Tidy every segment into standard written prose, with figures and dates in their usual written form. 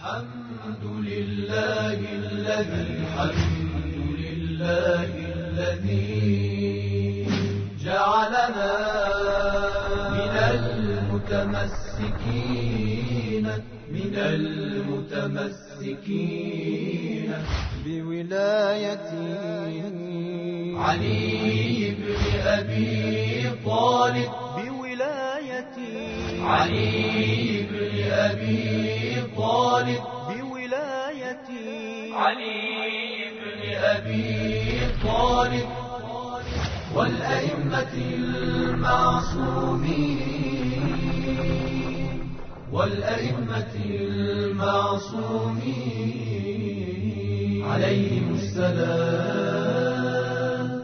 الحمد لله الذي جعلنا من المتمسكين بولاية علي بن أبي طالب، بولاية علي بن أبي طالب، بولاية علي بن أبي طالب، والأئمة المعصومين، والأئمة المعصومين عليهم السلام.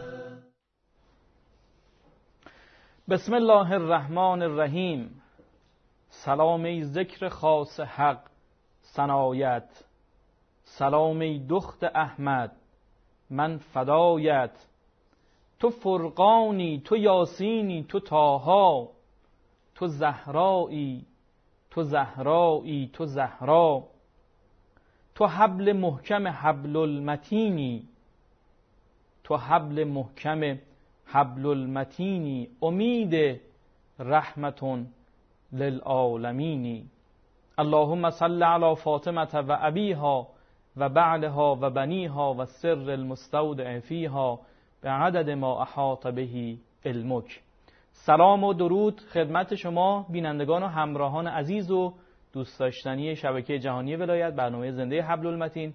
بسم الله الرحمن الرحیم. سلام ای ذکر خاص حق ثنایت، سلام ای دخت احمد من فدایت. تو فرقانی، تو یاسینی، تو طاها، تو زهرایی، تو زهرایی، تو زهرا. تو حبل محکم حبل المتینی، تو حبل محکم حبل المتینی. امید رحمت للعالمین. اللهم صل علی فاطمة و ابیها و بعلها و بنیها و سر المستودع فیها به عدد ما احاط به علمک. سلام و درود خدمت شما بینندگان و همراهان عزیز و دوست داشتنی شبکه جهانی ولایت، برنامه زنده حبل المتین.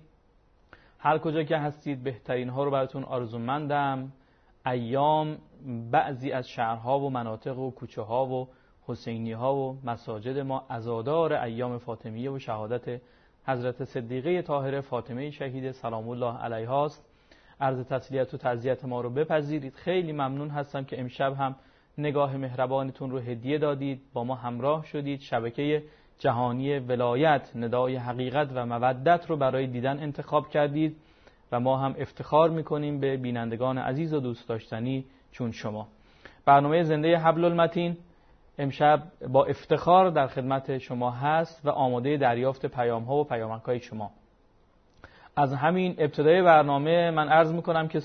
هر کجا که هستید بهترین ها رو براتون آرزومندم. ایام بعضی از شهرها و مناطق و کوچه ها و حسینی ها و مساجد ما عزادار ایام فاطمیه و شهادت حضرت صدیقه طاهره فاطمه شهید سلام الله علیها است. عرض تسلیت و تعزیت ما رو بپذیرید. خیلی ممنون هستم که امشب هم نگاه مهربانتون رو هدیه دادید، با ما همراه شدید. شبکه جهانی ولایت ندای حقیقت و مودت رو برای دیدن انتخاب کردید و ما هم افتخار میکنیم به بینندگان عزیز و دوست داشتنی چون شما. برنامه زنده حبل المتین امشب با افتخار در خدمت شما هست و آماده دریافت پیام ها و پیامک های شما. از همین ابتدای برنامه من عرض میکنم که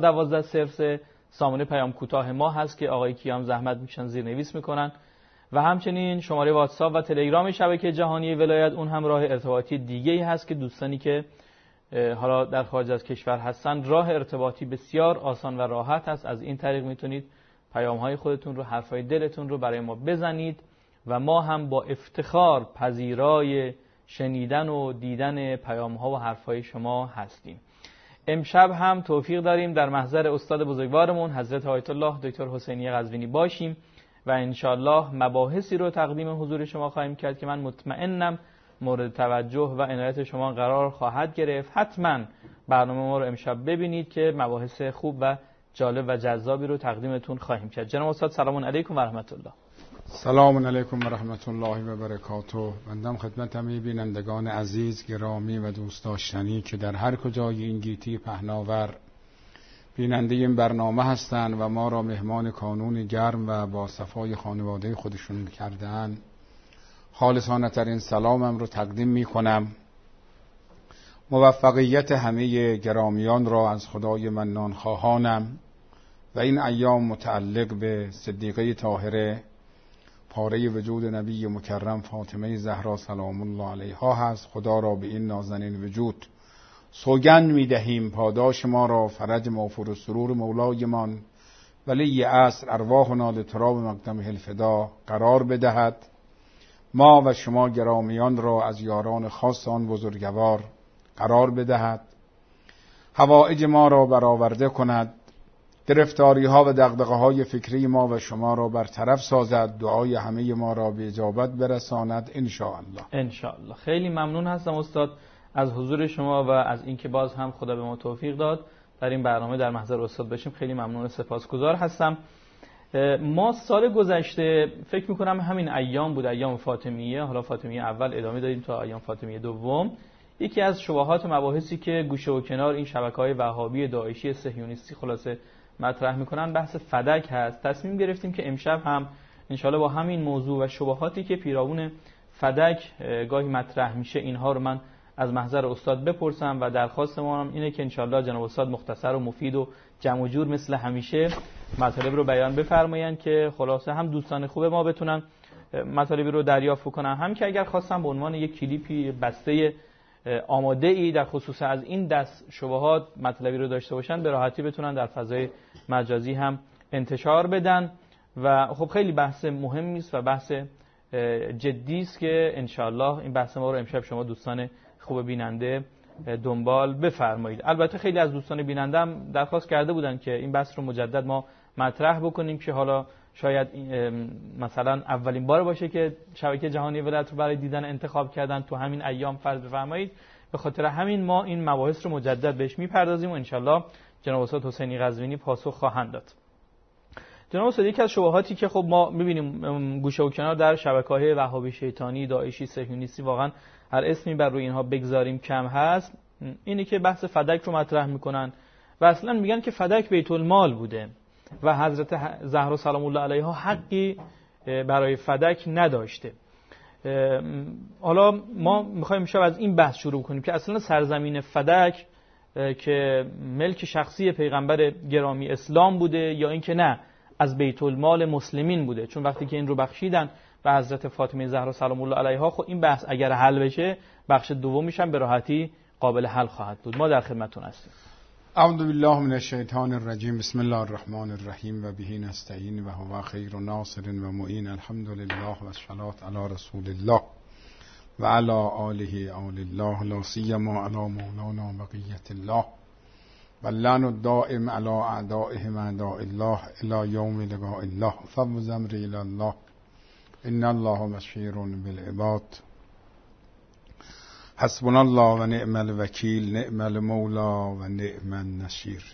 3012 سامانه پیام کوتاه ما هست که آقای کیام زحمت میکشن زیرنویس میکنن و همچنین شماره واتساپ و تلگرام شبکه جهانی ولایت، اون هم راه ارتباطی دیگه‌ای هست که دوستانی که حالا در خارج از کشور هستن راه ارتباطی بسیار آسان و راحت هست. از این طریق میتونید پیام‌های خودتون رو، حرفای دلتون رو برای ما بزنید و ما هم با افتخار پذیرای شنیدن و دیدن پیام‌ها و حرفای شما هستیم. امشب هم توفیق داریم در محضر استاد بزرگوارمون حضرت آیت الله دکتر حسینی قزوینی باشیم و انشالله مباحثی رو تقدیم حضور شما خواهیم کرد که من مطمئنم مورد توجه و عنایت شما قرار خواهد گرفت. حتما برنامه ما رو امشب ببینید که مباحث خوب و جالب و جذابی رو تقدیمتون خواهیم کرد. جناب استاد سلام علیکم و رحمت الله. سلام علیکم و رحمت الله و برکاته. بنده خدمت همه بینندگان عزیز گرامی و دوست داشتنی که در هر کجای این گیتی پهناور بیننده این برنامه هستند و ما را مهمان کانون گرم و با صفای خانواده خودشون کردن، خالصانه ترین سلامم رو تقدیم می کنم. موفقیت همه گرامیان را از خدای منان خواهانم و این ایام متعلق به صدیقه طاهره پاره وجود نبی مکرم فاطمه زهرا سلام الله علیها هست. خدا را به این نازنین وجود سوگند می دهیم پاداش ما را فرج موفور و سرور مولایمان ولی عصر ارواحنا لتراب مقدمه الفدا قرار بدهد. ما و شما گرامیان را از یاران خاص آن بزرگوار قرار بدهد. حوائج ما را برآورده کند. گرفتاری ها و دغدغه های فکری ما و شما را برطرف سازد. دعای همه ما را به اجابت برساند انشاءالله. انشاءالله. خیلی ممنون هستم استاد از حضور شما و از اینکه باز هم خدا به ما توفیق داد در این برنامه در محضر استاد باشیم. خیلی ممنون و سپاسگزار هستم. ما سال گذشته فکر میکنم همین ایام بود، ایام فاطمیه، حالا فاطمیه اول ادامه دادیم تا ایام فاطمیه دوم. یکی از شبهات و مباحثی که گوشه و کنار این شبکه‌های وهابی داعشی صهیونیستی خلاصه مطرح میکنن بحث فدک هست. تصمیم گرفتیم که امشب هم انشالله با همین موضوع و شبهاتی که پیرامون فدک گاهی مطرح میشه، اینها رو من از محضر استاد بپرسم و درخواست ما هم اینه که انشالله جناب استاد مختصر و مفید و جمع و جور مثل همیشه مطالب رو بیان بفرمایند که خلاصه هم دوستان خوب ما بتونن مطالبی رو دریافت کنن، هم که اگر خواستم به عنوان یک کلیپی بسته آماده ای در خصوص از این دست شبهات مطلبی رو داشته باشن به راحتی بتونن در فضای مجازی هم انتشار بدن. و خب خیلی بحث مهمی است و بحث جدی است که انشالله این بحث ما رو امشب شما دوستان خوب بیننده دنبال بفرمایید. البته خیلی از دوستان بیننده هم درخواست کرده بودن که این بحث رو مجدد ما مطرح بکنیم که حالا شاید مثلا اولین بار باشه که شبکه جهانی ولایت رو برای دیدن انتخاب کردن تو همین ایام فرض بفرمایید. به خاطر همین ما این مباحث رو مجدد بهش میپردازیم و انشالله جناب استاد حسینی قزوینی پاسخ خواهند داد. جناب استاد، یکی از شبهاتی که خب ما می‌بینیم گوشه و کنار در شبکه‌های وهابی شیطانی، داعشی، صهیونیستی، واقعا هر اسمی بر روی اینها بگذاریم کم هست، اینی که بحث فدک رو مطرح میکنن و اصلا میگن که فدک بیت المال بوده و حضرت زهرا سلام الله علیها حقی برای فدک نداشته. حالا ما میخوایم شب از این بحث شروع کنیم که اصلا سرزمین فدک که ملک شخصی پیغمبر گرامی اسلام بوده یا اینکه نه از بیت المال مسلمین بوده، چون وقتی که این رو بخشیدن به حضرت فاطمه زهرا سلام الله علیها، خب این بحث اگر حل بشه بخش دومیش هم به راحتی قابل حل خواهد بود. ما در خدمتتون هستیم. اعوذ بالله من الشیطان الرجیم، بسم الله الرحمن الرحیم و به نستعین و هو خیر ناصر و معین، الحمدلله و الصلاة علی رسول الله و علی آله آل الله، لا سیما علی مولانا بقیت الله و اللعن الدائم علی اعدائهم اعداء الله الی یوم لقاء الله، فوض امری الی الله ان الله بصیر بالعباد، حسبنا الله و نعم الوکیل، نعم المولا و نعم النصیر.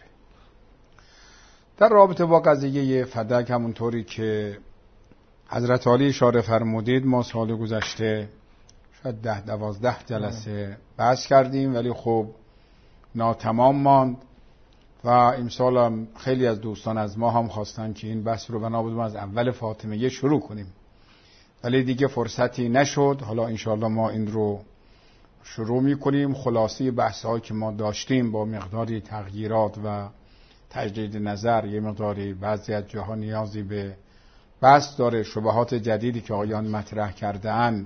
در رابطه با قضیه فدک، همونطوری که حضرت علی اشاره فرمودید، ما سال گذشته شاید 10-12 جلسه بحث کردیم ولی خب ناتمام ماند و امسال هم خیلی از دوستان از ما هم خواستن که این بحث رو بنا بودیم از اول فاطمیه شروع کنیم ولی دیگه فرصتی نشد. حالا انشاءالله ما این رو شروع میکنیم. خلاصه بحث‌هایی که ما داشتیم با مقداری تغییرات و تجدید نظر، یه مقداری بعضی از جاها نیازی به بحث داره، شبهات جدیدی که آقایان مطرح کرده‌اند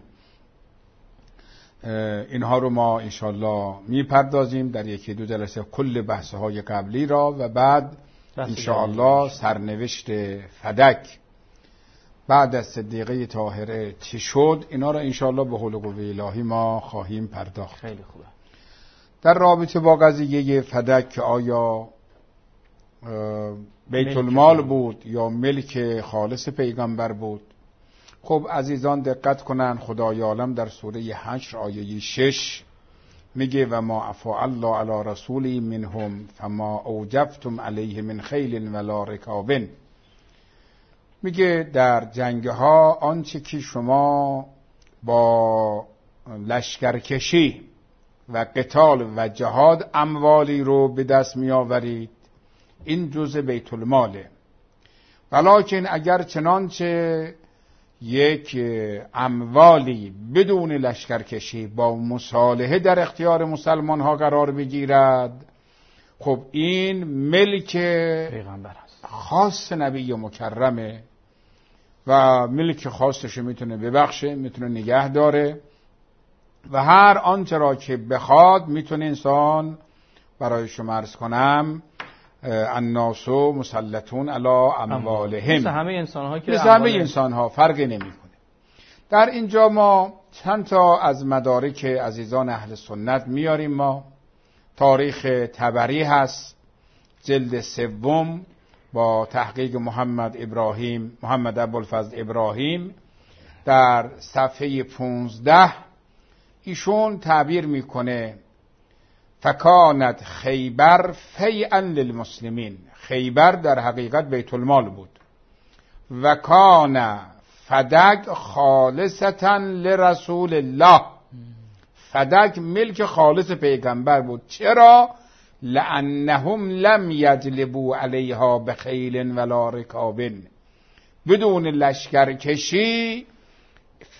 اینها رو ما انشاءالله میپردازیم در 1-2 جلسه کل بحث‌های قبلی را و بعد انشاءالله سرنوشت فدک بعد از صدیقه طاهره چی شد، اینا را انشاءالله به حول و قوه الهی ما خواهیم پرداخت. خیلی خوبه. در رابطه با قضیه فدک که آیا بیت المال بود یا ملک خالص پیغمبر بود، خب عزیزان دقت کنن، خدای عالم در سوره حشر آیه 6 میگه و ما افاء الله علی رسولی منهم فما اوجفتم علیه من خیل ولا رکاب. میگه در جنگها آنچه که شما با لشکرکشی و قتال و جهاد اموالی رو به دست می آورید این جزء بیت الماله، ولکن اگر چنانچه یک اموالی بدون لشکرکشی با مصالحه در اختیار مسلمان ها قرار بگیرد، خب این ملک پیغمبر است، خاص نبی مکرمه و ملک خاصش میتونه ببخشه، میتونه نگه داره و هر آنچه را که بخواد میتونه انسان، برای شما عرض کنم، الناس مسلطون علی اموالهم، مثل همه انسان‌ها که مثل همه انسان‌ها فرقی نمیکنه. در اینجا ما چند تا از مدارک عزیزان اهل سنت میاریم. ما تاریخ طبری هست جلد 3 با تحقیق محمد ابوالفضل ابراهیم در صفحه 15 ایشون تعبیر میکنه فکانت خیبر فیئا للمسلمین، خیبر در حقیقت بیت المال بود، و کان فدک خالصتا لرسول الله، فدک ملک خالص پیغمبر بود. چرا؟ لانهم لم یجلبوا علیها بخیل ولا رکاب، بدون لشکرکشی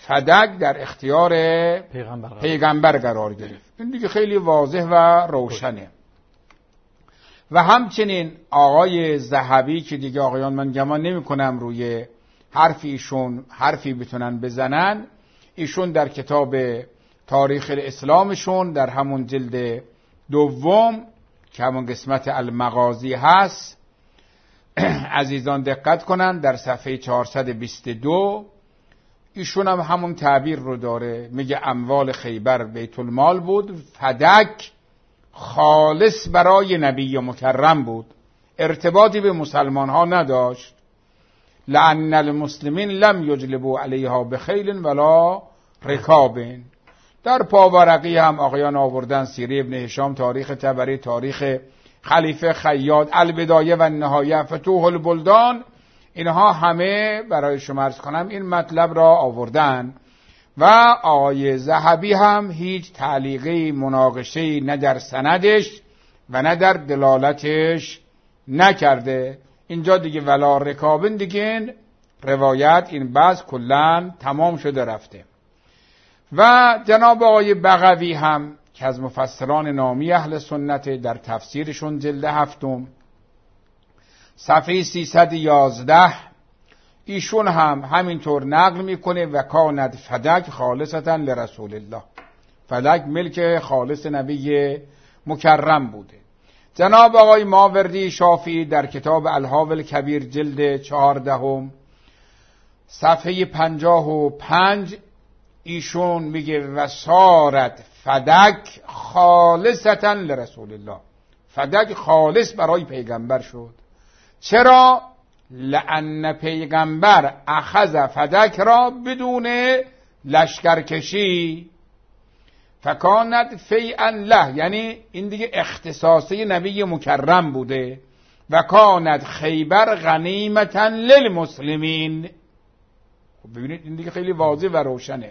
فدک در اختیار پیغمبر قرار گرفت. این دیگه خیلی واضح و روشنه. و همچنین آقای ذهبی که دیگه آقایان من گمان نمی کنم روی حرفی بتونن بزنن، ایشون در کتاب تاریخ الاسلامشون در همون جلد دوم که همون قسمت المغازی هست، عزیزان دقت کنن در صفحه 422 ایشون هم همون تعبیر رو داره، میگه اموال خیبر بیت المال بود، فدک خالص برای نبی مکرم بود، ارتباطی به مسلمان ها نداشت. لأن المسلمین لم یجلبوا علیها بخیل ولا رکاب. در پاورقی هم آقایان آوردن سیره ابن هشام، تاریخ طبری، تاریخ خلیفه خیاط، البدایه و نهایه، فتوح البلدان، اینها همه برای شما عرض کنم این مطلب را آوردن. و آقای ذهبی هم هیچ تعلیقی مناقشه‌ای نه در سندش و نه در دلالتش نکرده. اینجا دیگه ولا رکابن دیگه روایت این بحث کلاً تمام شده رفته. و جناب آقای بغوی هم که از مفسران نامی اهل سنت در تفسیرشون جلد 7 صفحه 311 ایشون هم همینطور نقل میکنه و کاند فدک خالصتا لرسول الله، فدک ملک خالص نبی مکرم بوده. جناب آقای ماوردی شافعی در کتاب الهاول کبیر جلد 14 صفحه 55 ایشون میگه و سارت فدک خالصتا لرسول الله، فدک خالص برای پیغمبر شد. چرا؟ لأن پیغمبر اخذ فدک را بدون لشکرکشی، فکانت فیئا له، یعنی این دیگه اختصاصی نبی مکرم بوده. و کانت خیبر غنیمتا للمسلمین. خب ببینید این دیگه خیلی واضح و روشنه.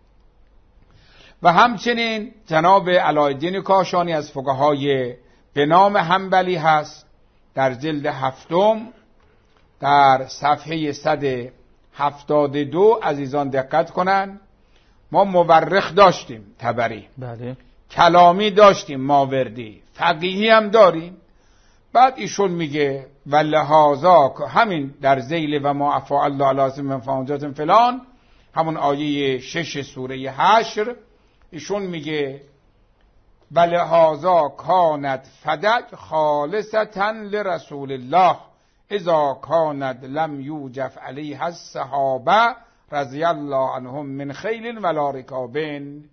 و همچنین جناب علایالدین کاشانی از فقهای به نام حنبلی هست در جلد 7 در صفحه 172 عزیزان دقت کنن، ما مورخ داشتیم طبری، بله، کلامی داشتیم ماوردی، فقیهی هم داریم. بعد ایشون میگه و لحاظا همین در ذیل و ما افاء الله علی من فانجات فلان، همون آیه 6 سوره حشر، ایشون میگه و لحاظا کانت فدک خالصتا لرسول الله اذا کانت لم یوجف علیها الصحابه رضی الله عنهم من خیل ولا رکابن.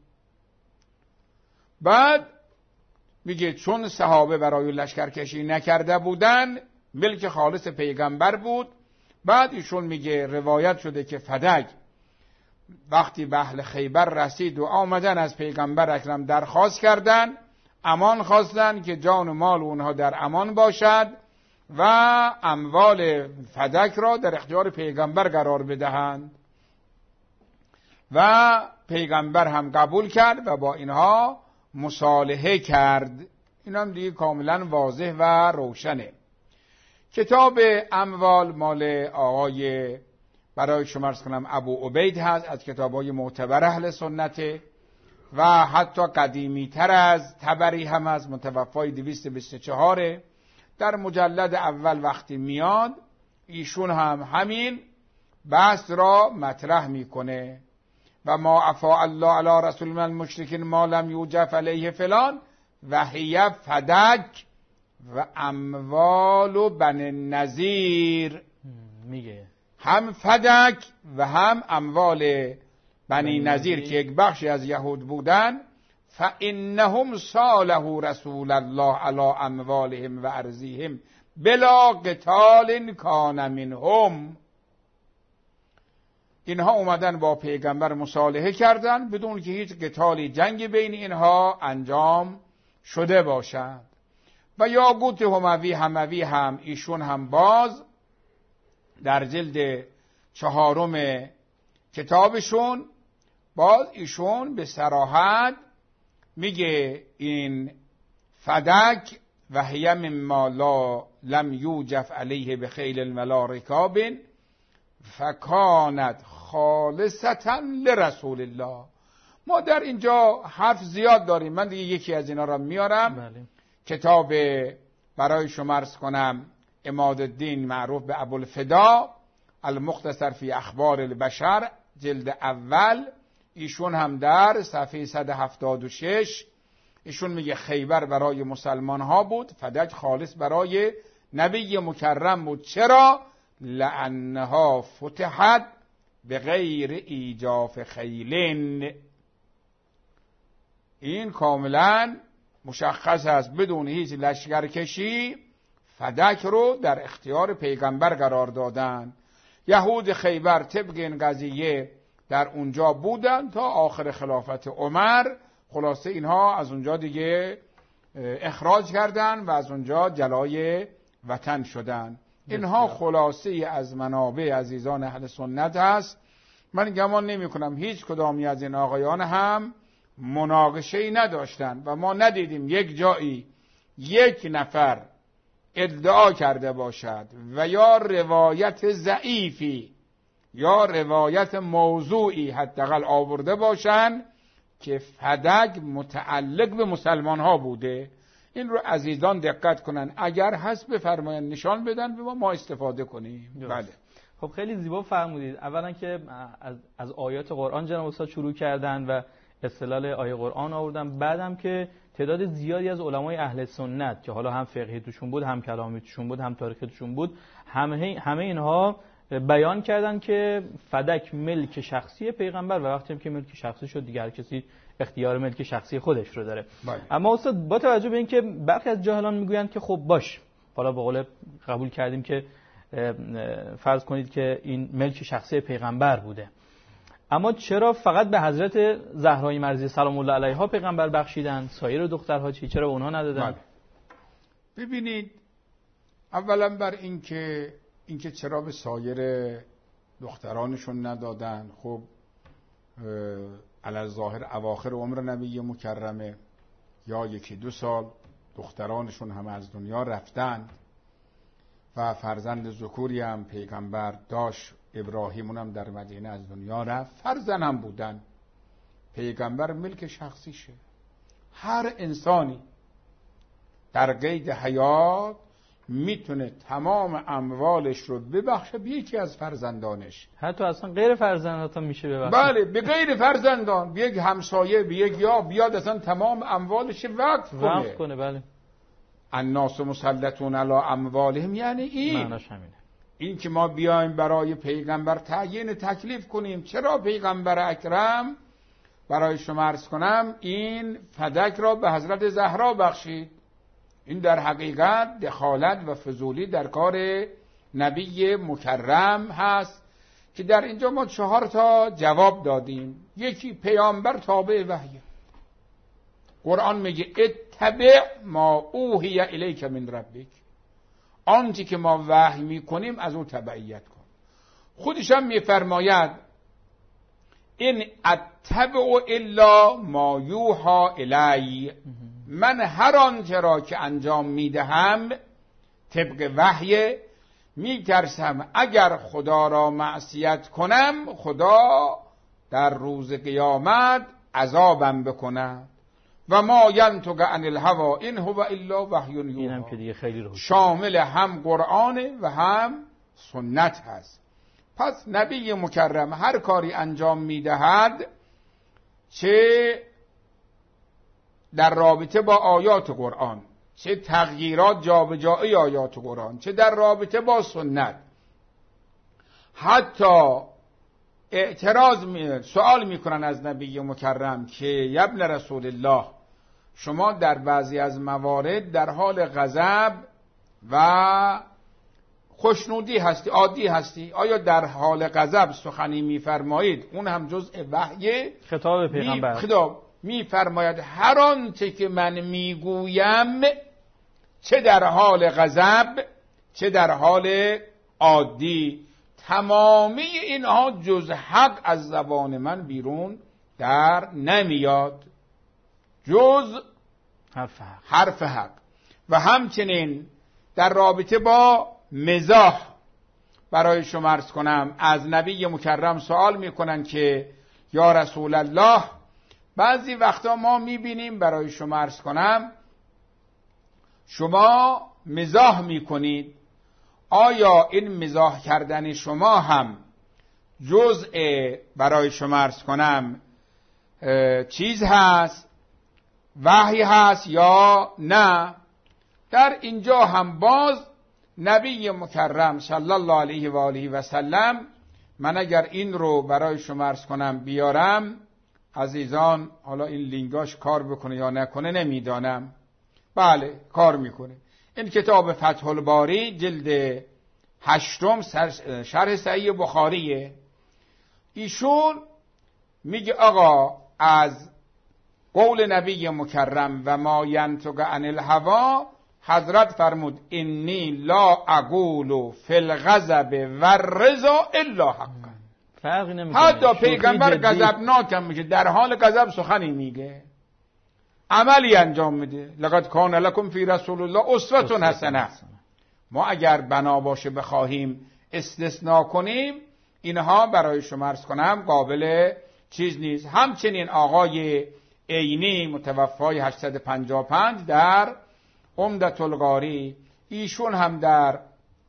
بعد میگه چون صحابه برای لشکرکشی نکرده بودن، ملک خالص پیغمبر بود. بعد ایشون میگه روایت شده که فدک وقتی به اهل خیبر رسید و آمدن از پیغمبر اکرم درخواست کردن، امان خواستن که جان و مال اونها در امان باشد و اموال فدک را در اختیار پیغمبر قرار بدهند. و پیغمبر هم قبول کرد و با اینها مصالحه کرد. این هم دیگه کاملا واضح و روشنه. کتاب اموال مال آقای برای شما عرض کنم ابو عبید هست، از کتاب‌های معتبر اهل سنت و حتی قدیمی تر از طبری هم از متوفای 224. در مجلد اول وقتی میاد ایشون هم همین بحث را مطرح میکنه و ما افاء الله علی رسول من المشرکین ما لم یوجف علیه فلان و هی فدک و اموال بنی النضیر. میگه هم فدک و هم اموال بنی نضیر که یک بخشی از یهود بودن، فانهم صالحوا رسول الله علی اموالهم و ارضیهم بلا قتال کان منهم. اینها اومدن با پیغمبر مصالحه کردن بدون که هیچ قتالی جنگ بین اینها انجام شده باشد. و یاقوت حموی هم ایشون هم باز در جلد 4 کتابشون باز ایشون به صراحت میگه این فدک و هی مما لا لم یوجف علیه بخیل ولا رکاب فکانت خالصتا لرسول الله. ما در اینجا حرف زیاد داریم، من دیگه یکی از اینا را میارم. بله. کتاب برای شما عرض کنم عمادالدین معروف به ابوالفدا المختصر فی اخبار البشر جلد اول، ایشون هم در صفحه 176 ایشون میگه خیبر برای مسلمان ها بود، فدک خالص برای نبی مکرم بود. چرا؟ لانها فتحت به غیر ایجاف خیلین. این کاملا مشخص است، بدون هیچ لشکرکشی فدک رو در اختیار پیغمبر قرار دادن. یهود خیبر طبق این قضیه در اونجا بودن تا آخر خلافت عمر. خلاصه اینها از اونجا دیگه اخراج کردن و از اونجا جلای وطن شدن. اینها خلاصه از منابع عزیزان اهل سنت است. من گمان نمی کنم هیچ کدامی از این آقایان هم مناقشه‌ای نداشتن و ما ندیدیم یک جایی یک نفر ادعا کرده باشد و یا روایت ضعیفی یا روایت موضوعی حداقل آورده باشن که فدک متعلق به مسلمان ها بوده. این رو عزیزان دقت کنن، اگر هست بفرمایند نشان بدن به ما استفاده کنیم. بله. خب خیلی زیبا فرمودید. اولا که از آیات قرآن جناب استاد شروع کردن و استدلال آیه قرآن آوردن، بعدم که تعداد زیادی از علمای اهل سنت که حالا هم فقهی توشون بود، هم کلامی توشون بود، هم تاریخی توشون بود، همه اینها بیان کردن که فدک ملک شخصی پیغمبر و وقتی که ملک شخصی شد دیگه هر کسی اختیار ملک شخصی خودش رو داره. بله. اما استاد با توجه به اینکه برخی از جاهلان میگویند که خب باش، حالا به قول قبول کردیم که فرض کنید که این ملک شخصی پیغمبر بوده، اما چرا فقط به حضرت زهرای مرضی سلام الله علیها پیغمبر بخشیدن، سایر دخترها چرا به اونها ندادن؟ ببینید، اولا بر اینکه چرا به سایر دخترانشون ندادن، خب علی ظاهر اواخر عمر نبی مکرمه یا 1-2 سال دخترانشون هم از دنیا رفتن و فرزند ذکوری هم پیغمبر داشت، ابراهیم هم در مدینه از دنیا رفت، فرزند هم بودن. پیغمبر ملک شخصیشه. هر انسانی در قید حیات میتونه تمام اموالش رو ببخشه به یکی از فرزندانش، حتی اصلا غیر فرزند هم میشه ببخشه. بله، به غیر فرزندان، به یک همسایه، به یک یا بیاد اصلا تمام اموالش وقف کنه. بله. الناس مسلطون علی اموالهم، یعنی این معناش همینه. این که ما بیایم برای پیغمبر تعیین تکلیف کنیم. چرا پیغمبر اکرم برای شما عرض کنم این فدک را به حضرت زهرا بخشید؟ این در حقیقت دخالت و فضولی در کار نبی مکرم هست که در اینجا ما 4 جواب دادیم. یکی، پیامبر تابع وحی. قرآن میگه اتبع ما اوحی الیک من ربک، آنچه که ما وحی میکنیم از او تبعیت کن. خودش هم میفرماید این اتبع الا ما یوحی الی، من هر آنچه را که انجام میدهم طبق وحی، میترسم اگر خدا را معصیت کنم خدا در روز قیامت عذابم بکند. و ما ینطق عن الهوی این هو الا وحی یوحی. اینم که دیگه خیلی رو شامل هم قرآن و هم سنت هست. پس نبی مکرم هر کاری انجام میدهد، چه در رابطه با آیات قرآن، چه تغییرات جابجایی آیات قرآن، چه در رابطه با سنت، حتی سوال میکنن از نبی مکرم که ابن رسول الله، شما در بعضی از موارد در حال غضب و خوشنودی هستی، عادی هستی، آیا در حال غضب سخنی میفرمایید؟ اون هم جزء وحی خطاب پیغمبر. خطاب میفرماید هر آنچه که من میگویم، چه در حال غضب چه در حال عادی، تمامی اینها جز حق از زبان من بیرون در نمیاد، جز حرف حق. و همچنین در رابطه با مزاح، برای شما عرض کنم از نبی مکرم سوال میکنن که یا رسول الله، بعضی وقتا ما میبینیم برای شما عرض کنم شما مزاح میکنید، آیا این مزاح کردن شما هم جزء برای شما عرض کنم چیز هست، وحی هست یا نه؟ در اینجا هم باز نبی مکرم صلی الله علیه و آله و سلم، من اگر این رو برای شما عرض کنم بیارم عزیزان، حالا این لینگاش کار بکنه یا نکنه نمیدانم، بله کار میکنه. این کتاب فتح الباری جلد 8 شرح صحیح بخاریه. ایشون میگه آقا از قول نبی مکرم و ما ینطق عن الهوا، حضرت فرمود انی لا اقول فی الغضب والرضا الا حقا. فرقی نمیکنه. حتی پیغمبر غضبناک هم میشه، در حال غضب سخنی میگه، عملی انجام میده. لقد کان لکم فی رسول الله اسوه حسنه. ما اگر بنا باشه بخواهیم استثناء کنیم، اینها برای شما عرض کنم قابل چیز نیست. همچنین آقای عینی متوفای 855 در عمدة القاری، ایشون هم در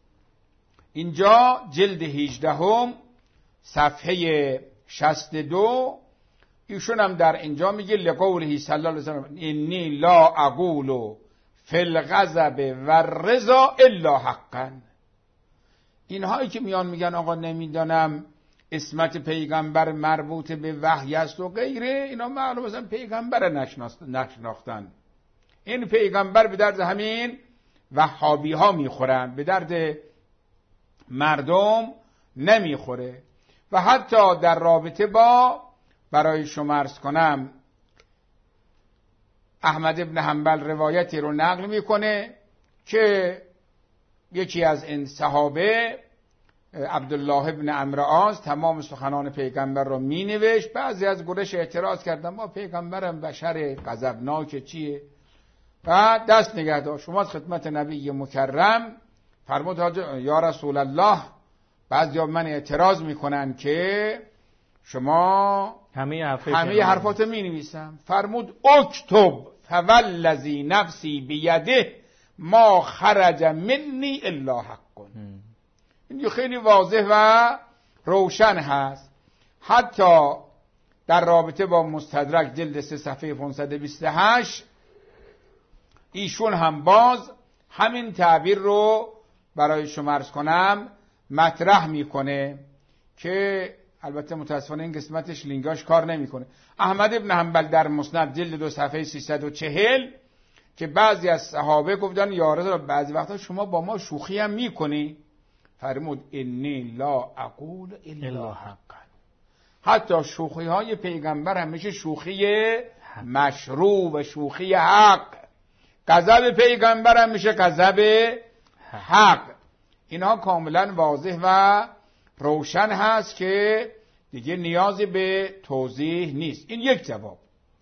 اینجا جلد 18 صفحه 62 ایشون هم در اینجا میگه لقوله صلی الله علیه وسلم انی لا اقول فی الغضب والرضا الا حقا. اینهایی که میان میگن آقا نمیدانم اسمت پیغمبر مربوط به وحی است و غیره، اینا معلومه مثلا پیغمبر نشناختن. این پیغمبر به درد همین وهابی ها میخورن، به درد مردم نمیخوره. و حتی در رابطه با برای شما عرض کنم احمد ابن حنبل روایتی رو نقل میکنه که یکی از این صحابه عبدالله ابن عمرو عاص تمام سخنان پیغمبر رو می نوشت. بعضی از قریش اعتراض کردن ما پیغمبرم بشر غضبناک چیه، و دست نگه داشت. شما از خدمت نبی مکرم فرمود یا رسول الله، بعضی من اعتراض میکنن که شما همه حرفات می نویسم. فرمود اکتب فوالذی نفسی بیده ما خرج منی الا حق. این خیلی واضح و روشن هست. حتی در رابطه با مستدرک جلد 3 صفحه 528 ایشون هم باز همین تعبیر رو برای شما عرض کنم مطرح میکنه که البته متاسفانه این قسمتش لینگاش کار نمیکنه. احمد ابن حنبل در مسند جلد 2 صفحه 340 که بعضی از صحابه گفتن یا رسول الله بعضی وقتا شما با ما شوخی هم میکنی، فرمود انی لا اقول الا حقا. حتی شوخی های پیغمبر همیشه شوخی مشروع و شوخی حق. غضب پیغمبر همیشه غضب حق. اینها کاملا واضح و روشن هست که دیگه نیازی به توضیح نیست. این یک جواب.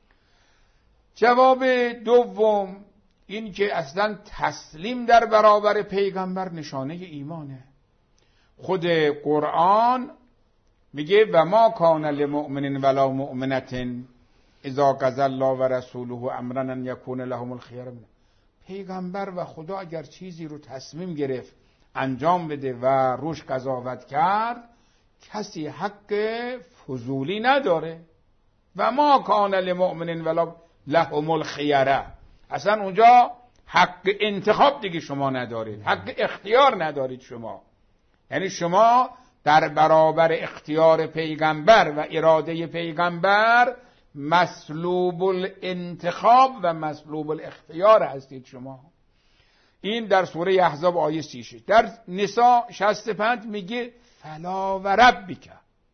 جواب دوم این که اصلا تسلیم در برابر پیغمبر نشانه ایمانه. خود قرآن میگه و ما کان لمؤمن ولا مؤمنة اذا قضى الله و رسوله امرا ان یکون لهم الخیار منه. پیغمبر و خدا اگر چیزی رو تصمیم گرفت انجام بده و روش قضاوت کرد، کسی حق فضولی نداره. و ما کان لمؤمن ولا لهم الخیاره، اصلا اونجا حق انتخاب دیگه شما ندارید، حق اختیار ندارید شما. یعنی شما در برابر اختیار پیغمبر و اراده پیغمبر مسلوب الانتخاب و مسلوب الاختیار هستید شما. این در سوره احزاب آیه 36. در نساء 65 میگه فلا و ربک،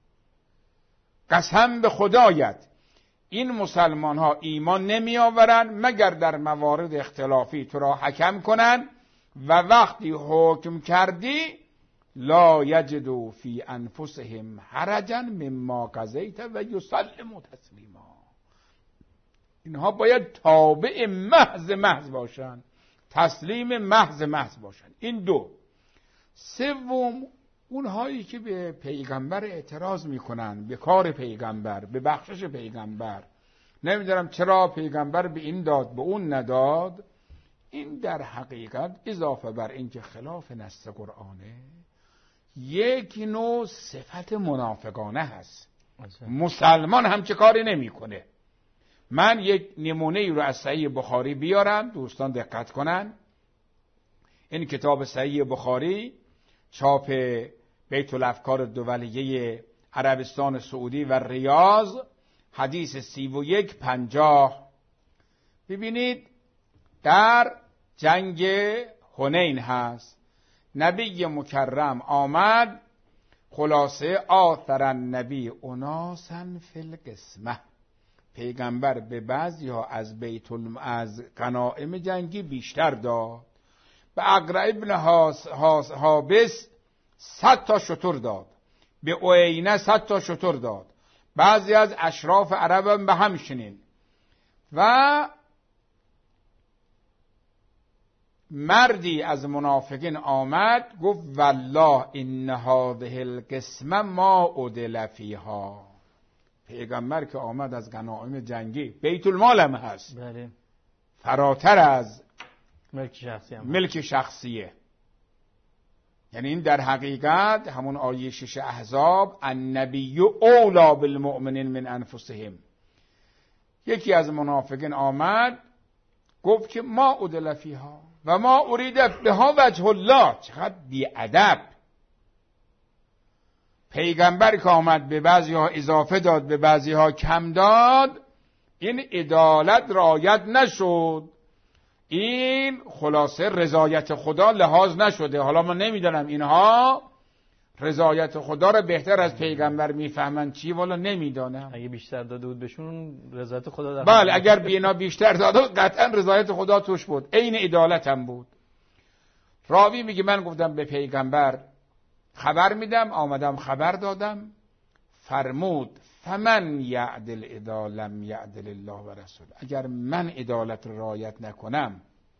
قسم به خدایت این مسلمان ها ایمان نمی آورند مگر در موارد اختلافی تو را حکم کنند و وقتی حکم کردی لا یجدوا فی انفسهم حرجا مما قضیت و یسلموا تسلیما. اینها باید تابع محض باشند، تسلیم محض باشند. این دو. سوم اونهایی که به پیغمبر اعتراض میکنن، به کار پیغمبر، به بخشش پیغمبر، نمیدونم چرا پیغمبر به این داد به اون نداد، این در حقیقت اضافه بر اینکه خلاف نص قرآنه یک نوع صفت منافقانه هست. مسلمان همچه کاری نمیکنه. من یک نمونه ای رو از صحیح بخاری بیارم، دوستان دقت کنن. این کتاب صحیح بخاری چاپ بیت الافکار دولیه عربستان سعودی و ریاض، حدیث 3150. ببینید در جنگ حنین هست، نبی مکرم آمد، خلاصه آثر النبی اناسا فی القسمه، پیغمبر به بعضی ها از غنایم جنگی بیشتر داد. به اقرع ابن حابس 100 تا شتر داد، به عینه 100 تا شتر داد، بعضی از اشراف عرب هم به همچنین. و مردی از منافقین آمد گفت والله ان هذه القسمه ما عدل فیها. پیغمبر که آمد از غنایم جنگی، بیت المال هم هست، بله، فراتر از ملک شخصیه. یعنی این در حقیقت همون آیه 6 احزاب، النبی اولی بالمؤمنین من انفسهم. یکی از منافقین آمد گفت که ما عدل فیها و ما ارید بها وجه الله. چقدر بی‌ادب. پیغمبر که آمد به بعضی ها اضافه داد، به بعضی ها کم داد، این عدالت رعایت نشد، این خلاصه رضایت خدا لحاظ نشده. حالا من نمیدونم اینها رضایت خدا رو بهتر از پیغمبر میفهمن چی، والا نمیدانم. اگه بیشتر داده بود بهشون رضایت خدا در بله، اگر بینا بیشتر داده قطعا رضایت خدا توش بود، عین عدالت هم بود. راوی میگه من گفتم به پیغمبر خبر میدم، آمدم خبر دادم، فرمود فمن یعدل اذا لم یعدل الله و رسول. اگر من عدالت رو رعایت نکنم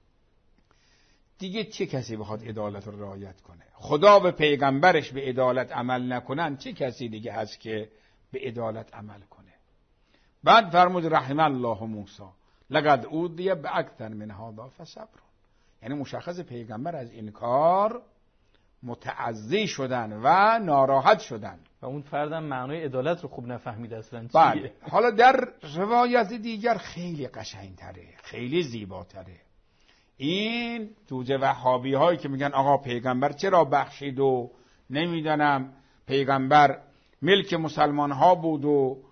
دیگه چه کسی بخواد عدالت رو رعایت کنه؟ خدا و پیغمبرش به عدالت عمل نکنن، چه کسی دیگه هست که به عدالت عمل کنه؟ بعد فرمود رحم الله موسی لقد اوذی باکثر من هذا فصبر. یعنی مشخص پیغمبر از این کار متعزی شدن و ناراحت شدن و اون فردم معنای عدالت رو خوب نفهمید اصلا چیه. بله. حالا در روایت دیگر خیلی قشنگتره، خیلی زیباتره. این توجه وهابی هایی که میگن آقا پیغمبر چرا بخشید و نمیدانم پیغمبر ملک مسلمان ها بود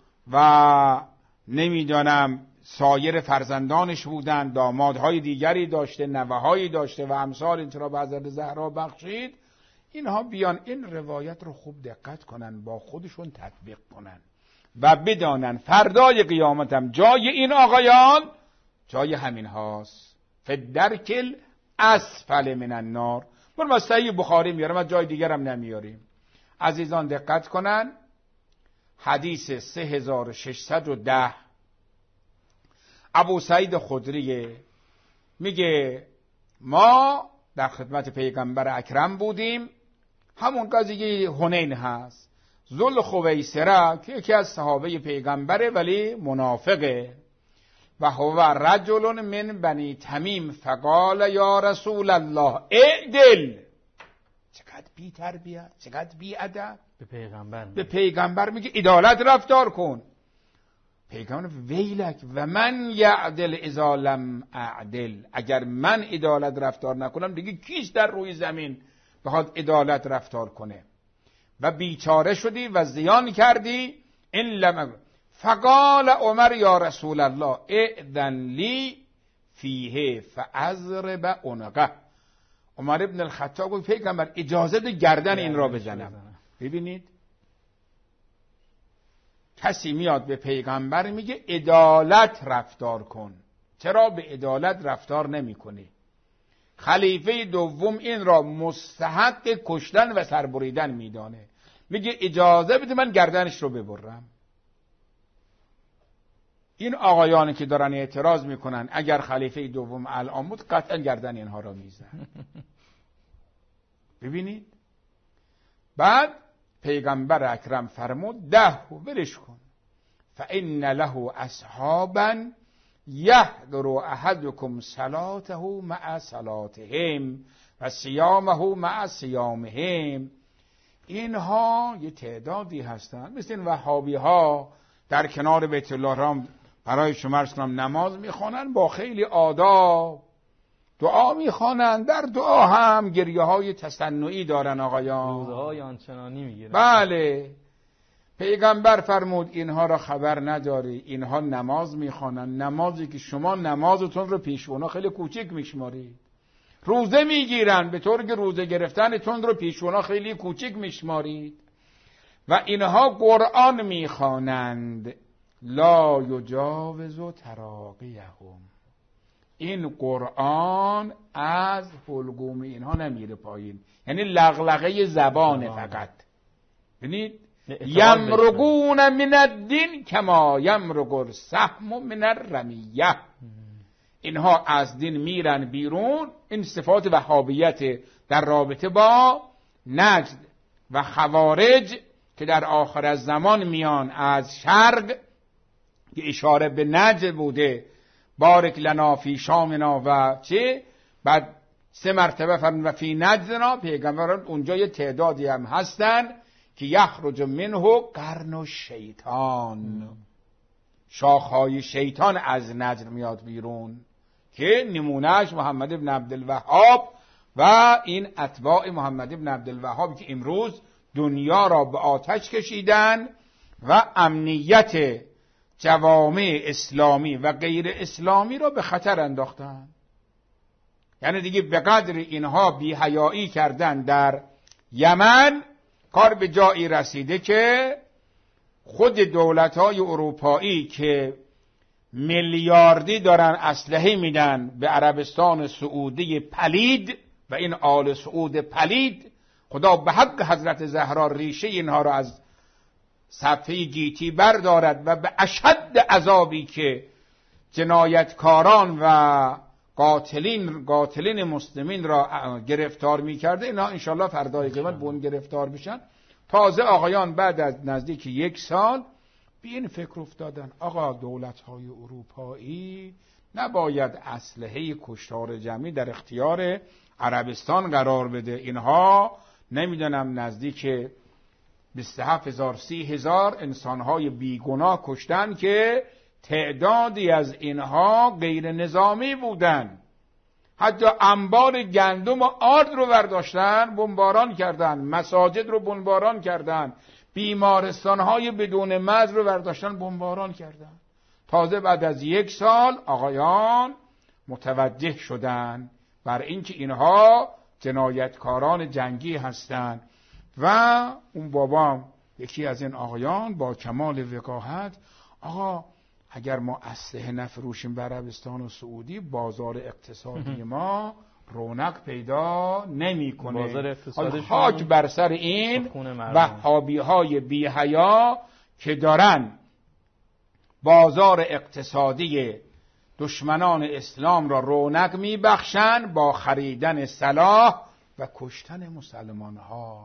و نمیدانم سایر فرزندانش بودن، دامادهای دیگری داشته، نوه‌هایی داشته و امثال این، چرا به حضرت زهرا بخشید؟ اینها بیان این روایت رو خوب دقت کنن، با خودشون تطبیق کنن و بدانن فردای قیامت هم جای این آقایان جای همین هاست، فدرکل اسفل من النار. من صحیح بخاری میارم، از جای دیگر هم نمیاریم. عزیزان دقت کنن، حدیث 3610 ابو سعید خدری میگه ما در خدمت پیغمبر اکرم بودیم، همون قضیه حنین هست. ذوالخویسره که یکی از صحابه پیغمبره ولی منافقه، و هو رجل من بنی تمیم فقال یا رسول الله اعدل. چقدر بی تربیت، چقدر بی ادب. به پیغمبر میگه عدالت رفتار کن. پیغمبر ویلک و من یعدل اذا لم اعدل. اگر من عدالت رفتار نکنم دیگه کیست در روی زمین بخواد عدالت رفتار کنه؟ و بیچاره شدی و زیان کردی. این لم. فقال عمر یا رسول الله اذن لی فیه فاضرب عنقه. عمر ابن الخطاب گفت پیغمبر اجازه ده گردن این را بزنم. ببینید کسی میاد به پیغمبر میگه عدالت رفتار کن، چرا به عدالت رفتار نمی کنی؟ خلیفه دوم این را مستحق کشتن و سربریدن میدانه، میگه اجازه بده من گردنش رو ببرم. این آقایانی که دارن اعتراض میکنن اگر خلیفه دوم الان بود قطعا گردن اینها را میزن. ببینید بعد پیغمبر اکرم فرمود 10 ولش کن، فإن له اصحابا یحضر احدکم صلاته مع صلاتهم و صیامه مع صیامهم. اینها یه تعدادی هستن مثل این وهابی ها در کنار بیت الله حرام برای شما عرض کنم نماز میخوانن، با خیلی آداب دعا میخوانن، در دعا هم گریه های تصنعی دارن آقایان، روزهای آنچنانی میگیرن. بله. پیغمبر فرمود اینها را خبر نداری، اینها نماز میخوانن، نمازی که شما نمازتون رو پیش اونا خیلی کوچک میشمارید. روزه میگیرن به طور که روزه گرفتنتون رو پیش اونا خیلی کوچک میشمارید. و اینها قرآن میخوانند لا یجاوز تراقیهم. این قرآن از حلقوم اینها نمیره پایین، یعنی لغلقه زبانه فقط. ببینید یمرقون من الدین کما یمرق السهم من الرمیه. اینها از دین میرن بیرون. این صفات وهابیت در رابطه با نجد و خوارج که در آخر از زمان میان از شرق، که اشاره به نجد بوده، بارک لنا فی شامنا و چه، بعد 3 مرتبه فرمود و فی نجدنا. پیغمبران اونجا یه تعدادی هم هستن که یخرج منه قرن الشیطان، شاخهای شیطان از نجد میاد بیرون، که نمونهش محمد ابن عبدالوهاب و این اتباع محمد ابن عبدالوهاب که امروز دنیا را به آتش کشیدن و امنیت جوامع اسلامی و غیر اسلامی را به خطر انداختن. یعنی دیگه به قدر اینها بی‌حیایی کردن در یمن، کار به جایی رسیده که خود دولت‌های اروپایی که میلیاردی دارن اسلحه میدن به عربستان سعودی پلید و این آل سعود پلید، خدا به حق حضرت زهرا ریشه اینها را از صفحه گیتی بردارد و به اشد عذابی که جنایتکاران و قاتلین مسلمین را گرفتار میکرده، اینا انشالله فردای قیامت به اون گرفتار بشن. تازه آقایان بعد از نزدیک 1 سال به این فکر افتادن آقا دولت‌های اروپایی نباید اسلحه کشتار جمعی در اختیار عربستان قرار بده. اینها نمیدونم نزدیک 27,000 30,000 انسان‌های بیگناه کشتن که تعدادی از اینها غیر نظامی بودن. حتی انبار گندم و آرد رو برداشتن بمباران کردن، مساجد رو بمباران کردن، بیمارستان‌های بدون مرز رو برداشتن بمباران کردن. تازه بعد از 1 سال آقایان متوجه شدن بر اینکه اینها جنایتکاران جنگی هستند. و اون بابام یکی از این آقایان با کمال وقاحت، آقا اگر ما اسلحه نفروشیم به عربستان و سعودی، بازار اقتصادی ما رونق پیدا نمیکنه. بازار اقتصادی خاک بر سر این وهابی‌های بی‌حیا که دارن بازار اقتصادی دشمنان اسلام را رونق میبخشن با خریدن سلاح و کشتن مسلمان‌ها.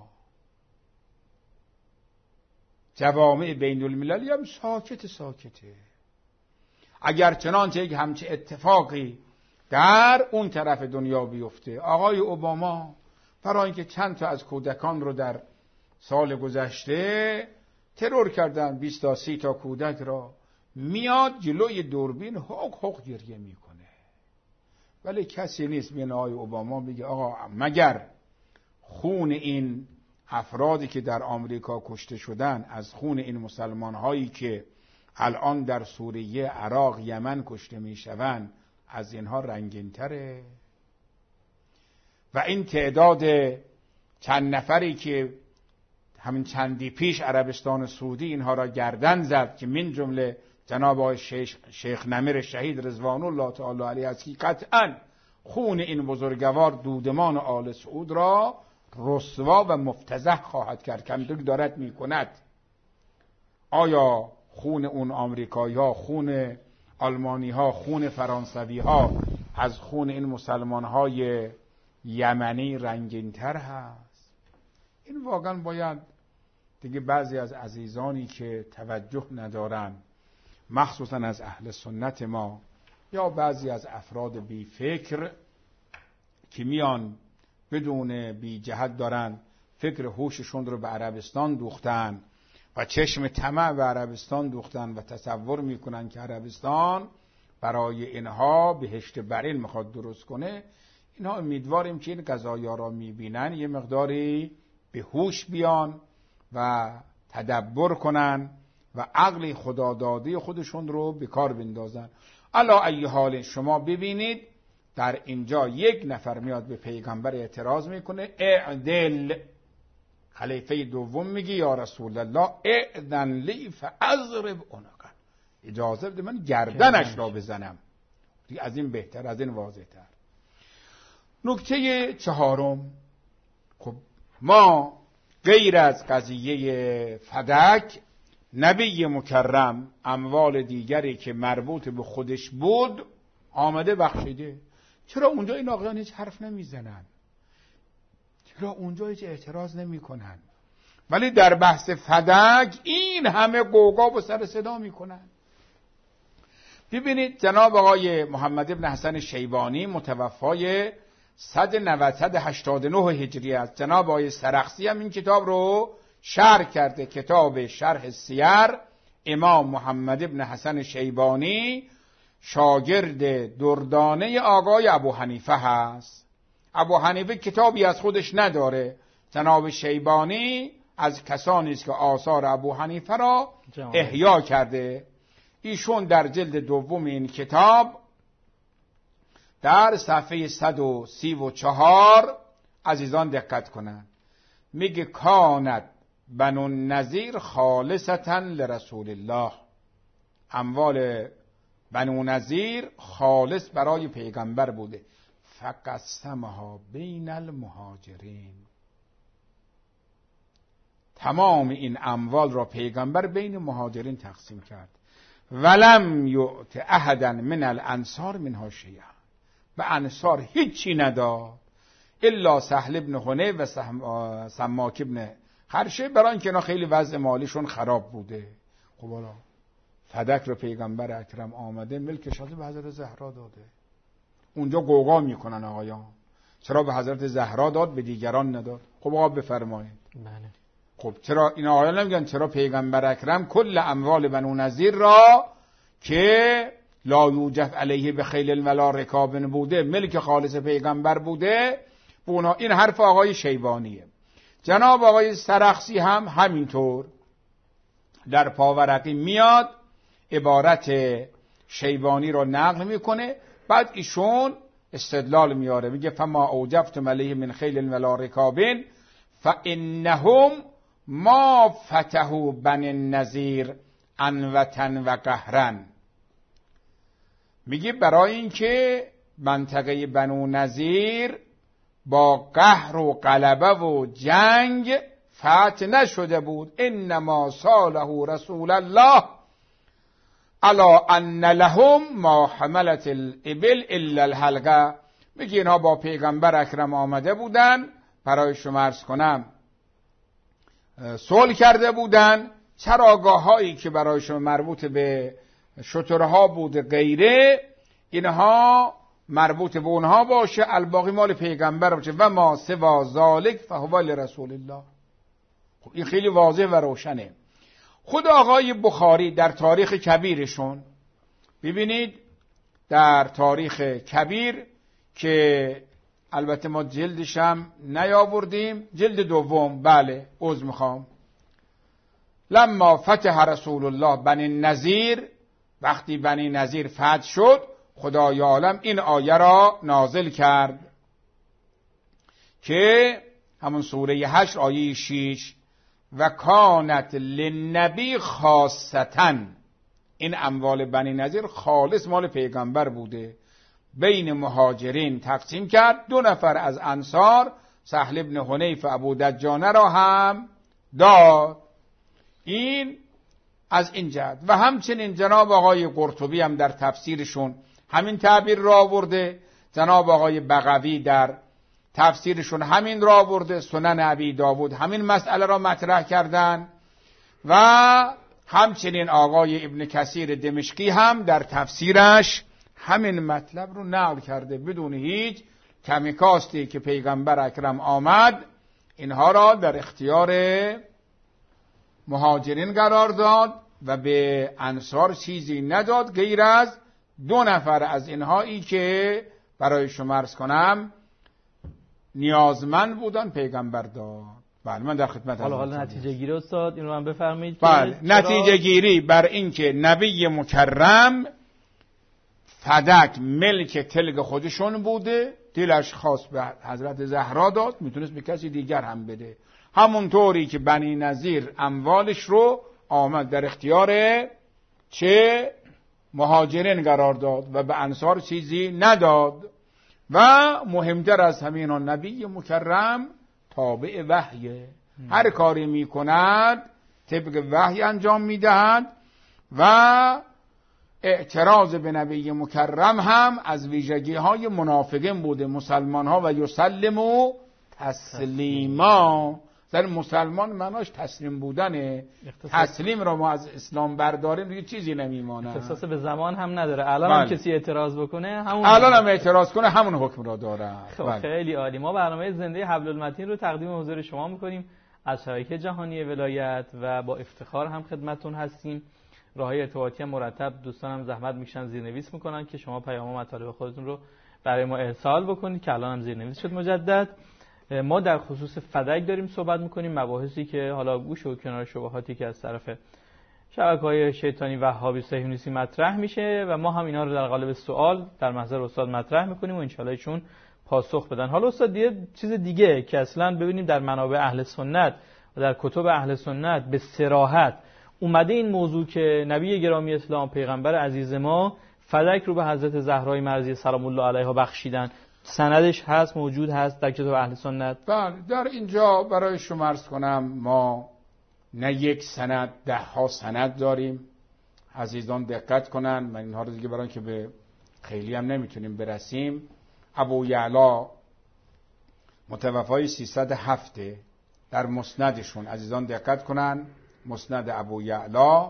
جوامع بین المللی هم ساکته. اگر چنانچه یک همچه اتفاقی در اون طرف دنیا بیفته، آقای اوباما برای اینکه چند تا از کودکان رو در سال گذشته ترور کردن، 20 تا 30 تا کودک را، میاد جلوی دوربین حق گریه میکنه، ولی کسی نیست میاد آقای اوباما میگه آقا مگر خون این افرادی که در آمریکا کشته شدن از خون این مسلمان هایی که الان در سوریه، عراق، یمن کشته میشوند از اینها رنگین تره؟ و این تعداد چند نفری که همین چندی پیش عربستان سعودی اینها را گردن زد که من جمله جناب آقای شیخ نمیر شهید رضوان الله تعالی علیه است، که قطعا خون این بزرگوار دودمان آل سعود را رسوا و مفتضح خواهد کرد، کمتر دارد میکند. آیا خون اون آمریکایی ها، خون آلمانی ها، خون فرانسوی ها از خون این مسلمان های یمنی رنگین تر هست؟ این واقعا باید دیگه بعضی از عزیزانی که توجه ندارن، مخصوصا از اهل سنت ما یا بعضی از افراد بی فکر که میان بدون بی جهت دارن فکر هوششون رو به عربستان دوختن و چشم طمع به عربستان دوختن و تصور میکنن که عربستان برای اینها بهشت برین میخواد درست کنه. اینها امیدواریم که این قضایا را میبینن یه مقداری به هوش بیان و تدبر کنن و عقل خدادادی خودشون رو به کار بندازن. علا ای حال شما ببینید در اینجا یک نفر میاد به پیغمبر اعتراض میکنه، اعدل. خلیفه دوم میگه یا رسول الله اعدن لی فاضرب عنقه، اجازه بده من گردنش را بزنم. از این بهتر، از این واضح تر. نکته چهارم، خب ما غیر از قضیه فدک، نبی مکرم اموال دیگری که مربوط به خودش بود آمده بخشیده. چرا اونجا این آقایان هیچ حرف نمیزنن؟ چرا اونجا هیچ اعتراض نمی کنن؟ ولی در بحث فدک این همه گوگا و سر صدا میکنن. ببینید جناب آقای محمد ابن حسن شیبانی متوفای 189 هجری است. جناب آقای سرخسی هم این کتاب رو شرح کرده. کتاب شرح سیر امام محمد ابن حسن شیبانی شاگرد دردانه آقای ابو حنیفه هست. ابو حنیفه کتابی از خودش نداره. جناب شیبانی از کسانی است که آثار ابو حنیفه را احیا کرده. ایشون در جلد دوم این کتاب در صفحه 134 عزیزان دقت کنند، میگه کانت بنو النضیر خالصتا لرسول الله، اموال بنو نضیر خالص برای پیغمبر بوده. فقسمها بین المهاجرین، تمام این اموال را پیغمبر بین مهاجرین تقسیم کرد. ولم یؤت احدا من الانصار منها شیئا، به انصار هیچی نداد الا سهل ابن حنیف و سماک ابن خرشه، برای اینکه اینا خیلی وضع مالیشون خراب بوده. خب حالا فدک رو پیغمبر اکرم آمده ملکش به حضرت زهرا داده. اونجا گوگا میکنن آقایان چرا به حضرت زهرا داد به دیگران نداد؟ خب آقا بفرمایید. بله. خب چرا این آقایان نمیگن چرا پیغمبر اکرم کل اموال بنو نضیر را که لا یوجف علیه به خیل ولا رکاب بوده، ملک خالص پیغمبر بوده؟ بونا این حرف آقای شیبانیه. جناب آقای سرخسی هم همینطور در پاورقی میاد عبارت شیبانی را نقل میکنه، بعد ایشون استدلال میاره، میگه فما اوجفتم علیه من خیل ولا رکاب فانهم ما فتحوا بنی النضیر عنوة و قهرا. میگه برای اینکه منطقه بنو نضیر با قهر و غلبه و جنگ فتح نشده بود. انما صالح رسول الله الا ان لهم ما حملت الابل الا الحلقه. میگه اینها با پیغمبر اکرم آمده بودن، برای شما عرض کنم صلح کرده بودن، چراگاه هایی که برایشون مربوط به شترها بود غیره اینها مربوط به اونها باشه، الباقی مال پیغمبر باشه. و ما سوا ذالک فهو لرسول الله. خب این خیلی واضح و روشنه. خود آقای بخاری در تاریخ کبیرشون ببینید، در تاریخ کبیر که البته ما جلدش هم نیاوردیم، جلد دوم، بله عذر میخوام، لما فتح رسول الله بنی نضیر، وقتی بنی نضیر فتح شد خدای عالم این آیه را نازل کرد که همون سوره 8 آیه 6 و کانت للنبی خاصتن، این اموال بنی نضیر خالص مال پیغمبر بوده، بین مهاجرین تقسیم کرد. 2 نفر از انصار سهل ابن حنیف و ابو دجانه را هم داد. این از این جهت. و همچنین جناب آقای قرطبی هم در تفسیرشون همین تعبیر را آورده. جناب آقای بغوی در تفسیرشون همین را آورده، سنن ابی داود همین مسئله را مطرح کردن و همچنین آقای ابن کثیر دمشقی هم در تفسیرش همین مطلب رو نقل کرده بدون هیچ کمی کاستی که پیغمبر اکرم آمد اینها را در اختیار مهاجرین قرار داد و به انصار چیزی نداد غیر از 2 نفر از اینهایی که برای شما عرض کنم نیازمند بودن پیغمبر داد. بله من در خدمت حالا نتیجه گیری استاد این رو هم بفرمایید. بله نتیجه گیری بر این که نبی مکرم فدک ملک تلگ خودشون بوده، دلش خواست به حضرت زهرا داد، میتونست به کسی دیگر هم بده، همونطوری که بنی نظیر اموالش رو آمد در اختیار چه مهاجرین قرار داد و به انصار چیزی نداد. و مهمتر از همین نبی مکرم تابع وحیه، هر کاری میکند طبق وحی انجام میدهد و اعتراض به نبی مکرم هم از ویژگی های منافقین بوده. مسلمان ها و یسلموا تسلیما، در مسلمان معناش تسلیم بودنه، تسلیم را ما از اسلام برداریم دیگه چیزی نمیمانه، احساس به زمان هم نداره. الان هم کسی اعتراض بکنه همون الان هم اعتراض کنه همون حکم را داره. خب خیلی عالی. ما برنامه زنده حبل المتین رو تقدیم حضور شما میکنیم از شبکه جهانی ولایت و با افتخار هم خدمتتون هستیم. راههای ارتباطی مرتب دوستانم زحمت میکشن زیرنویس میکنن که شما پیام و مطالب خودتون رو برای ما ارسال بکنید که الان هم زیرنویس شد مجدد. ما در خصوص فدک داریم صحبت میکنیم، مباحثی که حالا گوش و کنار شبهاتی که از طرف شبکه‌های شیطانی وهابی صهیونیستی مطرح میشه و ما هم اینا رو در قالب سوال در محضر استاد مطرح میکنیم و انشالله ایشون پاسخ بدن. حالا استاد یه چیز دیگه که اصلا ببینیم در منابع اهل سنت و در کتب اهل سنت به صراحت اومده این موضوع که نبی گرامی اسلام پیغمبر عزیز ما فدک رو به حضرت زهرای مرضیه سلام الله علیها بخشیدن، سندش هست، موجود هست در کتاب اهل سنت؟ بله در اینجا برای شما عرض کنم ما نه یک سند 10 سند داریم. عزیزان دقت کنن، من اینها رو دیگه برای که به خیلی هم نمیتونیم برسیم. ابو یعلا متوفای 307 در مسندشون، عزیزان دقت کنن، مسند ابو یعلا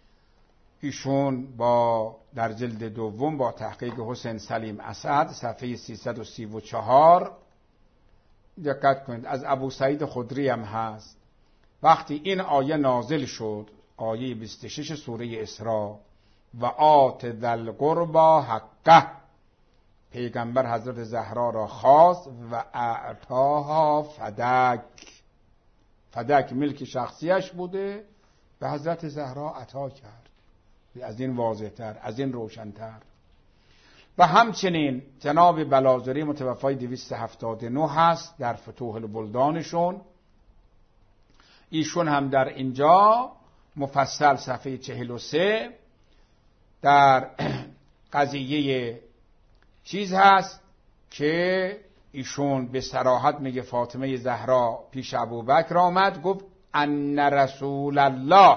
ایشون با در جلد دوم با تحقیق حسین سلیم اسعد صفحه 334 دقت کنید از ابو سعید خدری هم هست. وقتی این آیه نازل شد، آیه 26 سوره اسراء، و آت ذل قربا حقه، پیغمبر حضرت زهرا را خواست و اعطاها فدک، فدک ملک شخصیش بوده به حضرت زهرا عطا کرد. از این واضح‌تر، از این روشن‌تر. و همچنین جناب بلاذری متوفای 279 هست در فتوح البلدانشون، ایشون هم در اینجا مفصل صفحه 43 در قضیه چیز هست که ایشون به صراحت میگه فاطمه زهرا پیش ابوبکر آمد گفت ان رسول الله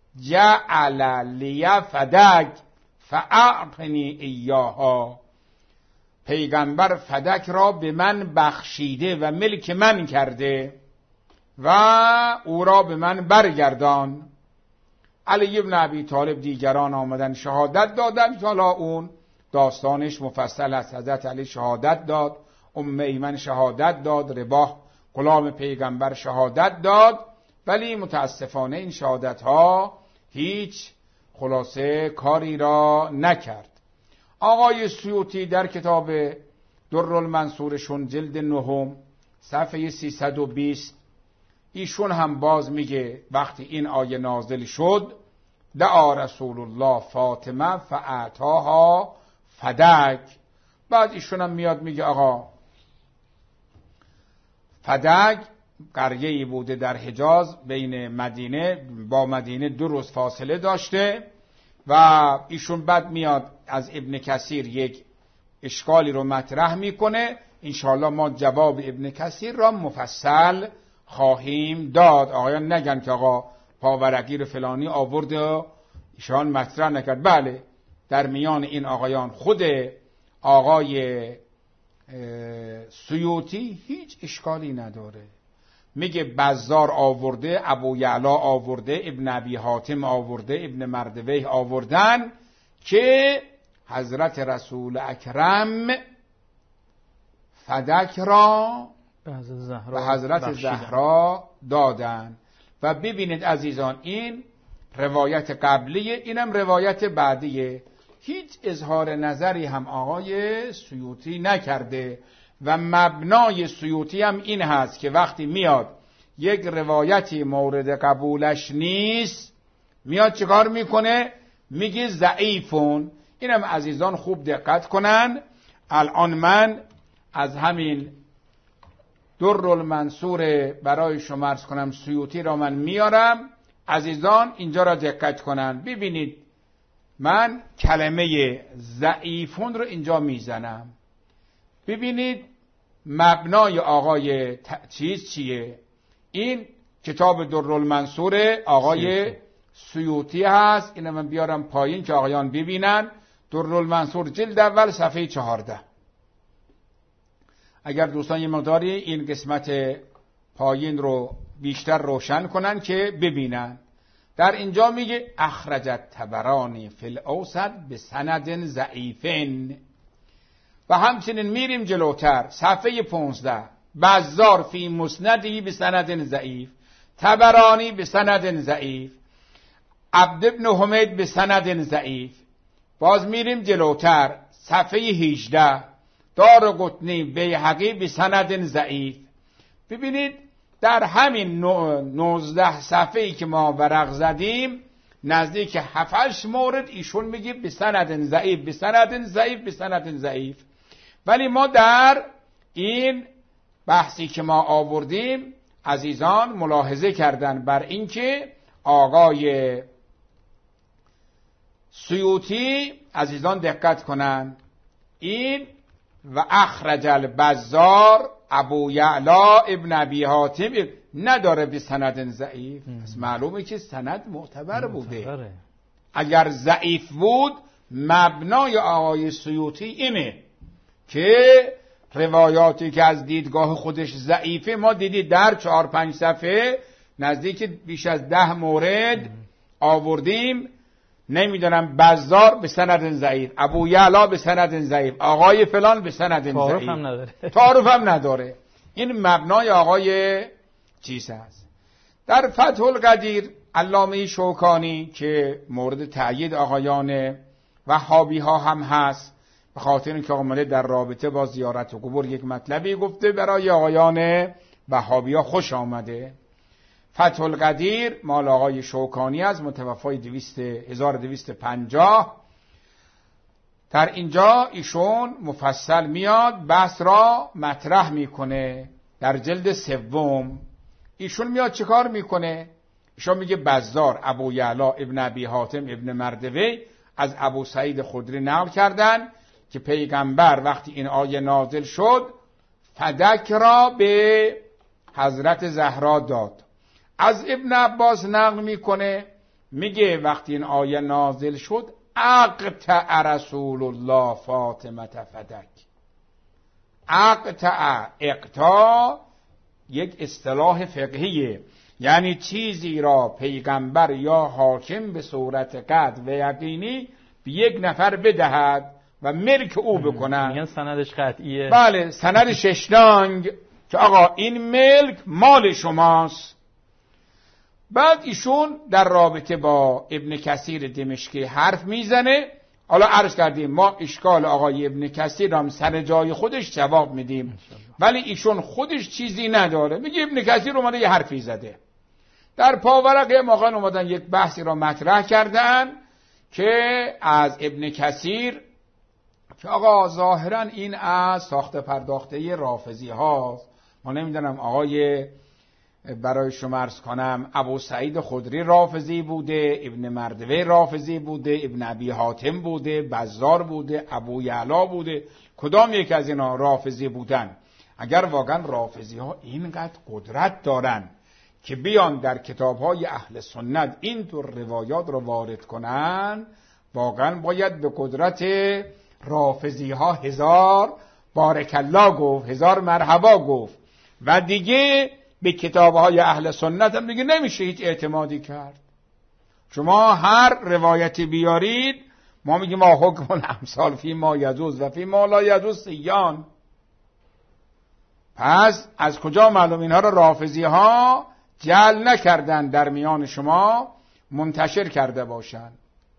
جعل لی فدک فاعطنی ایاها، پیغمبر فدک را به من بخشیده و ملک من کرده و او را به من برگردان. علی ابن ابی طالب دیگران آمدن شهادت دادن، حالا اون داستانش مفصل است. حضرت علی شهادت داد، ام ایمن شهادت داد، رباح غلام پیغمبر شهادت داد، ولی متاسفانه این شهادت ها هیچ خلاصه کاری را نکرد. آقای سیوطی در کتاب در المنصورشون جلد 9 صفحه 320 ایشون هم باز میگه وقتی این آیه نازل شد دعا رسول الله فاطمه فاعطاها فدک، بعد ایشون هم میاد میگه آقا فدک قریه‌ای بوده در حجاز بین مدینه با مدینه 2 روز فاصله داشته و ایشون بعد میاد از ابن کثیر یک اشکالی رو مطرح میکنه. انشاءالله ما جواب ابن کثیر را مفصل خواهیم داد. آقایان نگن که آقا پاورقی رو فلانی آورد و ایشان مطرح نکرد. بله در میان این آقایان خود آقای سیوطی هیچ اشکالی نداره، میگه بزار آورده، ابو یعلا آورده، ابن ابی حاتم آورده، ابن مردویه آوردن که حضرت رسول اکرم فدک را به حضرت زهرا دادن. و ببینید عزیزان، این روایت قبلیه، اینم روایت بعدیه. هیچ اظهار نظری هم آقای سیوطی نکرده و مبنای سیوطی هم این هست که وقتی میاد یک روایتی مورد قبولش نیست، میاد چیکار میکنه؟ میگه ضعیفون. اینم عزیزان خوب دقت کنن. الان من از همین در المنصور برای شما عرض کنم سیوطی را من میارم. عزیزان اینجا را دقت کنن، ببینید من کلمه ضعیفون رو اینجا میزنم. ببینید مبنای آقای چیه؟ این کتاب در المنصور آقای سیوطی هست. اینو من بیارم پایین که آقایان ببینن. در المنصور جلد اول صفحه 14. اگر دوستان یه مقداری این قسمت پایین رو بیشتر روشن کنن که ببینن. در اینجا میگه اخرجت طبرانی فی الاوسط به سند ضعیفین. و همچنین میریم جلوتر صفحه 15 بزار فی مسندی به سند ضعیف، طبرانی به سند ضعیف، عبد بن حمید به سند ضعیف. باز میریم جلوتر صفحه 18 دارقطنی بیهقی به سند ضعیف. ببینید در همین 19 صفحه‌ای که ما ورق زدیم نزدیک 7-8 مورد ایشون میگه به سند ضعیف، به سند ضعیف، به سند ضعیف. ولی ما در این بحثی که ما آوردیم عزیزان ملاحظه کردن بر اینکه آقای سیوطی عزیزان دقت کنن، این و اخرج البزار ابو یعلا ابن ابی حاتم نداره به سند ضعیف. پس معلومه که سند معتبر بوده. اگر ضعیف بود مبنای آقای سیوطی اینه که روایاتی که از دیدگاه خودش ضعیفه ما دیدید در 4-5 صفحه نزدیک بیش از 10 مورد آوردیم. نمیدونم بزار به سند ضعیف، ابو یعلا به سند ضعیف، آقای فلان به سند ضعیف، تعارف هم نداره. این مبنای آقای چیز هست. در فتح القدیر علامه شوکانی که مورد تأیید آقایان وهابی ها هم هست، به خاطر اینکه آمده در رابطه با زیارت قبور یک مطلبی گفته برای آقایان وهابی ها خوش آمده. فتح القدیر مال آقای شوکانی از متوفای 1250. در اینجا ایشون مفصل میاد بحث را مطرح میکنه. در جلد 3 ایشون میاد چیکار میکنه؟ ایشون میگه بزار ابو یعلا ابن ابی حاتم ابن مردوی از ابو سعید خدری نقل کردن که پیغمبر وقتی این آیه نازل شد فدک را به حضرت زهرا داد. از ابن عباس نقل میکنه میگه وقتی این آیه نازل شد اقطع رسول الله فاطمه فدک. اقطاع یک اصطلاح فقهیه، یعنی چیزی را پیغمبر یا حاکم به صورت قطع و یقینی به یک نفر بدهد و ملک او بکنن. میگن سندش قطعیه. بله، سند ششدانگ که آقا این ملک مال شماست. بعد ایشون در رابطه با ابن کثیر دمشقی حرف میزنه. حالا عرض کردیم ما اشکال آقای ابن کثیر هم سر جای خودش جواب میدیم، ولی ایشون خودش چیزی نداره. میگه ابن کثیر اومده یه حرفی زده. در پاورقه موقع اومدن یک بحثی را مطرح کردن که از ابن کثیر که آقا ظاهرا این از ساخته پرداخته رافضی هاست. ما نمیدونم آقای برای شما عرض کنم ابو سعید خدری رافضی بوده، ابن مردوی رافضی بوده، ابن ابی حاتم بوده، بزار بوده، ابو یعلا بوده، کدام یک از اینا رافضی بودن؟ اگر واقعا رافضی ها اینقدر قدرت دارن که بیان در کتاب های اهل سنت اینطور روایات رو وارد کنن، واقعا باید به قدرت رافضی ها 1000 بارک الله گفت، 1000 مرحبا گفت و دیگه به کتابهای اهل سنت هم دیگه نمیشه هیچ اعتمادی کرد. شما هر روایتی بیارید ما میگیم ما حکم الامثال فی ما یجوز و فی ما لا یجوز سیان. پس از کجا معلوم اینها رو رافضی ها جعل نکردن در میان شما منتشر کرده باشند؟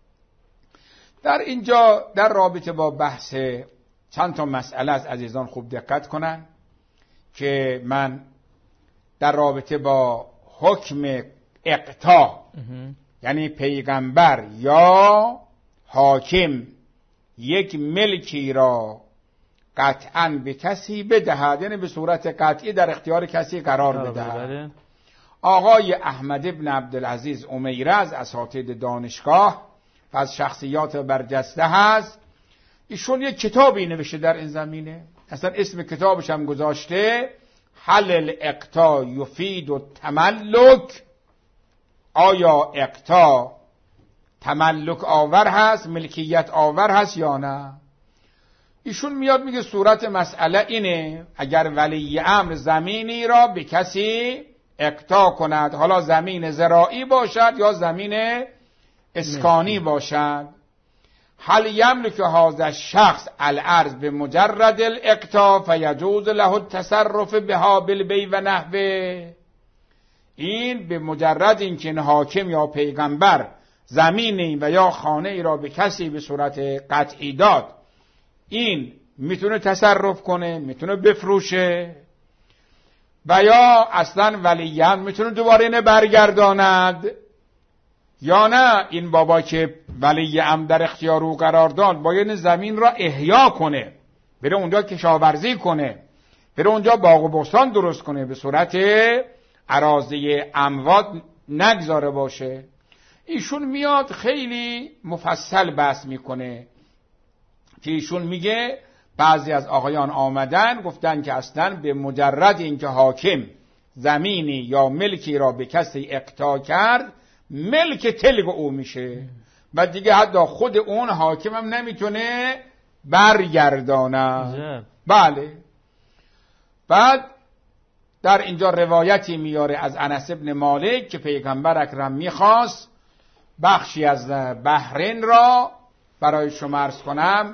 در اینجا در رابطه با بحث چند تا مسئله از عزیزان خوب دقت کنن که من در رابطه با حکم اقطاع یعنی پیغمبر یا حاکم یک ملکی را قطعاً به کسی بدهد، یعنی به صورت قطعی در اختیار کسی قرار بدهد. آقای احمد ابن عبدالعزیز امیره از اساتید دانشگاه و از شخصیات برجسته هست. ایشون یک کتابی نوشته در این زمینه، اصلا اسم کتابش هم گذاشته هل الاقطاع یفید التملک، آیا اقطاع تملک آور هست، ملکیت آور هست یا نه؟ ایشون میاد میگه صورت مسئله اینه اگر ولی امر زمینی را به کسی اقطاع کند، حالا زمین زراعی باشد یا زمین اسکانی باشد، هل یملک هذا الشخص الارض بمجرد الاقطاع فیجوز له التصرف بها بالبیع و نحوه. این به مجرد اینکه این حاکم یا پیغمبر زمینی و یا خانه ای را به کسی به صورت قطعی داد، این میتونه تصرف کنه، میتونه بفروشه و یا اصلا ولی امر میتونه دوباره اینه برگرداند، یا نه این بابا که ولی امر در اختیار او قرار داد باید زمین را احیا کنه، بره اونجا کشاورزی کنه، بره اونجا باغ و بستان درست کنه، به صورت اراضی اموات نگذاره باشه. ایشون میاد خیلی مفصل بحث میکنه که ایشون میگه بعضی از آقایان آمدن گفتن که اصلا به مجرد اینکه حاکم زمینی یا ملکی را به کسی اقطاع کرد ملک تلک او میشه و دیگه حتی خود اون حاکم هم نمیتونه برگردانه. بله. بعد در اینجا روایتی میاره از انس ابن مالک که پیغمبر اکرم میخواست بخشی از بحرین را برای شما عرض کنم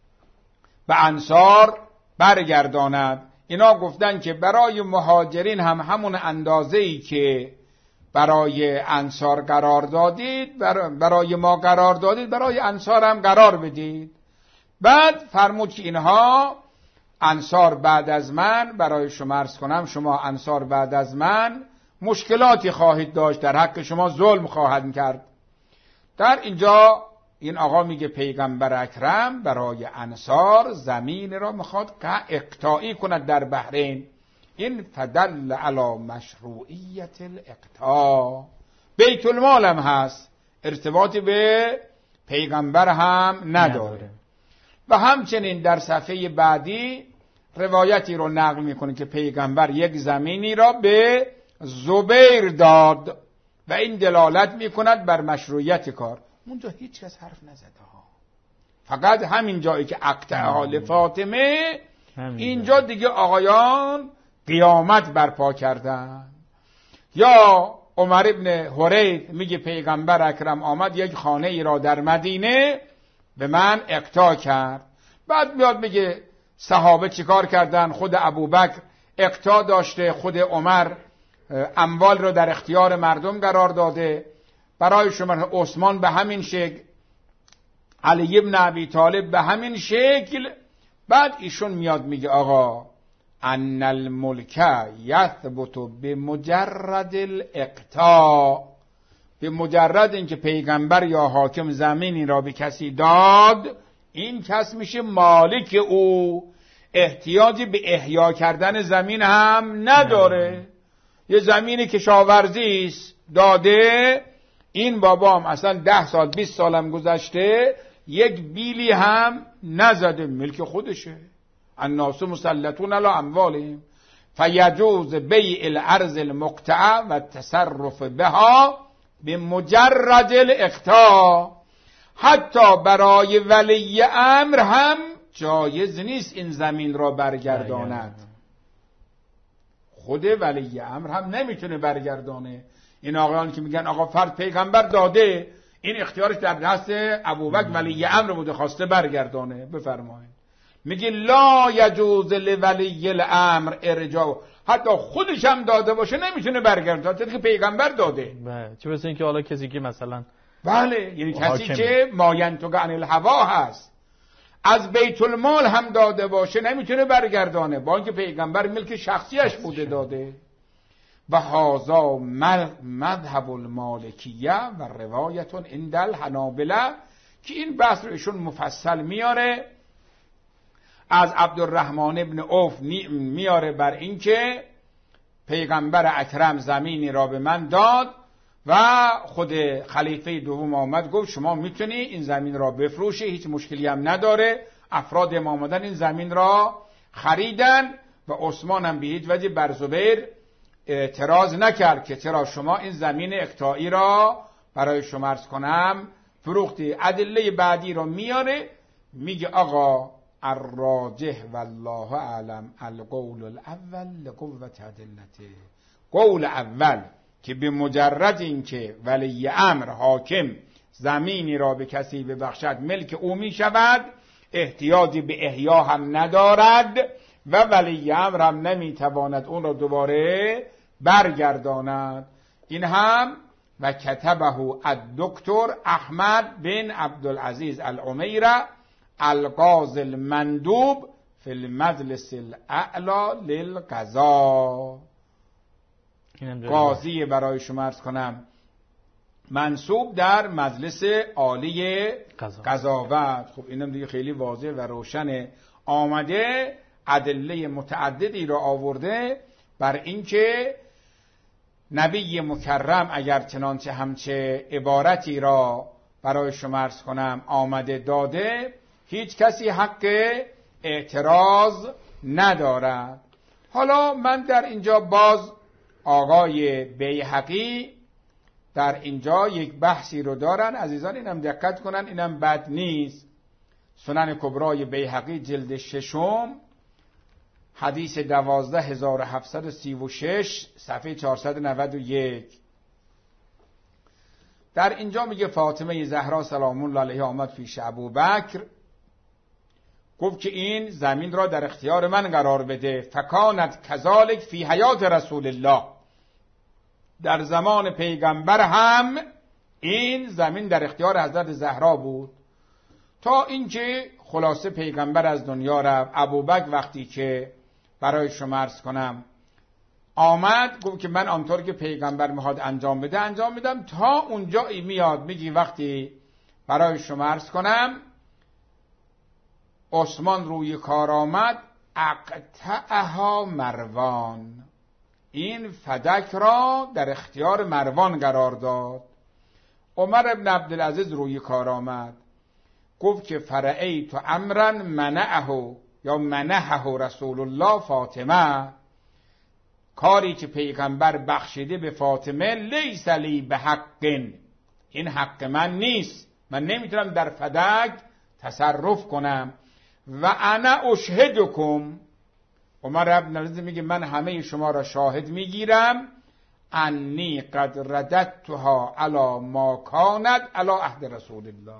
به انصار برگرداند. اینا گفتن که برای مهاجرین هم همون اندازه‌ای که برای انصار قرار دادید برای ما قرار دادید برای انصار هم قرار بدید. بعد فرمود که اینها انصار بعد از من، برای شما عرض کنم شما انصار بعد از من مشکلاتی خواهید داشت، در حق شما ظلم خواهند کرد. در اینجا این آقا میگه پیغمبر اکرم برای انصار زمین را میخواد اقطاعی کند در بحرین. این فدل علی مشروعیت الاقطاع. بیت المال هم هست، ارتباطی به پیغمبر هم نداره. و همچنین در صفحه بعدی روایتی رو نقل میکنه که پیغمبر یک زمینی را به زبیر داد و این دلالت میکند بر مشروعیت کار. اونجا هیچ کس حرف نزده ها، فقط همین جایی که اقطعها لفاطمه، اینجا دیگه آقایان قیامت برپا کردن. یا عمر ابن حریر میگه پیغمبر اکرم آمد یک خانه ای را در مدینه به من اقطاع کرد. بعد میاد میگه صحابه چیکار کردن؟ خود ابوبکر اقطاع داشته، خود عمر اموال رو در اختیار مردم قرار داده، برای شما عثمان به همین شکل، علی ابن ابی طالب به همین شکل. بعد ایشون میاد میگه آقا ان الملک یثبت بمجرد الاقطاع، به مجرد اینکه پیغمبر یا حاکم زمینی را به کسی داد این کس میشه مالک او، احتیاجی به احیا کردن زمین هم نداره. یه زمین کشاورزی است داده، این بابا هم اصلا 10 سال 20 سال هم گذشته یک بیلی هم نزده، ملک خودشه. الناس مسلطون علی اموالهم فیجوز بیع الارض المقطعه و التصرف بها به مجرد الاقطاع. حتی برای ولی امر هم جایز نیست این زمین را برگرداند. خود ولی امر هم نمیتونه برگردانه. این آقایان که میگن آقا فرد پیغمبر داده، این اختیارش در دست ابوبکر ولی امر بوده، خواسته برگردانه. بفرمایید. میگه لا یجوز لولی الامر ارجاع، حتی خودش هم داده باشه نمیتونه برگردانه، چون که پیغمبر داده. چه برسه اینکه حالا کسی که مثلا بله، یعنی کسی که ماینطق عن الهوا هست، از بیت المال هم داده باشه نمیتونه برگردانه، با اینکه پیغمبر ملک شخصیش بوده داده. و هذا مذهب المالکیه و روایت عند الحنابلة، که این بحث رو ایشون مفصل میاره از عبدالرحمن ابن عوف میاره بر اینکه پیغمبر اکرم زمینی را به من داد و خود خلیفه دوم آمد گفت شما میتونی این زمین را بفروشی، هیچ مشکلی هم نداره. افراد امام آمدن این زمین را خریدن و عثمان هم به هیچ وجه بر زبیر اعتراض نکرد که چرا شما این زمین اقطاعی را برای شما عرض کنم فروختی. ادله بعدی را میاره، میگه آقا الراجح والله اعلم القول الاول لقوت ادلته. قول اول که به مجرد اینکه ولی امر حاکم زمینی را به کسی ببخشد ملک او می شود، احتیاجی به احیا هم ندارد و ولی امر هم نمی تواند اون را دوباره برگرداند. این هم و کتبه الدکتر احمد بن عبدالعزیز العمیره القاضی المندوب فی المجلس الاعلی للقضاء. قاضی برای شما عرض کنم منصوب در مجلس عالی قضاوت. خب اینم دیگه خیلی واضح و روشن آمده، ادله متعددی را آورده بر اینکه نبی مکرم اگر چنانچه همچه عبارتی را برای شما عرض کنم آمده داده، هیچ کسی حق اعتراض ندارد. حالا من در اینجا باز آقای بیهقی در اینجا یک بحثی رو دارن، عزیزان اینم دقت کنن، اینم بد نیست. سنن کبرای بیهقی جلد 6 حدیث 12736 صفحه 491. در اینجا میگه فاطمه زهرا سلام الله علیها آمد پیش ابوبکر، گفت که این زمین را در اختیار من قرار بده. فکانت کذالک فی حیات رسول الله، در زمان پیغمبر هم این زمین در اختیار حضرت زهرا بود، تا اینکه خلاصه پیغمبر از دنیا رفت. ابوبکر وقتی که برای شما عرض کنم آمد گفت که من آنطور که پیغمبر میخواد انجام بده انجام میدم. تا اونجا میاد میگی وقتی برای شما عرض کنم عثمان روی کار آمد، اقطعها مروان، این فدک را در اختیار مروان قرار داد. عمر ابن عبدالعزیز روی کار آمد، گفت که فرعیت امرا منعه یا منحه رسول الله فاطمه، کاری که پیغمبر بخشیده به فاطمه لیس لی به حق، این حق من نیست، من نمیتونم در فدک تصرف کنم. و انا اشهدکم، عمر ابن عبدالعزیز میگه من همه شما را شاهد میگیرم، انی قد رددتها علی ما کانت علی عهد رسول الله.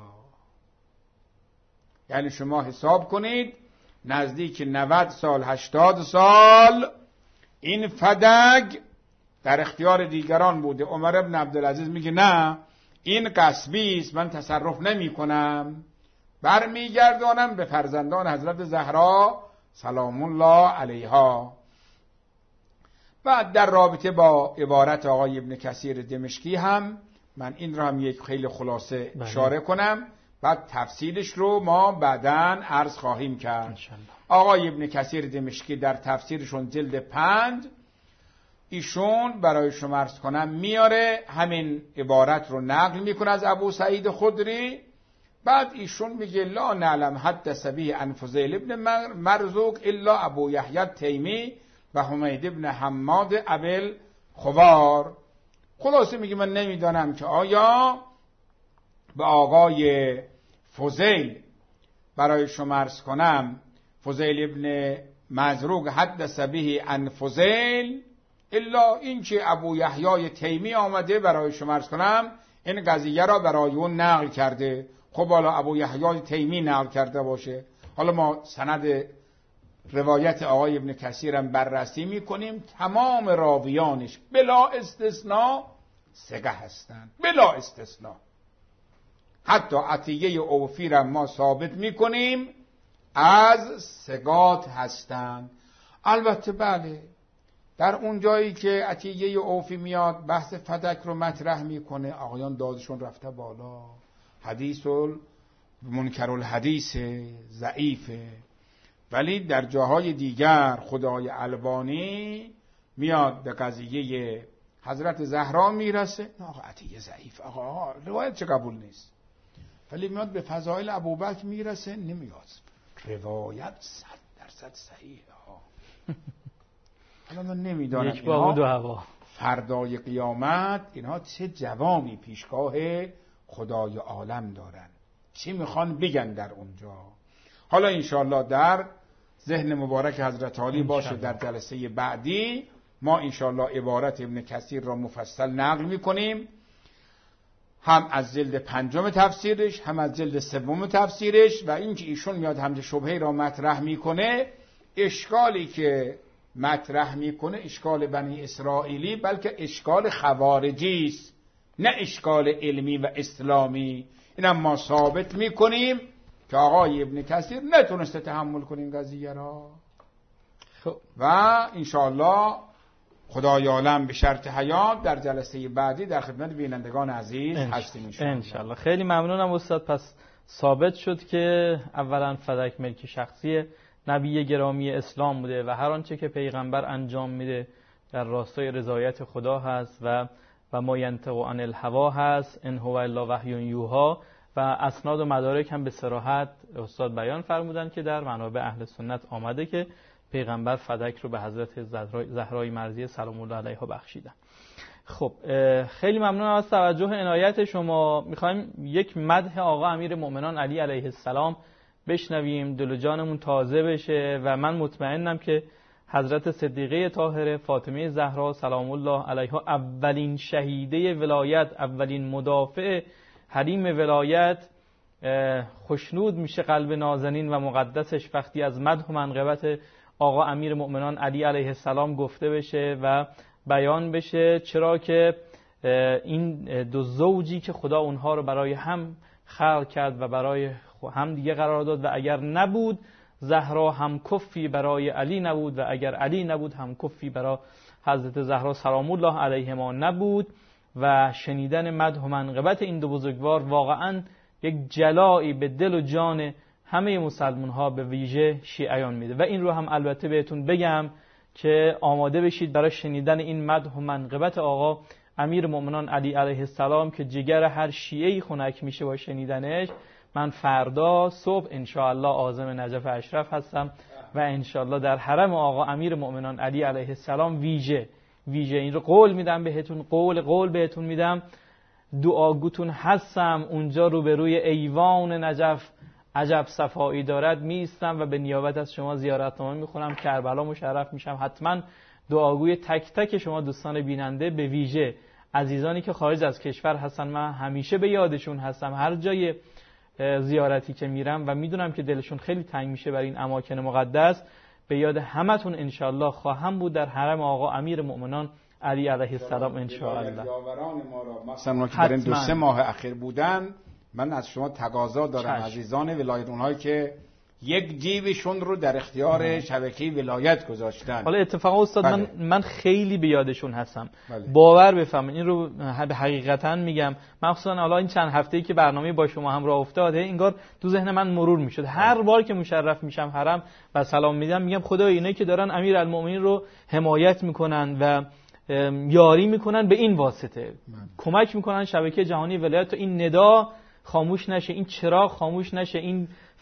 یعنی شما حساب کنید نزدیک 90 سال 80 سال این فدک در اختیار دیگران بوده. عمر ابن عبدالعزیز میگه نه این غصبی است، من تصرف نمی کنم، برمیگردانم به فرزندان حضرت زهرا سلام الله علیها. بعد در رابطه با عبارت آقای ابن کثیر دمشقی هم من این را هم یک خیلی خلاصه اشاره کنم، بعد تفصیلش رو ما بعداً عرض خواهیم کرد. آقای ابن کثیر دمشقی در تفسیرشون جلد 5 ایشون برای شما عرض کنم میاره همین عبارت رو نقل میکنه از ابو سعید خدری. بعد ایشون میگه لا نعلم حدث به عن فضیل ابن مرزوق الا ابو یحیی تیمی و حمید ابن حماد ابل خوار. خلاصه میگه من نمیدانم که آیا به آقای فضیل برای شما عرض کنم، فضیل ابن مزروق حدث به عن فضیل، الا اینکه ابو یحیی تیمی آمده برای شما عرض کنم این قضیه را برای اون نقل کرده. خب حالا ابو یحیی تیمی نقل کرده باشه، حالا ما سند روایت آقای ابن کثیر هم بررسی میکنیم، تمام راویانش بلا استثناء ثقه هستند، بلا استثناء. حتی عطیه اوفی را ما ثابت میکنیم از ثقات هستند. البته بله، در اون جایی که عطیه اوفی میاد بحث فدک رو مطرح میکنه، آقایان دادشون رفته بالا، حدیث منکر الحدیث ضعیفه. ولی در جاهای دیگر خدای البانی میاد به قضیه حضرت زهرا میرسه، آقا عطیه ضعیف، آقا روایت چه قبول نیست. ولی میاد به فضائل ابوبکر میرسه، نمیاد روایت 100% صحیحه. حالا من نمیدانم یک با دو هوا فردای قیامت اینها چه جوابی پیشگاه خدای عالم دارن، چی میخوان بگن در اونجا. حالا انشاءالله در ذهن مبارک حضرت عالی باشه، در جلسه بعدی ما انشاءالله عبارت ابن کثیر را مفصل نقل میکنیم، هم از جلد 5 تفسیرش، هم از جلد 3 تفسیرش. و اینکه ایشون میاد همچه شبهه را مطرح میکنه، اشکالی که مطرح میکنه اشکال بنی اسرائیلی، بلکه اشکال خوارجی است، نه اشکال علمی و اسلامی. اینم ما ثابت میکنیم که آقای ابن کثیر نتونسته تحمل کنه این قضیه را. و انشاءالله خدای عالم به شرط حیات در جلسه بعدی در خدمت بینندگان عزیز هستیم انشاءالله. خیلی ممنونم استاد. پس ثابت شد که اولا فدک ملک شخصی نبی گرامی اسلام بوده و هر آنچه که پیغمبر انجام میده در راستای رضایت خدا هست و ما ینطق عن الهوا هست، ان هو الا وحی یوحی. و اسناد و مدارک هم به صراحت استاد بیان فرمودن که در منابع اهل سنت آمده که پیغمبر فدک رو به حضرت زهرای مرضیه سلام الله علیها بخشیدن. خب خیلی ممنونم از توجه عنایت شما. میخوایم یک مدح آقا امیر مؤمنان علی علیه السلام بشنویم، دل و جانمون تازه بشه و من مطمئنم که حضرت صدیقه طاهره فاطمه زهرا سلام الله علیها اولین شهیده ولایت، اولین مدافع حریم ولایت، خوشنود میشه قلب نازنین و مقدسش وقتی از مدح و منقبت آقا امیر مؤمنان علی علیه السلام گفته بشه و بیان بشه، چرا که این دو زوجی که خدا اونها رو برای هم خلق کرد و برای هم دیگه قرار داد و اگر نبود زهرا هم کفی برای علی نبود و اگر علی نبود هم کفی برای حضرت زهرا سلام الله علیهما نبود. و شنیدن مدح و منقبت این دو بزرگوار واقعا یک جلایی به دل و جان همه مسلمان ها به ویژه شیعیان میده. و این رو هم البته بهتون بگم که آماده بشید برای شنیدن این مدح و منقبت آقا امیر مؤمنان علی علیه السلام که جگر هر شیعه‌ای خنک میشه با شنیدنش. من فردا صبح انشاءالله عازم نجف اشرف هستم و انشاءالله در حرم آقا امیر مؤمنان علی علیه السلام ویژه این رو قول میدم بهتون، قول بهتون میدم، دعاگوتون هستم اونجا روبروی ایوان نجف، عجب صفایی دارد میستم و به نیابت از شما زیارتنامه میخونم، کربلا مشرف میشم. حتما دعاگوی تک تک شما دوستان بیننده، به ویژه عزیزانی که خارج از کشور هستن، من همیشه به یادشون هستم هر جای زیارتی که میرم و میدونم که دلشون خیلی تنگ میشه برای این اماکن مقدس. به یاد همتون انشاءالله خواهم بود در حرم آقا امیر مؤمنان علی علیه السلام انشاءالله. یاوران ما را مثلا که در این 2-3 ماه اخیر بودن، من از شما تقاضا دارم عزیزان ولایت، اونهایی که یک جیبشون رو در اختیار شبکه ولایت گذاشتن. حالا اتفاقا استاد من خیلی به یادشون هستم. باور بفرمایید این رو حقیقتا میگم، مخصوصا حالا این چند هفته‌ای که برنامه با شما هم راه افتاده، انگار تو ذهن من مرور میشد. هر بار که مشرف میشم حرم و سلام میدم میگم خدای اینایی که دارن امیرالمومنین رو حمایت میکنن و یاری میکنن به این واسطه، کمک میکنن شبکه جهانی ولایت تا این ندا خاموش نشه، این چراغ خاموش نشه، این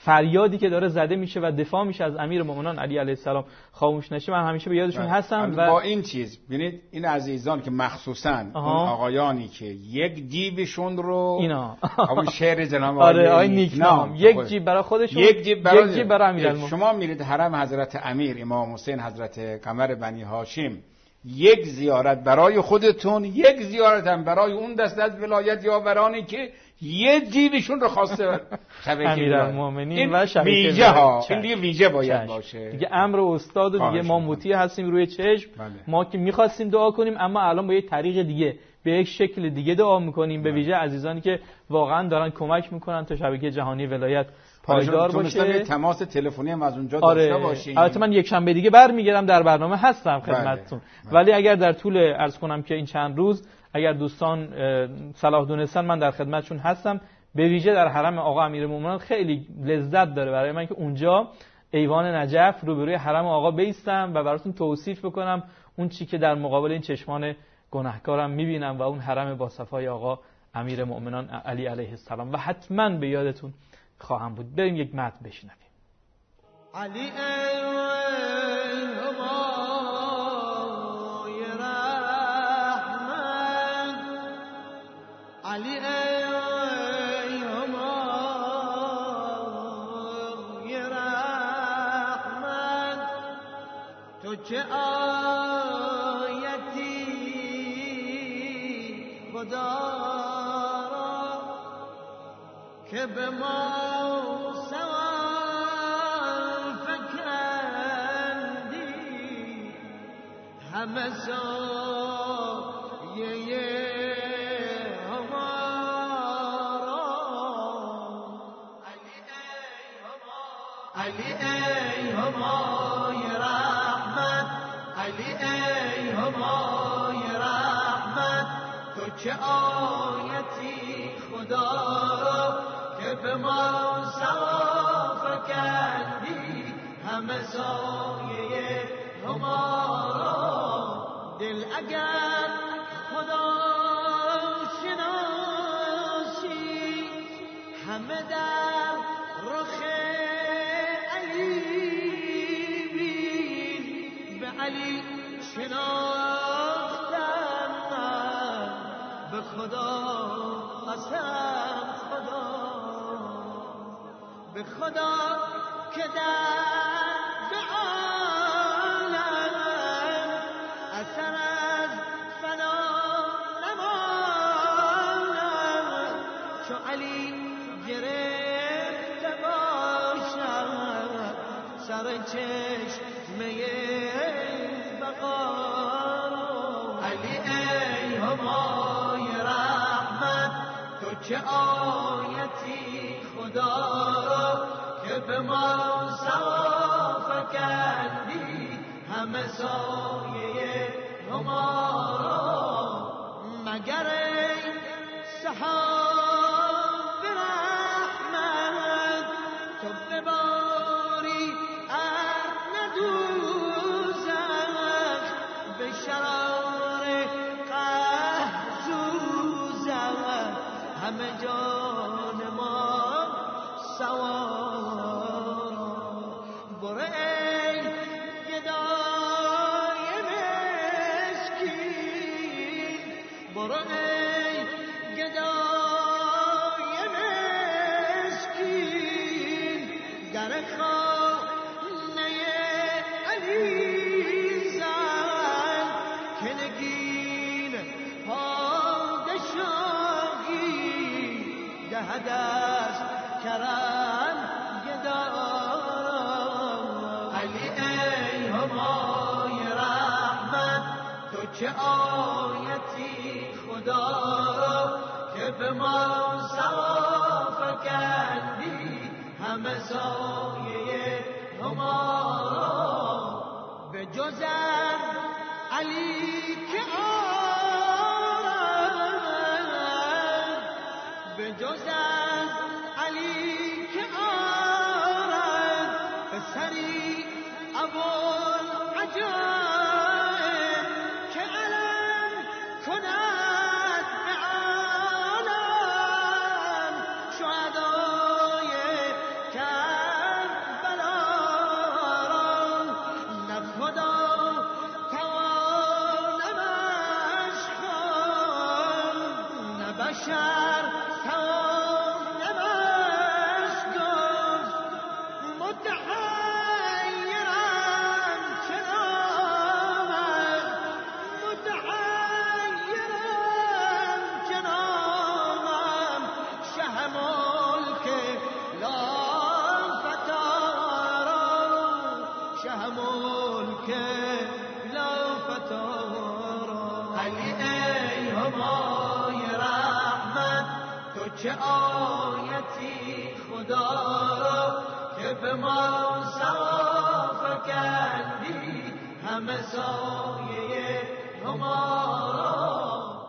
فریادی که داره زده میشه و دفاع میشه از امیرالمومنین علی علیه السلام خاموش نشه. من همیشه به یادشون هستم. و با این چیز ببینید این عزیزان که مخصوصا اون آقایانی که یک جیبشون رو اینا اون شعر جناب آقای نیکنام یک جیب برای خودشون، یک جیب برای امیرالمومنین. شما میرید حرم حضرت امیر امام حسین حضرت قمر بنی هاشم، یک زیارت برای خودتون، یک زیارت هم برای اون دست از ولایت یاورانی که یه جیبشون رو خواسته امیرالمومنین و شبکه ویژه ها. این دیگه ویژه باید باشه دیگه. امر استاد و دیگه ما موتی هستیم روی چشم. ما که می‌خواستیم دعا کنیم اما الان با یک طریق دیگه، به یک شکل دیگه دعا می‌کنیم. به ویژه عزیزانی که واقعا دارن کمک می‌کنن تا شبکه جهانی ولایت پایدار باشه. تماس تلفنی هم از اونجا داشته باشیم. البته من یک شنبه دیگه برمیگردم، در برنامه هستم خدمتتون. ولی اگر در طول عرض کنم که این چند روز اگر دوستان صلاح دونستن من در خدمتشون هستم. به ویژه در حرم آقا امیرالمومنین خیلی لذت داره برای من که اونجا ایوان نجف روبروی حرم آقا بیستم و براتون توصیف بکنم اون چی که در مقابل این چشمان گناهکارم میبینم و اون حرم با صفای آقا امیرالمومنین علی علیه السلام. و حتما به یادتون خواهم بود. بریم یک متن بشنویم. علی علی ای همای رحمت، تو چه آیتی خدا را که به ما سوال فکندی، همه سایه علی ای همای رحمت، علی ای همای رحمت، تو چه آیتی خدا را که به ما سوا فکندی، همه سایه همارا. دل اگر خدا شناسی، همه در رخ علی شناختم من، به خدا قسم خدا، به خدا که در عالم اثر از فنا نماند، چو علی گرفته باشم سر چشمه علی ای همای رحمت، تو چه آیتی خدا را که به ما سوا فکندی، همه سایه همارا. مگر ای سحاب رحمت، تو بباری شرار قهر سوزد، همه جان ما سوار. برو ای گدای مسکین، برو ای گدای مسکین، در خانه علی دست کرم گدارم. علی ای همای رحمت، تو چه آیتی خدا را که به ما سوا فکندی، همه سایه همارا. به جز علی که به جز علی که آرد پسری ابوالعجایب، که علم کند به عالم شهدای کربلا. محشر سوانمش گفت متحیرم چنامم متحیرم چنامم شه ملک لا فتارا شه ملک لا فتارا علی ای همای رحمت تو چه آیتی خدا را که به ما سوا فکندی همه سایه همارا.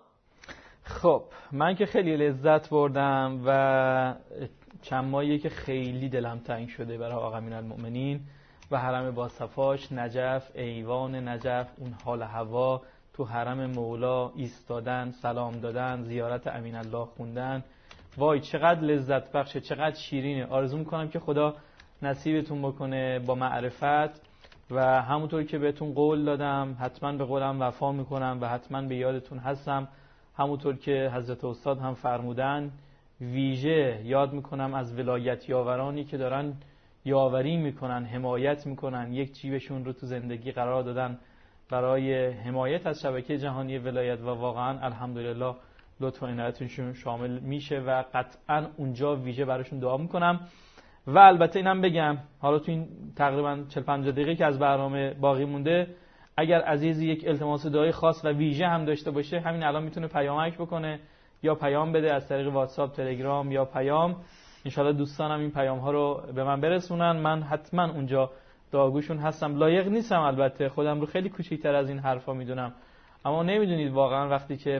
خب من که خیلی لذت بردم و چند ماهیه که خیلی دلم تنگ شده برای آقا امیرالمؤمنین و حرم باصفاش، نجف، ایوان نجف، اون حال هوا تو حرم مولا ایستادن، سلام دادن، زیارت امین الله خوندن. وای چقدر لذت بخشه، چقدر شیرینه. آرزو میکنم که خدا نصیبتون بکنه با معرفت و همونطور که بهتون قول دادم حتما به قولم وفا میکنم و حتما به یادتون هستم. همونطور که حضرت استاد هم فرمودن، ویژه یاد میکنم از ولایت یاورانی که دارن یاوری میکنن، حمایت میکنن، یک جیبشون رو تو زندگی قرار دادن برای حمایت از شبکه جهانی ولایت و واقعا الحمدلله لطف و عنایتشون شامل میشه و قطعا اونجا ویژه براشون دعا میکنم. و البته اینم بگم حالا تو این تقریبا 40-50 دقیقه که از برنامه باقی مونده، اگر عزیزی یک التماس دعای خاص و ویژه هم داشته باشه، همین الان میتونه پیامک بکنه یا پیام بده از طریق واتساپ، تلگرام یا پیام. انشالله دوستانم این پیام ها رو به من برسونن، من حتما اونجا دعاگوشون هستم. لایق نیستم البته، خودم رو خیلی کوچیک‌تر از این حرفا میدونم، اما نمیدونید واقعا وقتی که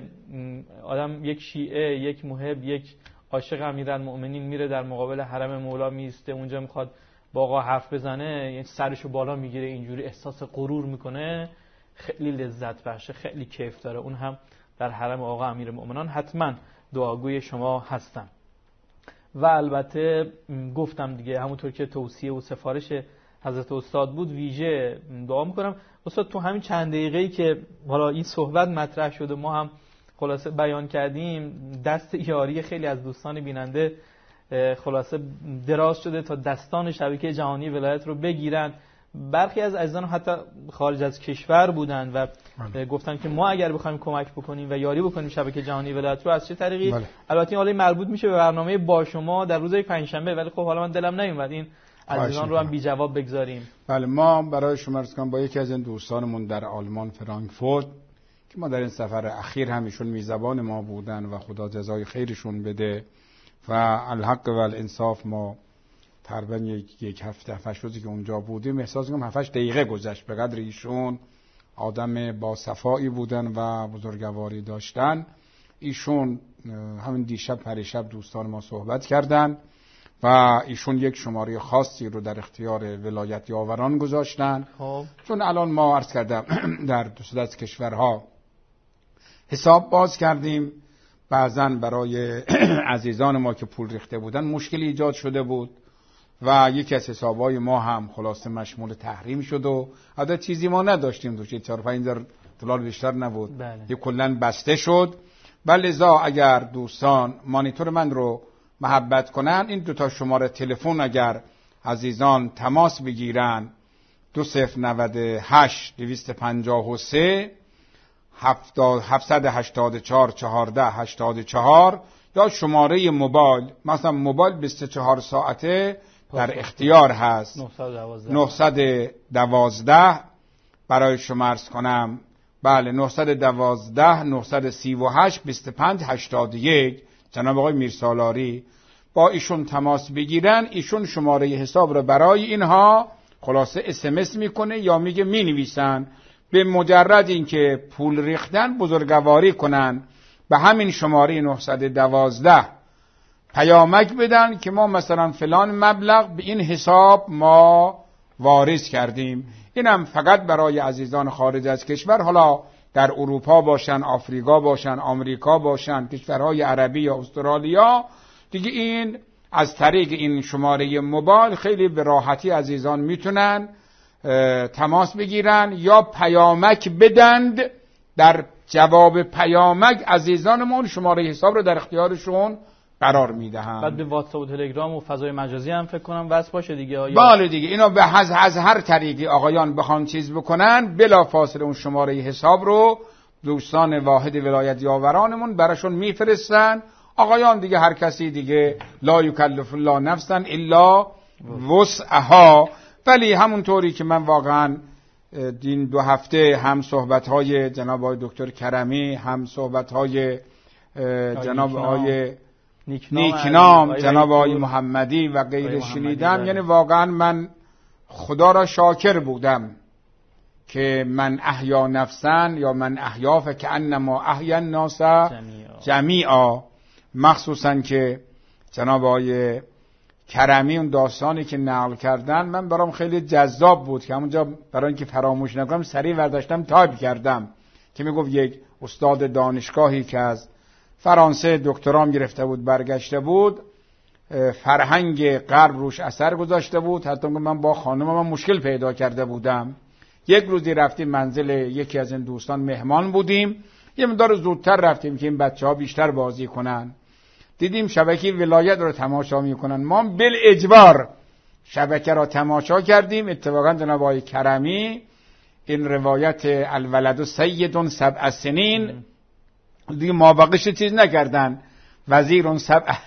آدم یک شیعه، یک محب، یک عاشق امیرالمؤمنین میره در مقابل حرم مولا میسته، اونجا میخواد با آقا حرف بزنه، یعنی سرشو بالا میگیره، اینجوری احساس غرور میکنه، خیلی لذت بخشه، خیلی کیف داره. اون هم در حرم آقا امیرالمؤمنان حتما دعاگوی شما هستم. و البته گفتم دیگه، همونطور که توصیه و سفارش حضرت استاد بود، ویژه دعا میکنم. استاد تو همین چند دقیقه‌ای که حالا این صحبت مطرح شد و ما هم خلاصه بیان کردیم، دست یاری خیلی از دوستان بیننده خلاصه دراز شده تا دستان شبکه جهانی ولایت رو بگیرن. برخی از عزیزان حتی خارج از کشور بودن و گفتن که ما اگر بخوایم کمک بکنیم و یاری بکنیم شبکه جهانی ولایت رو از چه طریقی. البته این حالا مربوط میشه به برنامه با شما در روز پنجشنبه، ولی خب حالا من دلم نمیومد این عزیزان رو هم بی جواب بگذاریم. بله، ما برای شما عرض کنم با یکی از این دوستانمون در آلمان فرانکفورت که ما در این سفر اخیر همیشون میزبان ما بودن و خدا جزای خیرشون بده و الحق و الانصاف، ما تقریبا یک هفته 7 روزی که اونجا بودیم احساس می‌کنم 7 دقیقه گذشت، به قدر ایشون آدم با صفایی بودن و بزرگواری داشتن. ایشون همین دیشب پریشب دوستان ما صحبت کردن و ایشون یک شماره خاصی رو در اختیار ولایت یاوران گذاشتن. چون الان ما عرض کردم در دو سه از کشورها حساب باز کردیم، بعضا برای عزیزان ما که پول ریخته بودن مشکلی ایجاد شده بود و یکی از حسابهای ما هم خلاصه مشمول تحریم شد و حتی چیزی ما نداشتیم، دوشه 4-5 دلار بیشتر نبود، یه کلن بسته شد. لذا اگر دوستان مانیتور من رو محبت کنن، این 2 شماره تلفن اگر عزیزان تماس بگیرن 2098 253 784 14 84 یا شماره موبایل، مثلا موبایل 24 ساعته در اختیار هست 912 برای شما عرض کنم. بله 912 938 25 81 جناب آقای میرسالاری با ایشون تماس بگیرن. ایشون شماره حساب رو برای اینها خلاصه SMS میکنه یا میگه مینویسن، به مجرد اینکه پول ریختن بزرگواری کنن به همین شماره 912 پیامک بدن که ما مثلا فلان مبلغ به این حساب ما واریز کردیم. اینم فقط برای عزیزان خارج از کشور، حالا در اروپا باشن، آفریقا باشن، آمریکا باشن، کشورهای عربی یا استرالیا دیگه، این از طریق این شماره موبایل خیلی به راحتی عزیزان میتونن تماس بگیرن یا پیامک بدند در جواب پیامک عزیزانمون شماره حساب رو در اختیارشون قرار میدهم. بعد به واتساپ و تلگرام و فضای مجازی هم فکر کنم وصل باشه دیگه. بله دیگه، اینا به از هر طریقی آقایان بخوان چیز بکنن بلا فاصله اون شماره حساب رو دوستان واحد ولایت یاورانمون براشون میفرستن. آقایان دیگه هر کسی دیگه لا یکلف الله نفسا الا وسعها. ولی همونطوری که من واقعا این 2 هفته هم صحبت‌های جناب آقای دکتر کرمی، هم صحبت‌های جناب آقای نیکنام، جناب آقای محمدی و غیره شنیدم، یعنی واقعا من خدا را شاکر بودم که من احیا نفسن یا من احیا فکأنما احیا الناس جمیعا. مخصوصا که جناب آقای کرمی اون داستانی که نقل کردن من برام خیلی جذاب بود که همونجا برای اینکه فراموش نکنم سریع برداشتم تایپ کردم که میگفت یک استاد دانشگاهی که از فرانسه دکترام گرفته بود برگشته بود، فرهنگ غرب روش اثر گذاشته بود، حتی من با خانمم مشکل پیدا کرده بودم. یک روزی رفتیم منزل یکی از این دوستان مهمان بودیم، یه مقدار زودتر رفتیم که این بچه‌ها بیشتر بازی کنن. دیدیم شبکه ولایت رو تماشا میکنن، ما بالاجبار شبکه را تماشا کردیم. اتفاقا جناب آقای کرمی این روایت الولد سید 7 سنین دیگه مابقیش چیز نکردن، وزیر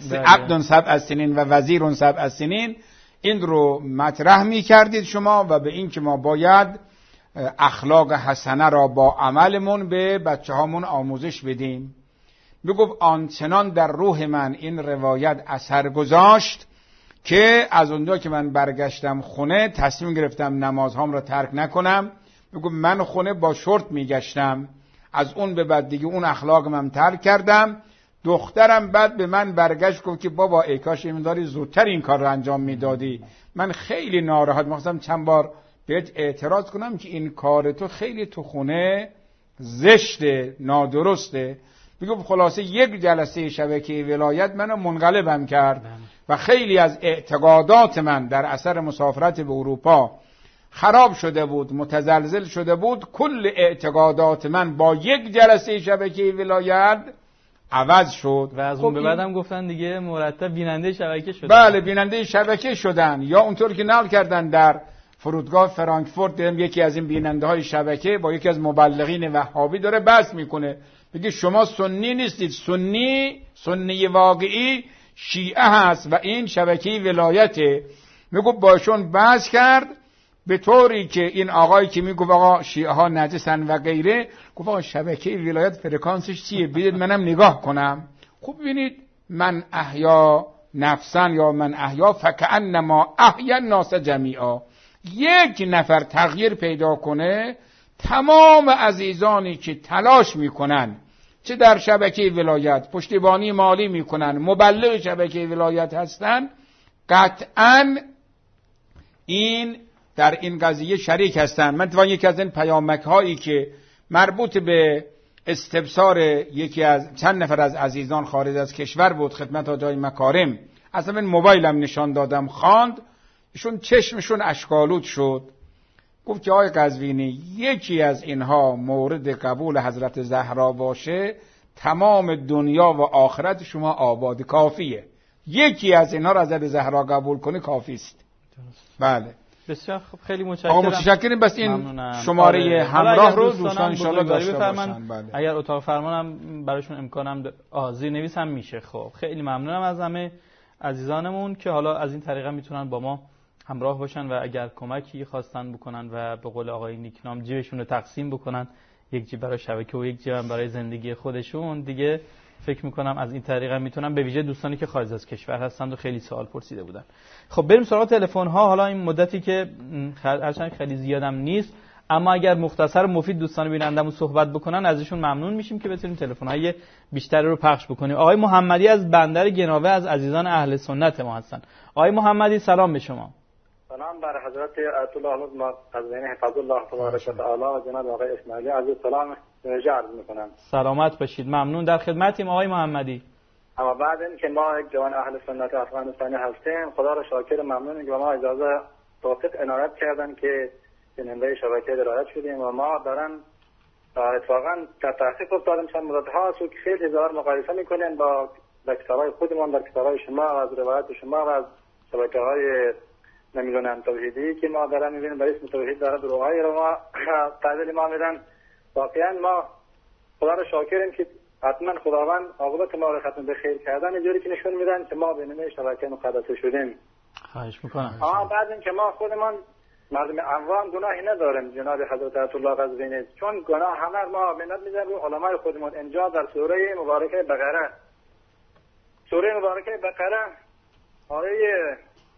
7 سنین و وزیر 7 سنین، این رو مطرح میکردید شما و به این که ما باید اخلاق حسنه را با عملمون به بچه هامون آموزش بدیم. بگو آنچنان در روح من این روایت اثر گذاشت که از اونجا که من برگشتم خونه تصمیم گرفتم نمازهام را ترک نکنم. بگو من خونه با شورت میگشتم، از اون به بعد دیگه اون اخلاق من ترک کردم. دخترم بعد به من برگشت گفت که بابا ای کاش ایمداری زودتر این کار را انجام میدادی. من خیلی ناراحت می‌خواستم چند بار بهت اعتراض کنم که این کار تو خیلی تو خونه زشته، نادرسته. میگم خلاصه یک جلسه شبکه ولایت منو منقلبم کرد و خیلی از اعتقادات من در اثر مسافرت به اروپا خراب شده بود، متزلزل شده بود. کل اعتقادات من با یک جلسه شبکه ولایت عوض شد و از اون به بعدم گفتن دیگه مرتب بیننده شبکه شدن. بله بیننده شبکه شدن. یا اونطور که نقل کردن در فرودگاه فرانکفورت دیدم یکی از این بیننده های شبکه با یکی از مبلغین وهابی داره بحث میکنه، میگه شما سنی نیستید، سنی واقعی شیعه هست و این شبکه ولایته. میگه باشون بحث کرد به طوری که این آقایی که میگه آقا شیعه ها نجسن و غیره، گفت آقا شبکه ولایت فرکانسش چیه بدید منم نگاه کنم. خوب ببینید، من احیا نفسن یا من احیا فکأنما احیا الناس جمیعا. یک نفر تغییر پیدا کنه، تمام عزیزانی که تلاش میکنن چه در شبکه ولایت پشتیبانی مالی میکنن، مبلغ شبکه ولایت هستن، قطعاً این در این قضیه شریک هستن. من توان یکی از این پیامک هایی که مربوط به استفسار یکی از چند نفر از عزیزان خارج از کشور بود خدمت آقای مکارم، اصلا موبایلم نشان دادم، خواند، ایشون چشمشون اشکالود شد. گفت که آقای قزوینی یکی از اینها مورد قبول حضرت زهرا باشه تمام دنیا و آخرت شما آباد، کافیه. یکی از اینها را حضرت زهرا قبول کنی کافی است. بله بسیار خب، خیلی متشکرم. متشکرم. بس این شماره همراه رو دوستان ان شاء الله داشته باشن. بله. اگر اتاق فرمانم براشون امکانم زیرنویس هم میشه. خب خیلی ممنونم از همه عزیزانمون که حالا از این طریقه میتونن با ما همراه باشن و اگر کمکی خواستن بکنن و به قول آقای نیکنام جیبشون رو تقسیم بکنن، یک جیب برای شبکه و یک جیب برای زندگی خودشون، دیگه فکر میکنم از این طریقه میتونن، به ویژه دوستانی که خارج از کشور هستند و خیلی سوال پرسیده بودن. خب بریم سراغ تلفن ها. حالا این مدتی که هرچند خیلی زیادم نیست، اما اگر مختصر و مفید دوستان بینندمون صحبت بکنن ازشون ممنون میشیم که بتونیم تلفن های بیشتری رو پخش بکنیم. آقای محمدی از بندر گناوه از عزیزان اهل سنت ما هستن. آقای محمدی سلام به شما. سلام بر حضرت آیت الله محمد قزوینی حفظ الله تبارک و تعالی و جناب آقای اسماعیلی عزیز سلام عرض میکنم. سلامت باشید. ممنون، در خدمتیم آقای محمدی. اما بعد این که ما یک جوان اهل سنت افغانستانی هستیم، خدا را شاکر ممنونیم که ما اجازه توفیق عنایت کردن که بیننده شبکه ولایت شدیم و ما دارن اتفاقا در تحقیق افتادم چند مدت ها که خیلی هزار مقایسه میکنین با کتاب‌های خودمان، در کتاب‌های شما، از روایت شما و از شبکه‌های نمیدونم توحیدی که ما دارن میبینیم به اسم توحید داره دروغایی رو ما تحویل ما میدن. واقعا ما خدا رو شاکریم که حتما خداوند عاقبت ما رو ختم به خیر کردن اینجوری که نشون میدن که ما بینیم شبکه مقدسه شدیم. خواهش میکنم. بعد اینکه ما خودمان مردم عوام گناهی نداریم جناب حضرت آیت الله قزوینی، چون گناه همه ما منت میذاریم رو علمای خودمون. اینجا در سوره مبارکه بقره، سوره مبارکه بقره آیه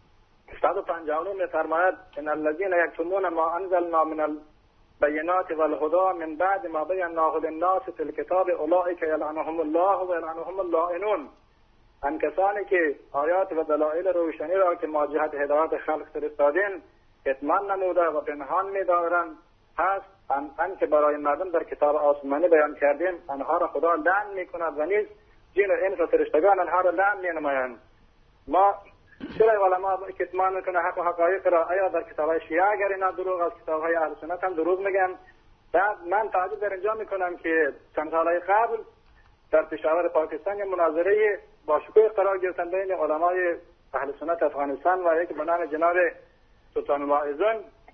159 میفرماید ان الذين يكتمون ما انزلنا من البينات والهدى من بعد ما بيناه للناس في الكتاب اولئك يلعنهم الله ويلعنهم اللائنون. ان کسانی که آیات و دلایل روشنی را که ما جهت هدایت خلق فرستادیم کتمان نموده و پنهان می‌دارند هست ان که برای مردم در کتاب آسمانی بیان کردیم آنها را خدا لعن می‌کند و نیز جن و انس و فرشتگان آنها را لعن می‌نمایند. ما چرا علما کتمان میکنه حق و حقایق را؟ آیا در کتاب‌های شیعه اگر اینا دروغ، از کتاب‌های اهل سنت هم دروغ میگن؟ بعد من تعجب در اینجا میکنم که چند سال قبل در پشاور پاکستان یه مناظره با شکوه قرار گرفتن بین علمای اهل سنت افغانستان و یک به نام جناب سلطان الماعزون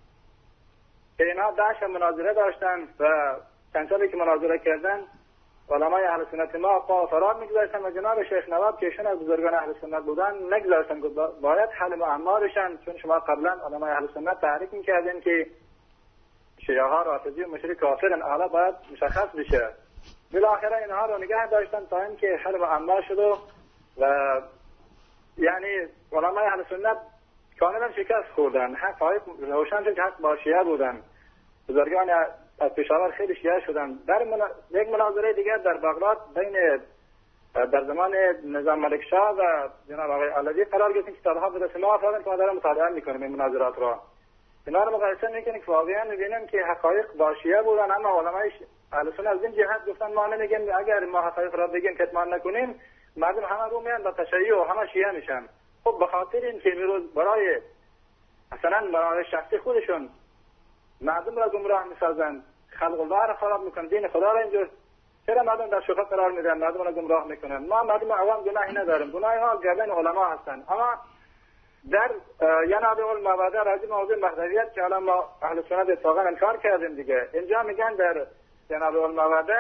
که اینا داشت مناظره داشتن و چند سالی که مناظره کردن علمای اهل سنت ما پا فرار میگذاشتن و جناب شیخ نواب که ایشون از بزرگان اهل سنت بودن نگذاشتن که باید حل معما بشن، چون شما قبلا علمای اهل سنت تحریک میکردین که شیعه ها رافضی و مشرک کافرن، حالا باید مشخص بشه. بالاخره اینها رو نگه داشتن تا اینکه حل معما شد و یعنی علمای اهل سنت کاملا شکست خوردن. حقایق روشن شد که حق با شیعه بودن، بزرگان از پشاور خیلی شیعه شدن. در یک مناظره دیگر در بغداد بین در زمان نظام ملک شاه و جناب آقای علوی قرار گرفت که کتاب‌ها به دست ما افتادن که ما داریم مطالعه می‌کنیم این مناظرات را. اینا رو مقایسه می‌کنیم که واقعا می‌بینیم که حقایق با شیعه بودن، اما علمای اهل سنت از این جهت گفتن ما نمیگیم اگر ما حقایق را بگیم کتمان نکنیم مردم همه رو میان با تشیع و همه شیعه میشن. خب به خاطر این که میروز برای مثلا برای شخصی خودشون مردم را گمراه میسازن، خلق الله را خراب میکنن، دین خدا را اینجور چرا مردم در شبهه قرار میدن، مردم را گمراه میکنن؟ ما مردم عوام گناهی نداریم، گناه ها گردن علما هستن. اما در ینابع الموعظه راجع موضوع مهدویت که الان ما اهل سنت اتفاقا انکار کردیم دیگه، اینجا میگن در ینابع الموعظه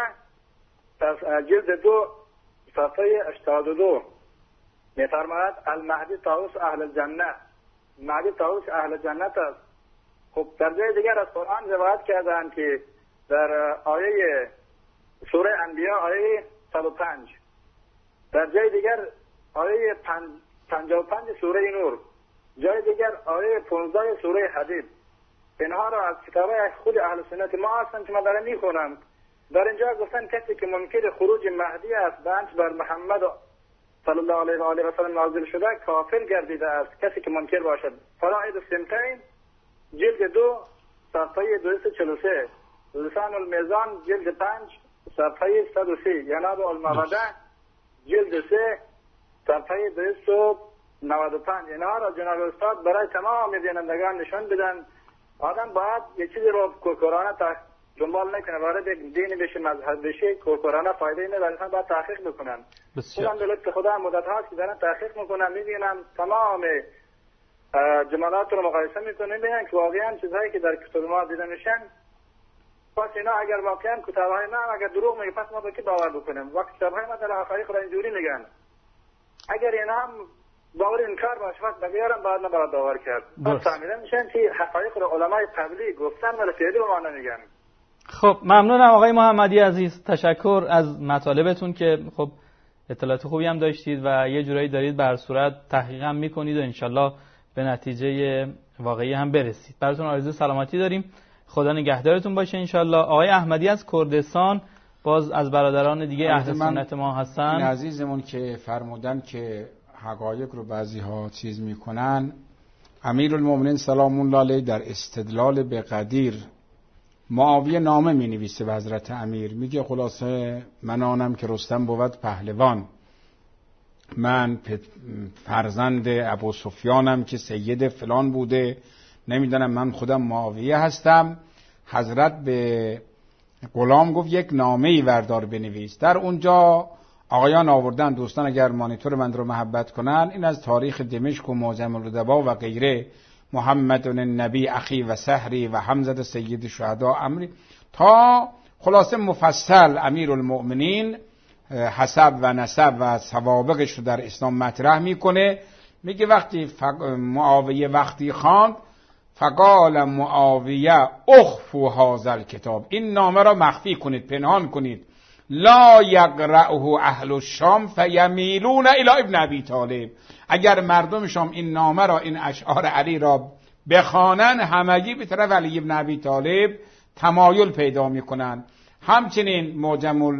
جلد 2 صفحه 82 میفرماید المهدی طاووس اهل الجنه، مهدی طاووس اهل جنت است. خب در جای دیگر از قرآن روایت کردن که در آیه سوره انبیاء آیه 105، در جای دیگر آیه 55 سوره نور، جای دیگر آیه 15 سوره حدید. اینها را از کتابه خود اهل سنت ما هستن که من دارم میخونم. در اینجا گفتن کسی که منکر خروج مهدی است به آنچه بر محمد صلی الله علیه و آله و سلم نازل شده کافر گردیده است، کسی که منکر باشد. فرائض السنتین جلد 2 صفحه 243، لسان المیزان جلد 5 صفحه 130، ینابع الموعظه جلد 3 صفحه 295. اینها را جناب استاد برای تمام بینندگان نشان بدن. آدم باید یک چیزی رو کورکورانه دنبال نکنه، وارد دین بشه، مذهب بشه، کورکورانه فایده نداره، باید تحقیق بکنن. خودم به لطف خدا مدت هاست که دارن تحقیق میکنم، میبینم تمام جملات رو مقایسه میکنیم، ببینن که واقعا چیزهایی که در کتاب ما دیده میشن پس اینا اگر واقعا کتابهای ما اگر دروغ میگه پس ما به کی باور بکنیم؟ وقتی کتابهای ما در حقایق را اینجوری میگن، اگر اینا هم باور انکار باشه پس بقیه بعد نباید باور کرد. پس فهمیده میشن که حقایق رو علمای قبلی گفتن ولی فعلی به ما نمیگن. خب ممنونم آقای محمدی عزیز، تشکر از مطالبتون که خب اطلاعات خوبی هم داشتید و یه جورایی دارید بر صورت تحقیق هم میکنید و انشالله به نتیجه واقعی هم برسید. براتون آرزوی سلامتی داریم، خدا نگهدارتون باشه انشالله. آقای احمدی از کردستان باز از برادران دیگه اهل سنت ما هستن. این عزیزمون که فرمودن که حقایق رو بعضی ها چیز میکنن، امیرالمومنین سلام الله علیه در استدلال به قدیر معاویه نامه می نویسه به حضرت امیر، میگه خلاصه من آنم که رستم بود پهلوان، من فرزند ابو سفیانم که سید فلان بوده، نمیدونم من خودم معاویه هستم. حضرت به غلام گفت یک نامه‌ای وردار بنویس. در اونجا آقایان آوردن، دوستان اگر مانیتور من رو محبت کنن، این از تاریخ دمشق و معجم الادبا و غیره، محمد النبی اخی و سحری و حمزه سید شهدا امری، تا خلاصه مفصل امیرالمؤمنین حسب و نسب و سوابقش رو در اسلام مطرح میکنه. میگه وقتی معاویه وقتی خواند، فقال معاویه اخفوا هذا الکتاب، این نامه را مخفی کنید، پنهان کنید، لا یقرأه اهل الشام فیمیلون الی ابن ابی طالب، اگر مردم شام این نامه را، این اشعار علی را بخوانن، همگی به طرف علی ابن ابی طالب تمایل پیدا میکنن. همچنین معجم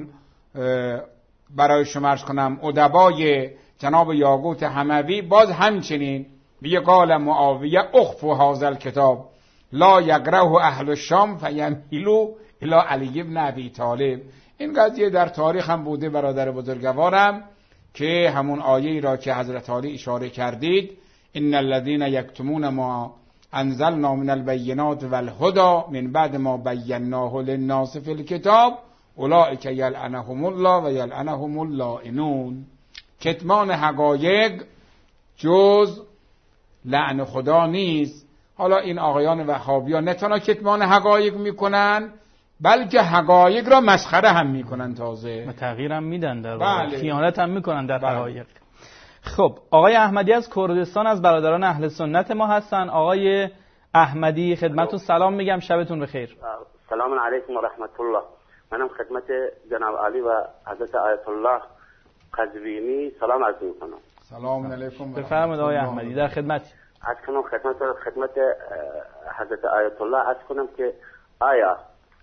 برای شما عرض کنم ادبای جناب یاقوت حموی باز همچنین میگه قال معاویه اخفوا هذا الکتاب لا یقرأه اهل الشام فیمیلوا الی علی ابن ابی طالب. این قضیه در تاریخ هم بوده برادر بزرگوارم، که همون آیه را که حضرت علی اشاره کردید، ان الذين یکتمون ما انزلنا من البینات والهدى من بعد ما بیناه للناس فی الکتاب اولئک یلعنهم الله و یلعنهم اللائنون. کتمان حقایق جز لعن خدا نیست. حالا این آقایان وهابیان نه تنها کتمان حقایق میکنن، بلکه حقایق را مسخره هم میکنن، تازه تغییر هم میدن، در بله. خیانت هم میکنن در بله. حقایق. خب آقای احمدی از کردستان از برادران اهل سنت ما هستن. آقای احمدی خدمتتون سلام میگم، شبتون بخیر. سلام علیکم و رحمت الله. منم خدمت جناب علی و حضرت آیت الله قزوینی سلام عرض میکنم. سلام علیکم. بفرمایید آقای احمدی، در خدمت. از کنم خدمت حضرت آیت الله از کنم که آیا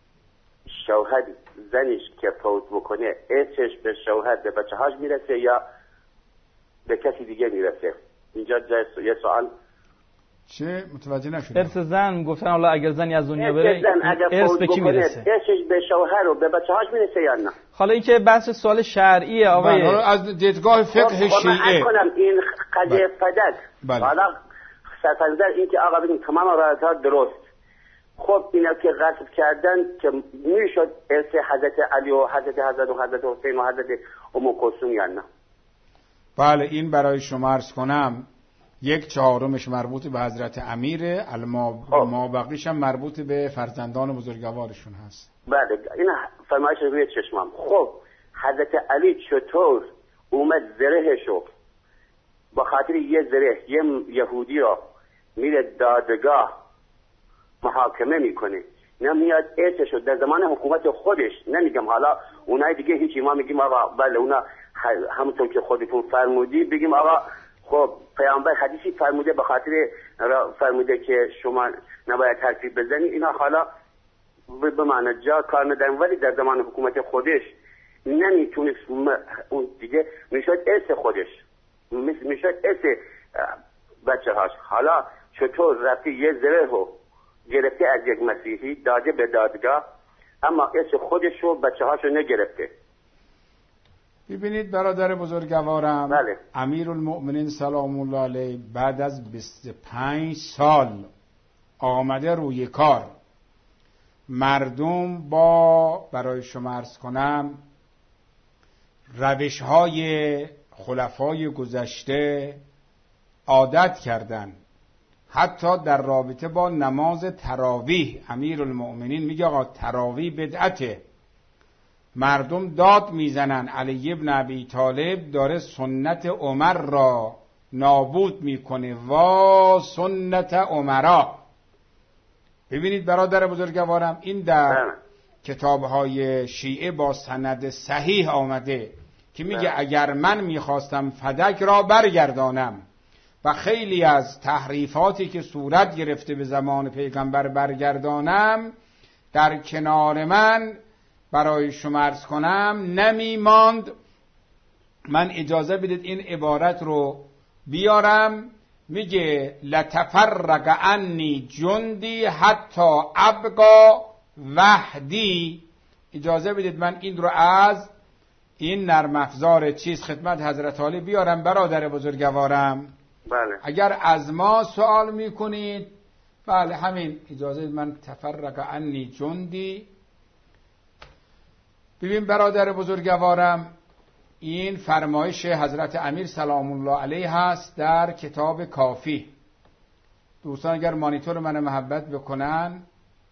شوهر زنیش که فوت بکنه ارثش به شوهر به بچه‌هاش میرسه یا به کسی دیگه میرسه؟ اینجا یه سوال. چه متوجه نشدم. ارث زن گفتن حالا اگر زنی از دنیا بره ارث به کی میرسه؟ ارثش به شوهر و به بچه‌هاش میرسه یا نه؟ حالا این که بحث سوال شرعیه آقای از دیدگاه فقه شیعه. من کنم این قضیه فدک. بله. حالا سرفنزر این که آقا بگیم تمام روایت‌ها درست. خب اینا که غصب کردن که میشد ارث حضرت علی و حضرت حسین و حضرت ام کلثوم یا نه؟ بله، این برای شما عرض کنم 1/4 مربوط به حضرت امیره، ما بقیش هم مربوط به فرزندان بزرگوارشون هست. بله، این فرمایش روی چشمم. خب حضرت علی چطور اومد زرهشو با خاطر یه زره یه یهودی را میره دادگاه محاکمه میکنه، نمیاد ارثشو در زمان حکومت خودش، نمیگم حالا اونای دیگه هیچی، ما میگیم آقا بله اونا همونطور که خودتون فرمودی بگیم آقا خب پیامبر حدیثی فرموده به خاطر فرموده که شما نباید ترتیب بزنی، اینا حالا به معنی جا کار ندارن، ولی در زمان حکومت خودش نمیتونست اون دیگه میشد ارث خودش، میشد ارث بچه هاش. حالا چطور رفتی یه زره رو گرفته از یک مسیحی داده به دادگاه اما ارث خودش رو بچه هاشو نگرفته؟ ببینید برادر بزرگوارم، بله. امیرالمؤمنین سلام الله علیه بعد از 25 سال آمده روی کار، مردم با برای شما عرض کنم روش‌های خلفای گذشته عادت کردن. حتی در رابطه با نماز تراویح امیرالمؤمنین میگه آقا تراویح بدعته، مردم داد میزنن علی ابن ابی طالب داره سنت عمر را نابود میکنه و سنت عمرا. ببینید برادر بزرگوارم، این در کتابهای شیعه با سند صحیح آمده که میگه اگر من میخواستم فدک را برگردانم و خیلی از تحریفاتی که صورت گرفته به زمان پیغمبر برگردانم، در کنار من برای شما عرض کنم نمی ماند. من اجازه بدید این عبارت رو بیارم، میگه لتفرق عنی جندی حتی ابقا وحدی. اجازه بدید من این رو از این نرم افزار چیز خدمت حضرت علی بیارم برادر بزرگوارم. بله. اگر از ما سوال میکنید، بله همین اجازه من تفرق عنی جندی ببین برادر بزرگوارم، این فرمایش حضرت امیر سلام الله علیه هست در کتاب کافی. دوستان اگر مانیتور من محبت بکنن،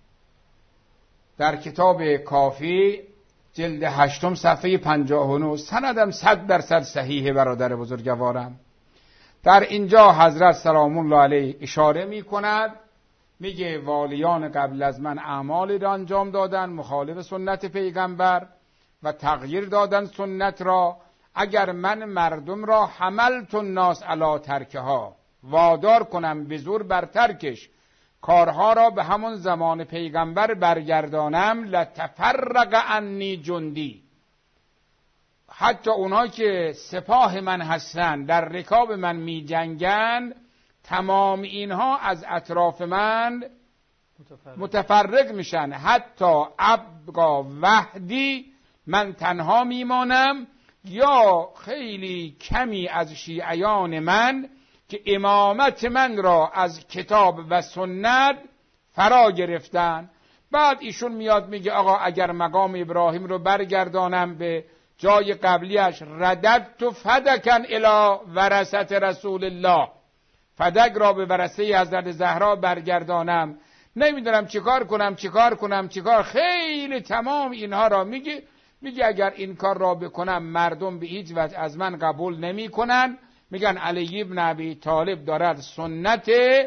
در کتاب کافی جلد 8 صفحه 59 سندم 100% صحیح برادر بزرگوارم. در اینجا حضرت سلام الله علیه اشاره می کند، میگه والیان قبل از من اعمالی را انجام دادن مخالف سنت پیغمبر و تغییر دادن سنت را. اگر من مردم را حملت الناس علی ترکها، وادار کنم به زور بر ترکش، کارها را به همون زمان پیغمبر برگردانم، لتفرق عنی جندی، حتی اونها که سپاه من هستن در رکاب من می جنگن، تمام اینها از اطراف من متفرق میشن، حتی ابقا وحدی، من تنها میمانم، یا خیلی کمی از شیعیان من که امامت من را از کتاب و سنت فرا گرفتن. بعد ایشون میاد میگه آقا اگر مقام ابراهیم رو برگردانم به جای قبلیش، رددت فدکن الی ورثت رسول الله، فدک را به ورثه حضرت زهرا برگردانم، نمیدونم چیکار کنم، خیلی تمام اینها را میگه اگر این کار را بکنم مردم به هیچ وجه از من قبول نمی کنن. میگن علی ابن ابی طالب دارد سنت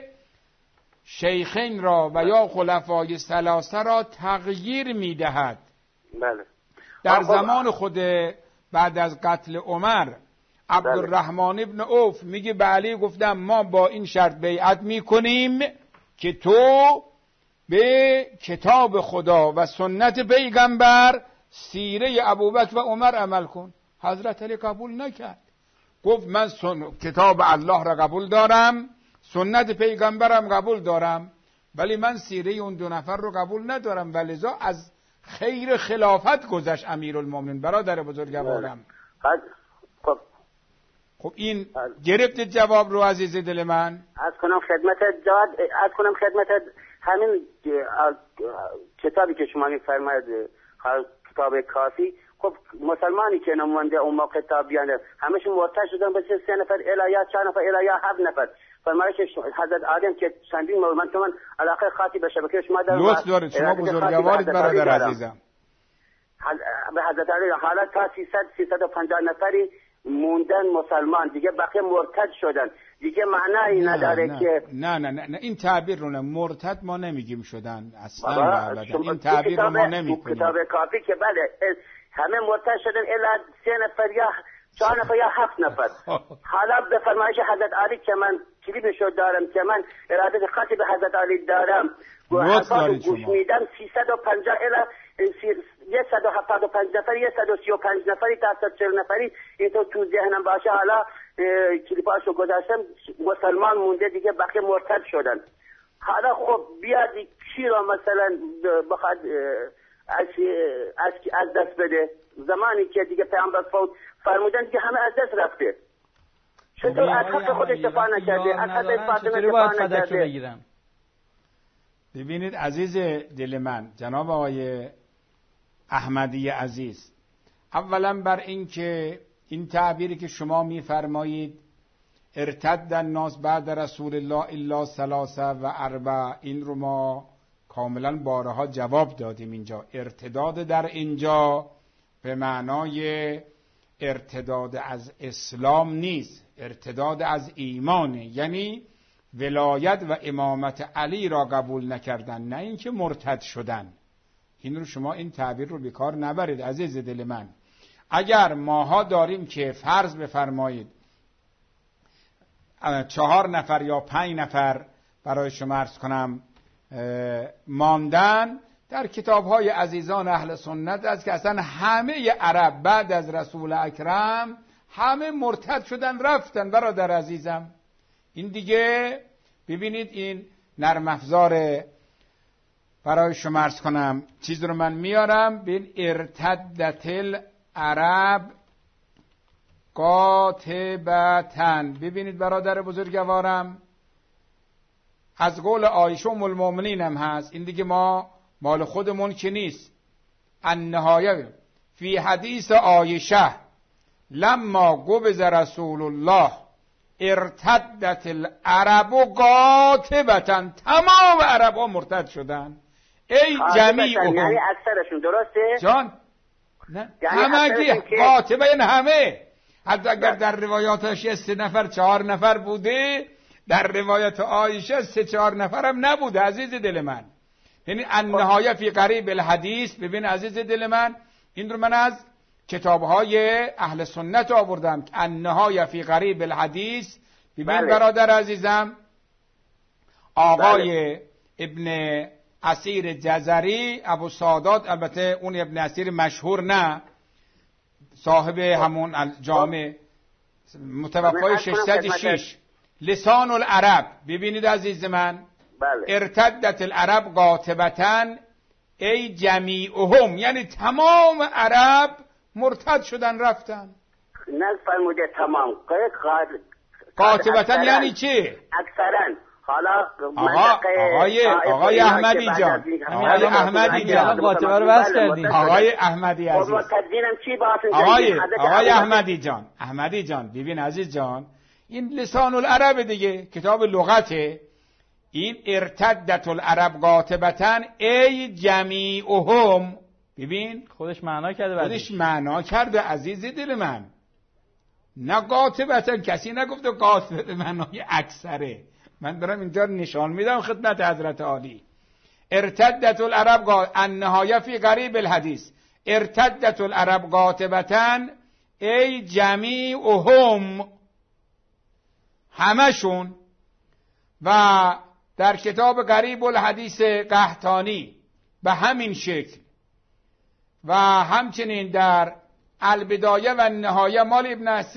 شیخین را و یا خلفای ثلاثه را تغییر میدهد. بله. در زمان خود بعد از قتل عمر، عبدالرحمن ابن عوف میگه به علی گفتم ما با این شرط بیعت میکنیم که تو به کتاب خدا و سنت پیغمبر، سیره ابوبکر و عمر عمل کن. حضرت علی قبول نکرد، گفت من کتاب الله را قبول دارم، سنت پیغمبرم قبول دارم، ولی من سیره اون دو نفر رو قبول ندارم، ولذا از خیر خلافت گذشت امیرالمومنین. برادر بزرگوارم، خب این گرفت جواب رو عزیز دل من. از کنم خدمت همین کتابی که شما می‌فرمایید، کتاب کافی، خب مسلمانی که نمونده اون موقع تابعین همشون مرتد شدن به 3 نفر الی 4 نفر الی 7 نفر. فرمایش حضرت آدم که چندین من علاقه خاطی به شبکه شما در لطف دارید، شما بزرگوارید برادر عزیزم. به حضرت علی حالا تا 350 نفری موندن مسلمان، دیگه بقیه مرتد شدن، دیگه معنی نداره که نه این تعبیر رو مرتد ما نمیگیم شدن اصلا، این تعبیر رو ما نمیکنیم. کتاب کافی که بله همه مرتد شدن الا 3 نفر یا 4 نفر یا 7 نفر. حالا به فرمایش حضرت علی که من کلیپشو دارم، که من اراده خاطی به حضرت علی دارم، گوش میدم 350 الا 175 نفری، 135 نفری تا 140 نفری، این تو ذهنم باشه. حالا کلیپاشو گذاشتم، مسلمان مونده، دیگه بقیه مرتد شدن. حالا خب بیاد کی را مثلا بخواد از دست بده، زمانی که دیگه پیامبر فوت فرمودن که همه از دست رفته، چطور از حق خودش دفاع نکرده، از حق فاطمه دفاع نکرده؟ ببینید عزیز دل من، جناب آقای احمدی عزیز، اولا بر این که این تعبیری که شما میفرمایید ارتد الناس بعد رسول الله الا 3 و 4، این رو ما کاملا بارها جواب دادیم. اینجا ارتداد در اینجا به معنای ارتداد از اسلام نیست، ارتداد از ایمانه، یعنی ولایت و امامت علی را قبول نکردن، نه اینکه مرتد شدن. این رو شما این تعبیر رو بیکار نبرید عزیز دل من. اگر ماها داریم که فرض بفرمایید 4 نفر یا 5 نفر برای شما عرض کنم ماندن، در کتاب‌های عزیزان اهل سنت است که اصلا همه عرب بعد از رسول اکرم همه مرتد شدن رفتن. برادر عزیزم، این دیگه ببینید این نرم افزار برای شما عرض کنم چیز رو من میارم، ببین ارتدت العرب قاطبتن. ببینید برادر بزرگوارم، از قول عایشه ام المؤمنین هم هست، این دیگه ما مال خودمون که نیست. النهایه فی حدیث عایشه لما قبض رسول الله ارتدت العرب قاطبتا، تمام عرب ها مرتد شدن. ای جمیعهم، یعنی اکثرشون، درسته؟ جان نه یعنی همگی قاطبه، این همه. حتی اگر در روایاتش 3 نفر 4 نفر بوده، در روایت عایشه 3-4 نفر هم نبوده عزیز دل من. یعنی النهایه فی قریب الحدیث. ببین عزیز دل من، این رو من از کتاب‌های اهل سنت آوردم که النهایه فی قریب الحدیث. ببین برادر عزیزم، آقای ابن اسیر جزری، ابو سادات، البته اون ابن اسیر مشهور نه، صاحب همون الجامع، متوفای 606، لسان العرب. ببینید عزیز من، ارتدت العرب قاطبتن ای جمیعهم، یعنی تمام عرب مرتد شدن رفتن. نه فرموده تمام، قاطبتن یعنی چی؟ اکثرا. حالا آقای احمدی جان، آقای احمدی جان، قاطبه رو بس کردیم. آقای احمدی عزیز، آقای احمدی جان، ببین عزیز جان، این لسان العرب دیگه، کتاب لغته. این ارتدت العرب قاطبتن ای جمیعهم، ببین خودش معنا کرده، خودش معنا کرده عزیز دل من. نه قاطبتن، کسی نگفته قاطبه معنای اکثره. من دارم اینجا نشان میدم خدمت حضرت عالی. ارتدت العرب النهایه فی قریب الحدیث ارتدت العرب قاطبتن ای جمیعهم، همشون. و در کتاب قریب الحدیث قحطانی به همین شکل، و همچنین در البدایه و النهایه مال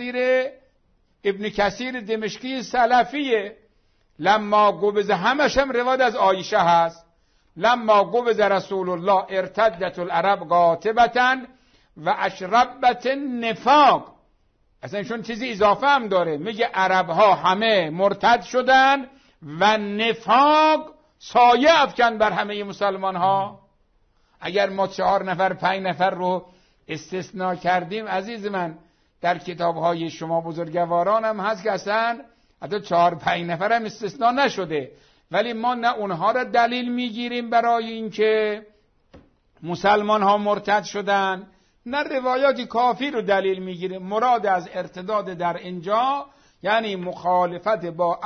ابن کثیر دمشقی سلفیه. لما قبض، همش هم روایت از عایشه هست، لما قبض رسول الله ارتدت العرب قاطبتن و اشربت النفاق. اصلا شون چیزی اضافه هم داره، میگه عرب ها همه مرتد شدن و نفاق سایه افکن بر همه مسلمان ها. اگر ما 4 نفر 5 نفر رو استثناء کردیم عزیز من، در کتاب های شما بزرگواران هم هست که اصلا حتی 4-5 نفر هم استثناء نشده، ولی ما نه اونها را دلیل میگیریم برای اینکه مسلمان ها مرتد شدن، نه روایاتی کافی رو دلیل میگیریم. مراد از ارتداد در اینجا یعنی مخالفت با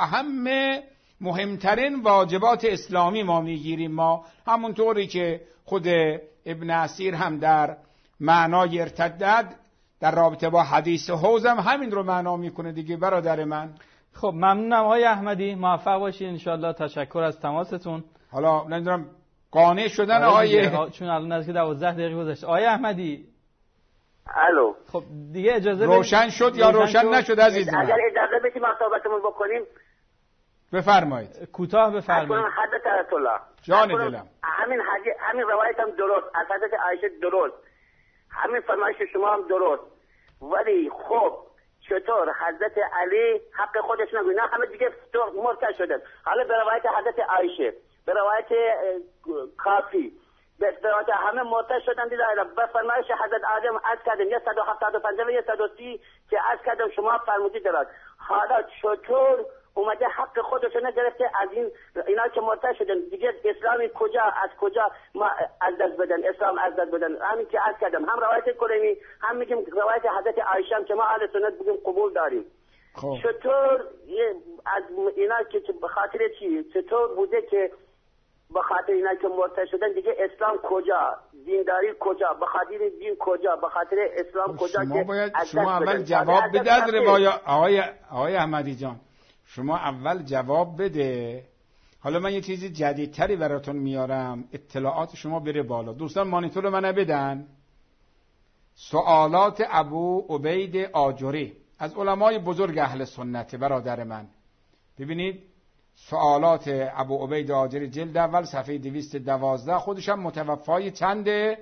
مهمترین واجبات اسلامی ما میگیریم. ما همونطوری که خود ابن اسیر هم در معنای ارتداد در رابطه با حدیث حوض هم همین رو معنا میکنه دیگه برادر من. خب ممنونم آقای احمدی، موفق باشید انشالله. تشکر از تماستون. حالا نمیدونم قانع شدن آقای، چون الان نزدیک 12 دقیقه گذشت. آقای احمدی الو، خب دیگه اجازه روشن شد یا روشن نشد عزیز من؟ اگر اجازه بدید ما صحبتمون بکنیم. بفرمایید. کوتاه بفرمایید. حضرت آیت الله جان دلم، همین روایت هم درست از حضرت عایشه درست، همین فرمایش شما هم درست، ولی خب چطور حضرت علی حق خودش نگوید؟ نه همه دیگه مرتد شدن. حالا به روایت حضرت عایشه، به روایت کافی، به روایت همه مرتد شدن دیدن. به فرمایش حضرت آدم از کردم 175 و 130 که از کردم شما فرمودید دارد. حالا چطور اومده حق خودش نگرفته از اینا که مرتد شدن دیگه؟ اسلامی کجا از کجا ما از دست بدن، اسلام از دست بدن؟ همین که از کردم هم روایت کلمی هم میگیم روایت حضرت عایشه هم که ما اهل سنت بگیم قبول داریم. خب چطور از اینا که به خاطر چی؟ چطور بوده که به خاطر اینا که مرتد شدن دیگه اسلام کجا، دینداری کجا، به خاطر دین کجا، به خاطر اسلام کجا؟ شما باید شما اول جواب بده از روایات آقای احمدی جان، شما اول جواب بده. حالا من یه چیزی جدیدتری براتون میارم، اطلاعات شما بره بالا. دوستان مانیتور من بدن. سوالات ابو عبید آجری از علمای بزرگ اهل سنت برادر من. ببینید سوالات ابو عبید آجری جلد اول صفحه 212، خودش هم متوفای چنده؟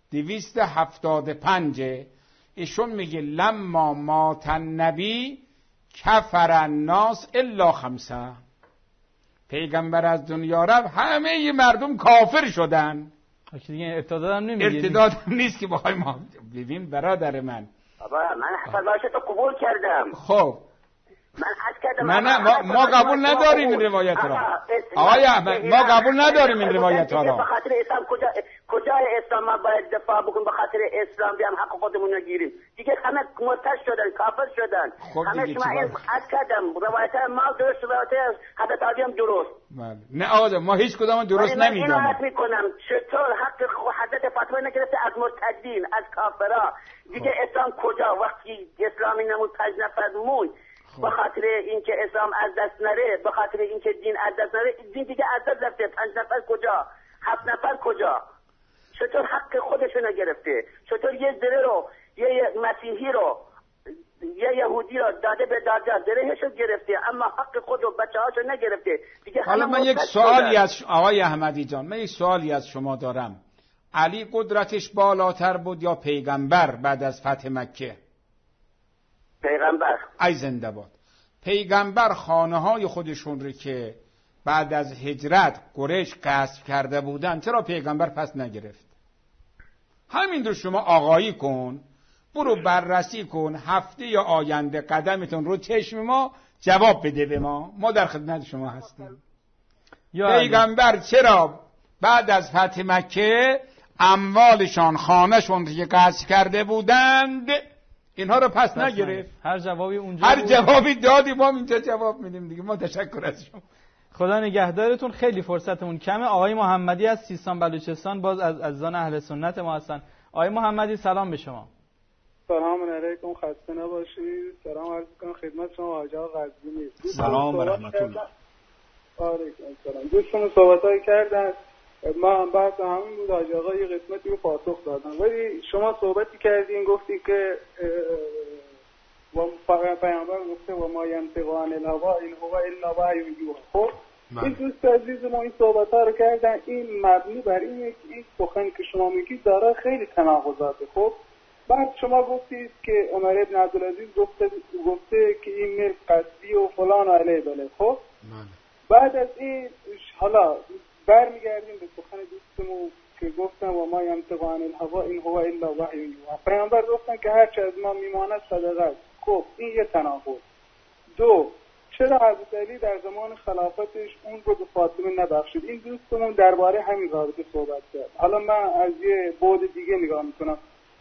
275. ایشون میگه لما مات النبی کفر الناس الا 5. پیغمبر از دنیا رفت همه مردم کافر شدن. دیگه ارتداد هم نمیگه. ارتداد هم نیست که بخوای ما ببین برادر من. بابا من فرمایش تو قبول کردم. خب من عرض کردم ما قبول نداریم این روایت را. آقای احمد ما قبول نداریم این روایت را. به خاطر اسلام کجا اسلام ما باید دفاع بکنیم؟ به خاطر اسلام بیام حق خودمون رو گیریم. دیگه همه مرتد شدن، کافر شدن. همه شما این عرض کردم روایت ما درست، روایت حضرت علی هم درست. نه آقا ما هیچ کدوم درست نمیدونیم. من اینو عرض میکنم چطور حق حضرت فاطمه نگرفته از مرتدین، از کافرا؟ دیگه اسلام کجا؟ وقتی اسلامی نمود 5 نفر موند به خاطر اینکه اسلام از دست نره، به خاطر اینکه دین از دست نره، دین دیگه از دست رفته. 5 نفر کجا؟ 7 نفر کجا؟ چطور حق خودشو نگرفته؟ چطور یه زره رو، یه مسیحی رو، یه یهودی رو داده به دادگاه، زرهشو گرفته اما حق خود و بچه‌هاشو نگرفته؟ دیگه حالا من یک سوالی از آقای احمدی جان، من یک سوالی از شما دارم. علی قدرتش بالاتر بود یا پیغمبر بعد از فتح مکه؟ پیغمبر. ای زنده باد. پیغمبر خانه‌های خودشون رو که بعد از هجرت قریش غصب کرده بودن چرا پیغمبر پس نگرفت؟ همین رو شما آقایی کن، برو بررسی کن، هفته یا آینده قدمتون رو چشم ما جواب بده به ما در خدمت شما هستیم. پیغمبر چرا بعد از فتح مکه اموالشان خانه‌شون رو که غصب کرده بودند اینها رو پس نگرفت؟ هر جوابی اونجا هر جوابی دادی ما اینجا جواب میدیم دیگه. ما تشکر از شما. خدا نگهدارتون. خیلی فرصتمون کمه. آقای محمدی از سیستان بلوچستان باز از عزیزان اهل سنت ما هستن. آقای محمدی سلام به شما. سلام علیکم، خسته نباشید. سلام عرض می‌کنم خدمت شما حاج آقا قزوینی. سلام و رحمت الله. علیکم السلام. دوستان صحبتایی کردن، ما هم بحث همین بود، حاج آقا یه قسمتی رو پاسخ دادن، ولی شما صحبتی کردین گفتی که و پیامبر گفته و ما ینطق عن الهوا ان هو الا وحی یوحی. خب این دوست عزیز ما این صحبت‌ها رو کردن، این مبنی بر اینه که این سخن که شما میگید داره خیلی تناقضاته. خب بعد شما گفتید که عمر ابن عبدالعزیز گفته که این ملک قصدی و فلان و علیه بله. خب بعد از این حالا برمیگردیم به سخن دوستمون که گفتن و ما ینطق عن الهوا ان هو الا وحی یوحی. پیامبر گفتن که هر چه از ما میماند صدقه است. خب این یه تناقض. 2 چرا حضرت علی در زمان خلافتش اون رو به فاطمه نبخشید؟ این دوستمون درباره همین رابطه صحبت کرد. حالا من از یه بعد دیگه نگاه میکنم.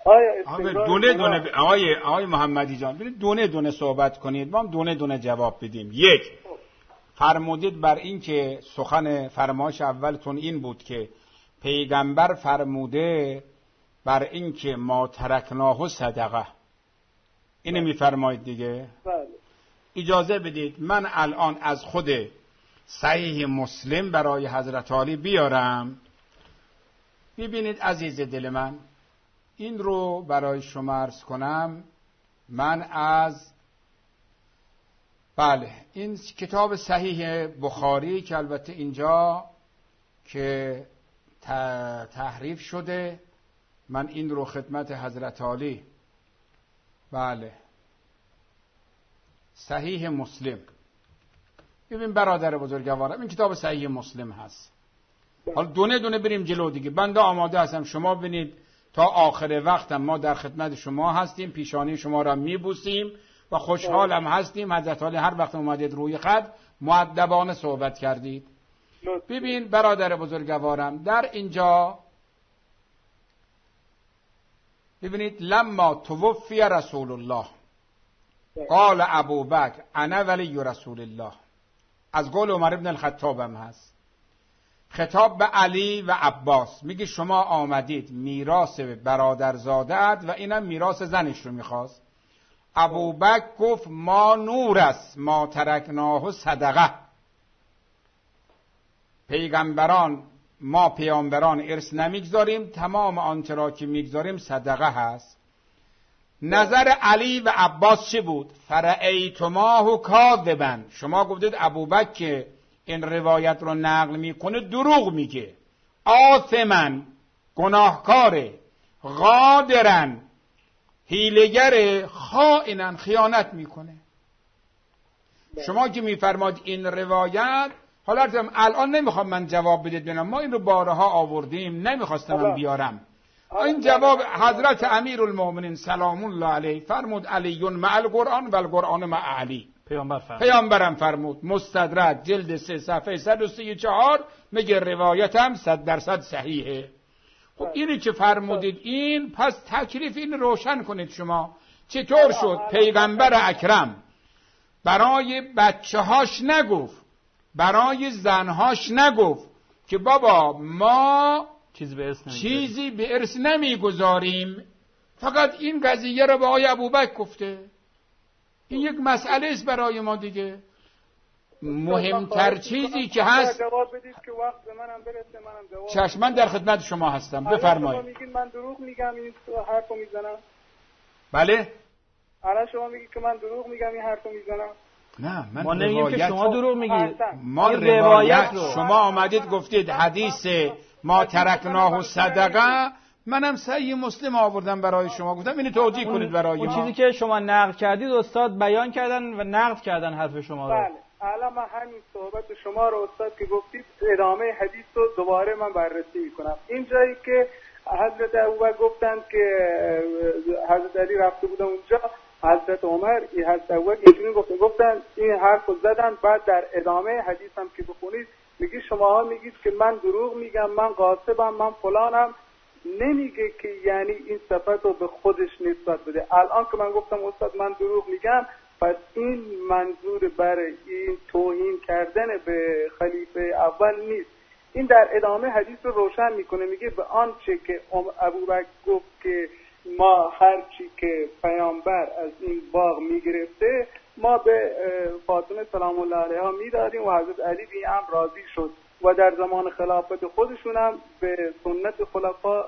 آقای محمدی جان ببینید دونه دونه صحبت کنید، ما هم دونه دونه جواب بدیم. 1 فرمودید بر این که سخن فرمایش اولتون این بود که پیغمبر فرموده بر این که ما ترکناه صدقه، اینو میفرمایید دیگه؟ بله. اجازه بدید من الان از خود صحیح مسلم برای حضرت علی بیارم. ببینید عزیز دل من، این رو برای شما عرض کنم. من از این کتاب صحیح بخاری که البته اینجا که تحریف شده، من این رو خدمت حضرت علی صحیح مسلم. ببین برادر بزرگوارم، این کتاب صحیح مسلم هست. حالا دونه دونه بریم جلو دیگه. بنده آماده هستم، شما ببینید تا آخر وقتم ما در خدمت شما هستیم، پیشانی شما را میبوسیم و خوشحالم هستیم. حضرت علی هر وقت اومدید روی خط مؤدبانه صحبت کردید. ببین برادر بزرگوارم، در اینجا ببینید لما توفی رسول الله قال ابوبکر انا ولی رسول الله، از قول عمر ابن الخطاب هم هست. خطاب به علی و عباس میگه شما آمدید میراث برادرزاده‌ات و اینم میراث زنش رو میخواست. ابوبکر گفت ما نور است ما ترکناه صدقه، ما پیامبران ارث نمیگذاریم، تمام آنچه را که میگذاریم صدقه هست. نظر علی و عباس چه بود؟ فرأیتماه کاذبا، شما گفتید ابوبکر که این روایت رو نقل میکنه دروغ میگه، آثمن گناهکاره، غادرن حیله‌گر، خائنن خیانت میکنه. شما که میفرماد این روایت حالا الان نمیخوام من جواب بدید ببینم، ما این رو بارها آوردیم، نمیخواستم بیارم. این جواب حضرت امیرالمومنین سلام الله علیه فرمود علی مع القرآن و القرآن مع علی. پیامبرم فرمود مستدرک جلد 3 صفحه 134 میگه روایتم 100% صحیحه. خب اینی که فرمودید این، پس تکلیف این روشن کنید شما. چطور شد پیغمبر اکرم برای بچه‌هاش نگفت، برای زنهاش نگفت که بابا ما چیزی به ارث نمیگذاریم، فقط این قضیه رو به آقای ابوبکر گفته. این یک مسئله است برای ما دیگه. مهمتر چیزی که هست جواب بدید که وقت به منم برسه، منم جواب چشم، من در خدمت شما هستم، بفرمایید. شما میگید من دروغ میگم این حرفو میزنم؟ بله. الان شما میگید که من دروغ میگم این حرفو میزنم؟ نه، ما نمیگیم که شما دروغ میگید، ما روایت رو شما آمدید گفتید حدیث ما ترکناه صدقه، منم صحیح مسلم آوردم برای شما، گفتم اینو توجیه کنید برای ما. اون چیزی که شما نقد کردید استاد بیان کردن و نقد کردن حرف شما رو. بله. الان من همین صحبت شما رو استاد که گفتید ادامه حدیث رو دوباره من بررسی میکنم. این جایی که حضرت ابوبکر گفتن که حضرت علی رفته بودن اونجا، حضرت عمر حضرت ابوبکر اینجوری گفتن این حرف رو زدن. بعد در ادامه حدیث هم که بخونید میگی شماها میگید که من دروغ میگم، من غاصبم، من فلانم. نمیگه که یعنی این صفت رو به خودش نسبت بده. الان که من گفتم استاد من دروغ میگم، پس این منظور برای این توهین کردن به خلیفه اول نیست. این در ادامه حدیث رو روشن میکنه، میگه به آنچه که ابوبکر گفت که ما هر چی که پیامبر از این باغ میگرفته ما به فاطمه سلام الله علیها میدادیم و حضرت علی بی امر راضی شد و در زمان خلافت خودشون هم به سنت خلفا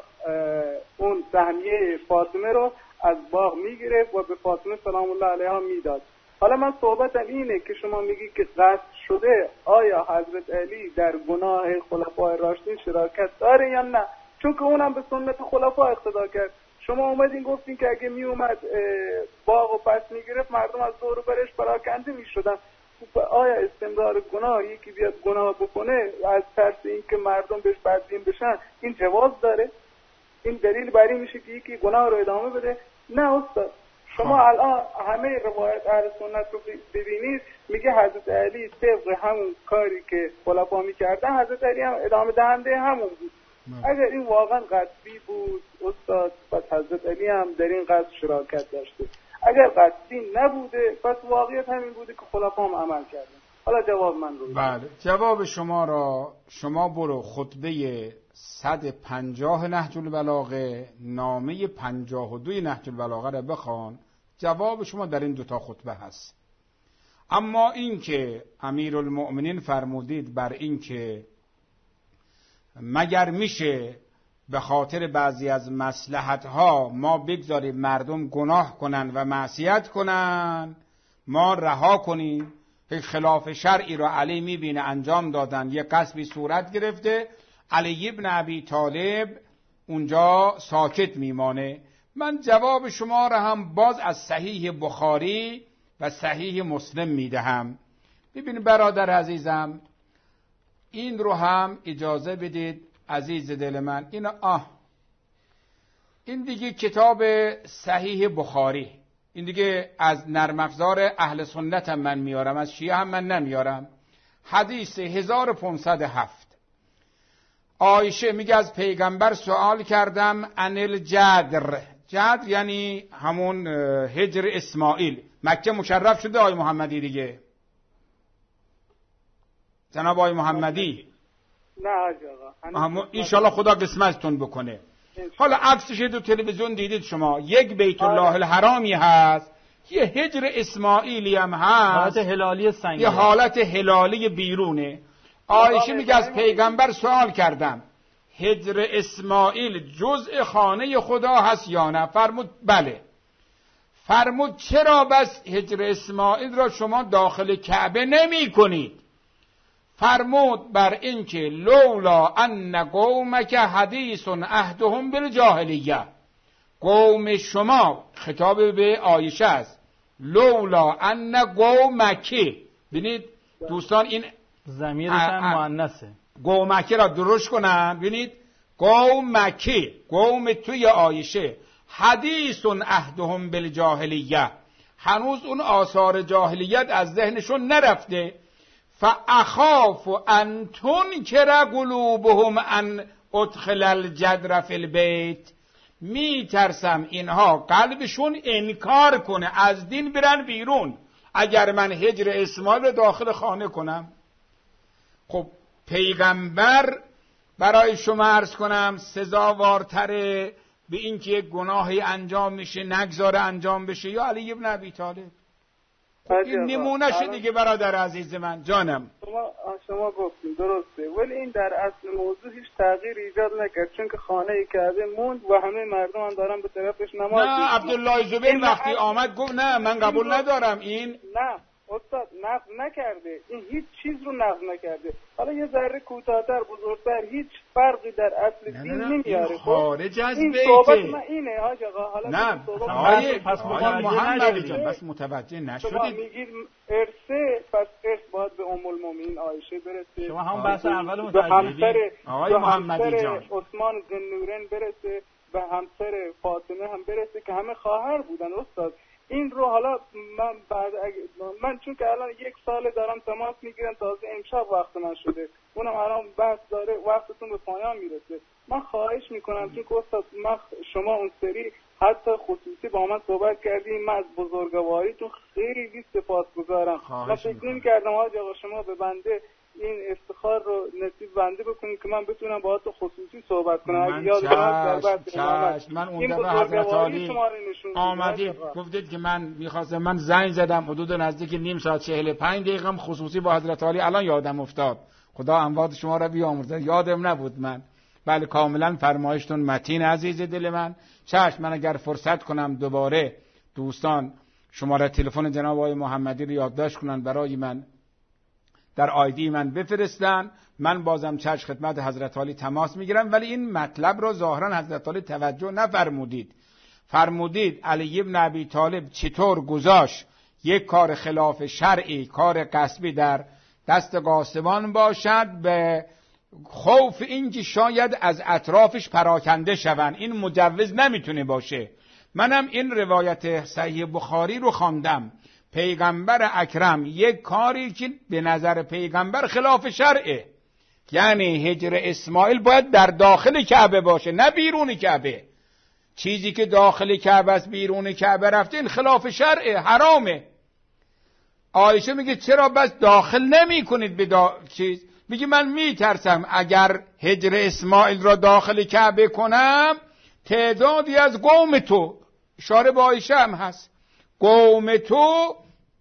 اون سهمیه فاطمه رو از باغ میگرفت و به فاطمه سلام الله علیها میداد. حالا من صحبتم اینه که شما میگی که قصد شده، آیا حضرت علی در گناه خلفای راشدین شراکت داره یا نه؟ چون که اونم به سنت خلفا اقتدا کرد. شما اومدین گفتین که اگه می اومد باغ و پس میگرفت مردم از دور و برش پراکنده میشدن. آیا استمرار گناه، یکی بیاد گناه بکنه از ترس این که مردم بهش بدبین بشن، این جواز داره؟ این دلیل بری میشه که یکی گناه رو ادامه بده؟ نه استاد. شما الان همه روایت اهل سنت رو ببینید، میگه حضرت علی طبق همون کاری که خلفا میکردن حضرت علی هم ادامه دهنده همون بود. اگر این واقعا قصدی بود استاد، پس حضرت علی هم در این قصد شراکت داشته. اگر قصدی نبوده پس واقعیت همین بوده که خلفا هم عمل کردن. حالا جواب من رو بله، جواب شما را شما برو خطبه 150 نهج البلاغه، نامه 52 نهج البلاغه را بخوان، جواب شما در این دوتا خطبه هست. اما این که امیرالمؤمنین فرمودید بر این که مگر میشه به خاطر بعضی از مصلحت‌ها ما بگذاریم مردم گناه کنن و معصیت کنن، ما رها کنیم؟ خلاف شرعی را علی میبینه انجام دادن، یک قصبی صورت گرفته، علی ابن ابی طالب اونجا ساکت میمانه. من جواب شما را هم باز از صحیح بخاری و صحیح مسلم میدهم. ببین برادر عزیزم، این رو هم اجازه بدید عزیز دل من، این دیگه کتاب صحیح بخاری، این دیگه از نرم افزار اهل سنت هم من میارم، از شیعه هم من نمیارم. حدیث 1507 عایشه میگه از پیغمبر سوال کردم عن الجدر. جدر یعنی همون هجر اسماعیل. مکه مشرف شده آقای محمدی دیگه، جناب آقای محمدی. نه آقا، انشالله خدا قسمتتون بکنه. حالا عکسش تو تلویزیون دیدید شما، یک بیت الله الحرامی هست، یه هجر اسماعیلی هم هست، حالت هلالی سنگی، یه حالت هلالی بیرونه. عایشه میگه از پیغمبر سوال کردم هجر اسماعیل جزء خانه خدا هست یا نه؟ فرمود بله. فرمود چرا بس هجر اسماعیل را شما داخل کعبه نمی کنید؟ فرمود بر این که لولا ان قومک حدیث عهدهم بالجاهلیه، قوم شما، خطاب به عایشه است، لولا ان قومک. ببینید دوستان، این ضمیرش هم مؤنثه. قومکی را درست کنن. ببینید قومکی، قوم توی عایشه، حدیث عهدهم بالجاهلیه، هنوز اون آثار جاهلیت از ذهنشون نرفته. فاخاف ان تنکر قلوبهم ان ادخل الجدر فی البیت، می ترسم اینها قلبشون انکار کنه، از دین برن بیرون اگر من هجر اسماعیل رو داخل خانه کنم. خب پیغمبر برای شما عرض کنم سزاوارتره به این که یک گناهی انجام میشه نگذاره انجام بشه یا علی ابن ابی طالب؟ خب این نمونهشه دیگه برادر عزیز من. جانم شما گفتیم درسته، ولی این در اصل موضوع هیچ تغییر ایجاد نکرد، چون که خانه کعبه موند و همه مردم هم دارن به طرفش نماز. نه عبدالله زبیر وقتی آمد گفت نه من قبول ندارم. این نه استاد نقض نکرده، این هیچ چیز رو نقض نکرده. حالا یه ذره کوتاه‌تر بزرگتر هیچ فرقی در اصل دین نمیاره. این خارج از بیته. این صحبت من اینه حاج آقا. حالا نه پس محمد جان بس متوجه نشدید. شما میگید ارثه، پس ارث باید به ام المؤمنین عایشه برسه. شما هم بحث اول متوجه آقای محمدی جان عثمان ذوالنورین برسه، به همسر فاطمه هم برسه که همه خواهر بودن. استاد این رو حالا من چون که الان 1 سال دارم تماس میگیرم، تازه امشب وقت من شده، اونم الان بحث داره، وقتتون به پایان میرسه. من خواهش میکنم چون که استاد شما اون سری حتی خصوصی با من صحبت کردیم، من از بزرگواریتون خیلی سپاسگزارم. من فکر نمی‌کردم آقا شما به بنده این افتخار رو نصیب بنده بکنید که من بتونم باهاتون خصوصی صحبت کنم. من اون دفعه حضرت عالی آمدید گفتید که من می‌خواستم، من زنگ زدم حدود نزدیک نیم ساعت 45 دقیقه خصوصی با حضرت عالی، الان یادم افتاد. خدا اموات شما را بیامرزه، یادم نبود من. بله کاملا فرمایشتون متین عزیز دل من. چشم من اگر فرصت کنم دوباره دوستان شماره تلفن جناب آقای محمدی رو یادداشت کنن برای من در آیدی من بفرستن، من بازم چشم خدمت حضرت عالی تماس میگیرم. ولی این مطلب رو ظاهرا حضرت عالی توجه نفرمودید. فرمودید علی ابن ابی طالب چطور گذاشت یک کار خلاف شرعی، کار غصبی در دست غاصبان باشد به خوف اینکه شاید از اطرافش پراکنده شوند. این مجوز نمیتونه باشه. منم این روایت صحیح بخاری رو خواندم. پیغمبر اکرم یک کاری که به نظر پیغمبر خلاف شرعه، یعنی هجر اسماعیل باید در داخل کعبه باشه نه بیرون کعبه. چیزی که داخل کعبه است بیرون کعبه رفته این خلاف شرعه، حرامه. عایشه میگه چرا بس داخل نمی کنید به چیز؟ میگه من میترسم اگر هجر اسماعیل را داخل کعبه کنم تعدادی از قوم تو، اشاره به عایشه هم هست، قوم تو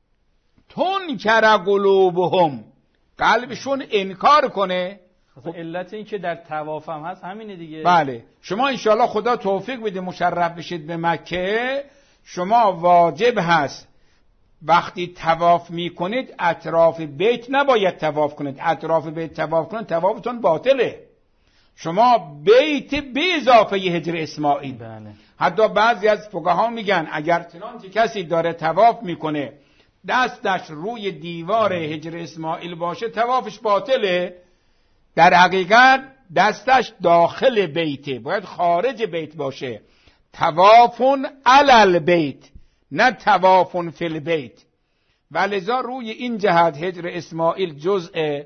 تنکر قلوبهم، قلبشون انکار کنه. علت این که در طواف هم هست همینه دیگه. بله شما انشاءالله خدا توفیق بده مشرف بشید به مکه، شما واجب هست وقتی طواف میکنید اطراف بیت نباید طواف کنید. اطراف بیت طواف کنید طوافتون باطله. شما بیت به اضافه هجر اسماعیل. بله. حتی بعضی از فقها میگن اگر چنانچه کسی داره طواف میکنه دستش روی دیوار هجر اسماعیل باشه طوافش باطله. در حقیقت دستش داخل بیته، باید خارج بیت باشه. طوافون علل بیت نه طوافون فی البیت. ولذا روی این جهت هجر اسماعیل جزء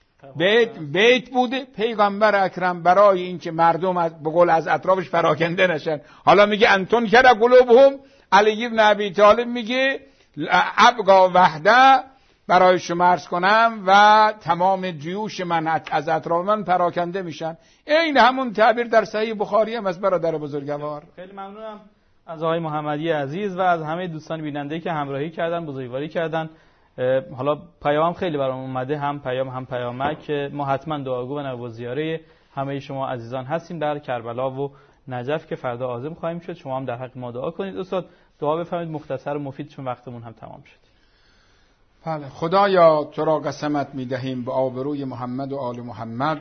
بیت بوده. پیغمبر اکرم برای اینکه مردم از بقول از اطرافش پراکنده نشن، حالا میگه انتون کرا قلوبهم، علی ابن ابی طالب میگه ابقا وحده، برای شما عرض کنم و تمام جیوش من از اطراف من پراکنده میشن. این همون تعبیر در صحیح بخاری هم از برادر بزرگوار. خیلی ممنونم از آقای محمدی عزیز و از همه دوستان بیننده که همراهی کردن، بزرگواری کردن. حالا پیام خیلی برام اومده، هم پیام هم پیامک، که ما حتما دعاگو و نوازیاره همه شما عزیزان هستیم در کربلا و نجف که فردا عازم خواهیم شد. شما هم در حق ما دعا کنید. استاد دعا بفرمایید مختصر و مفید چون وقتمون هم تمام شد. بله. خدایا تو را قسمت میدهیم به آبروی محمد و آل محمد،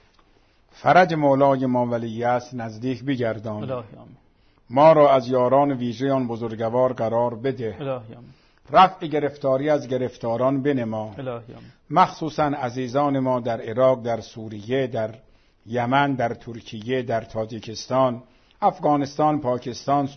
فرج مولای ما ولی است نزدیک بگردان. الهی آمین. ما را از یاران ویژه آن بزرگوار قرار بده. الهی آمین. رفع گرفتاری از گرفتاران بنما. مخصوصا عزیزان ما در عراق، در سوریه، در یمن، در ترکیه، در تاجیکستان، افغانستان، پاکستان،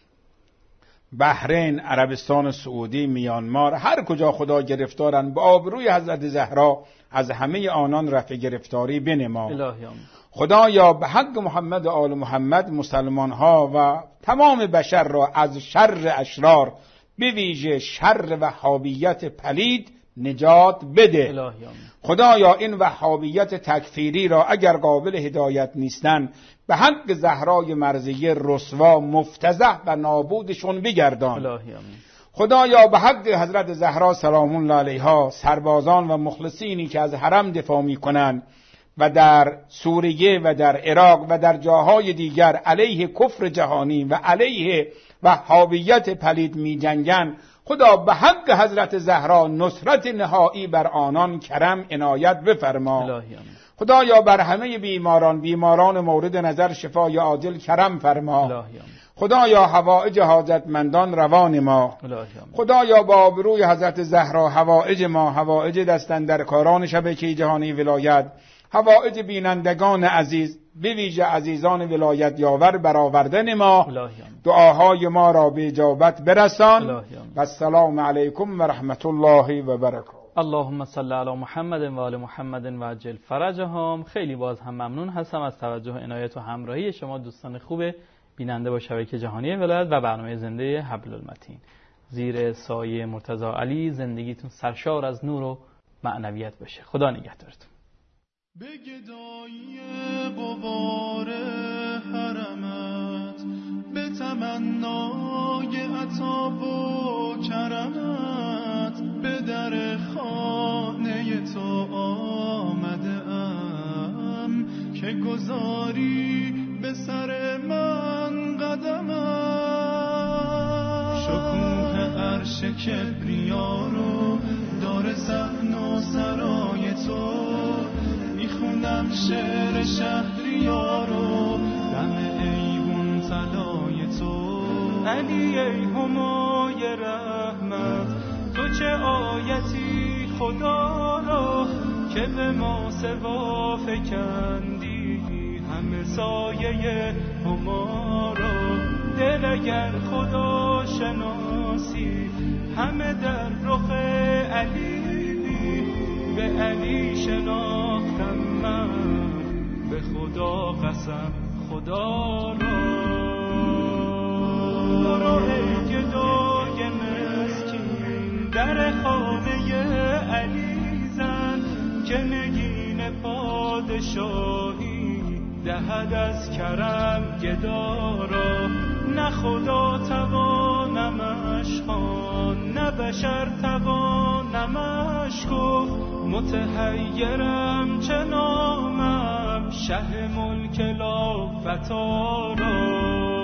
بحرین، عربستان سعودی، میانمار، هر کجا خدا گرفتارن، با آبروی حضرت زهرا از همه آنان رفع گرفتاری بنما. خدایا به حق محمد و آل محمد مسلمان ها و تمام بشر را از شر اشرار، به ویژه شر وهابیت پلید نجات بده. خدایا این وهابیت تکفیری را اگر قابل هدایت نیستن، به حق زهرای مرضیه رسوا، مفتضح و نابودشون بگردان. خدایا به حق حضرت زهرا سلام الله علیها سربازان و مخلصینی که از حرم دفاع میکنن و در سوریه و در عراق و در جاهای دیگر علیه کفر جهانی و علیه وهابیت پلید می جنگن، خدا به حق حضرت زهرا نصرت نهایی بر آنان کرم عنایت بفرما. خدایا بر همه بیماران مورد نظر شفای عاجل کرم فرما. خدایا حوائج حاجتمندان روان ما. خدایا با آبروی حضرت زهرا حوائج ما، حوائج دستاندرکاران شبکه جهانی ولایت، حوائج بینندگان عزیز، به ویژه عزیزان ولایت یاور برآوردن ما، دعاهای ما را به اجابت برسان. و السلام علیکم و رحمت الله و برکاته. اللهم صل علی محمد و آل محمد و عجل فرجهم. خیلی باز هم ممنون هستم از توجه و عنایت و همراهی شما دوستان خوب بیننده با شبکه جهانی ولایت و برنامه زنده حبل المتین. زیر سایه مرتضی علی زندگیتون سرشار از نور و معنویت بشه. خدا نگهدارتون. به گدایی غبار حرمت، به تمنای عطا و کرمت، به در خانه تو آمده ام که گذاری به سر من قدمت. شکوه عرش کبریا رو دار صحن و سرای تو، میخونم شعر شهریارو دم ایوون طلای تو. علی ای همای رحمت، تو چه آیتی خدا را که به ما سوا فکندی همه سایه هما را. دل اگر خدا شناسی همه در رخ علی بی، به علی شناختم من به خدا قسم خدا را. برو ای گدای مسکین در خانه علی زن، که نگین پادشاهی دهد از کرم گدارا. نه خدا توانمش خوان، نه بشر توانمش گفت. متحیرم چه نامم شه ملک لا فتارا.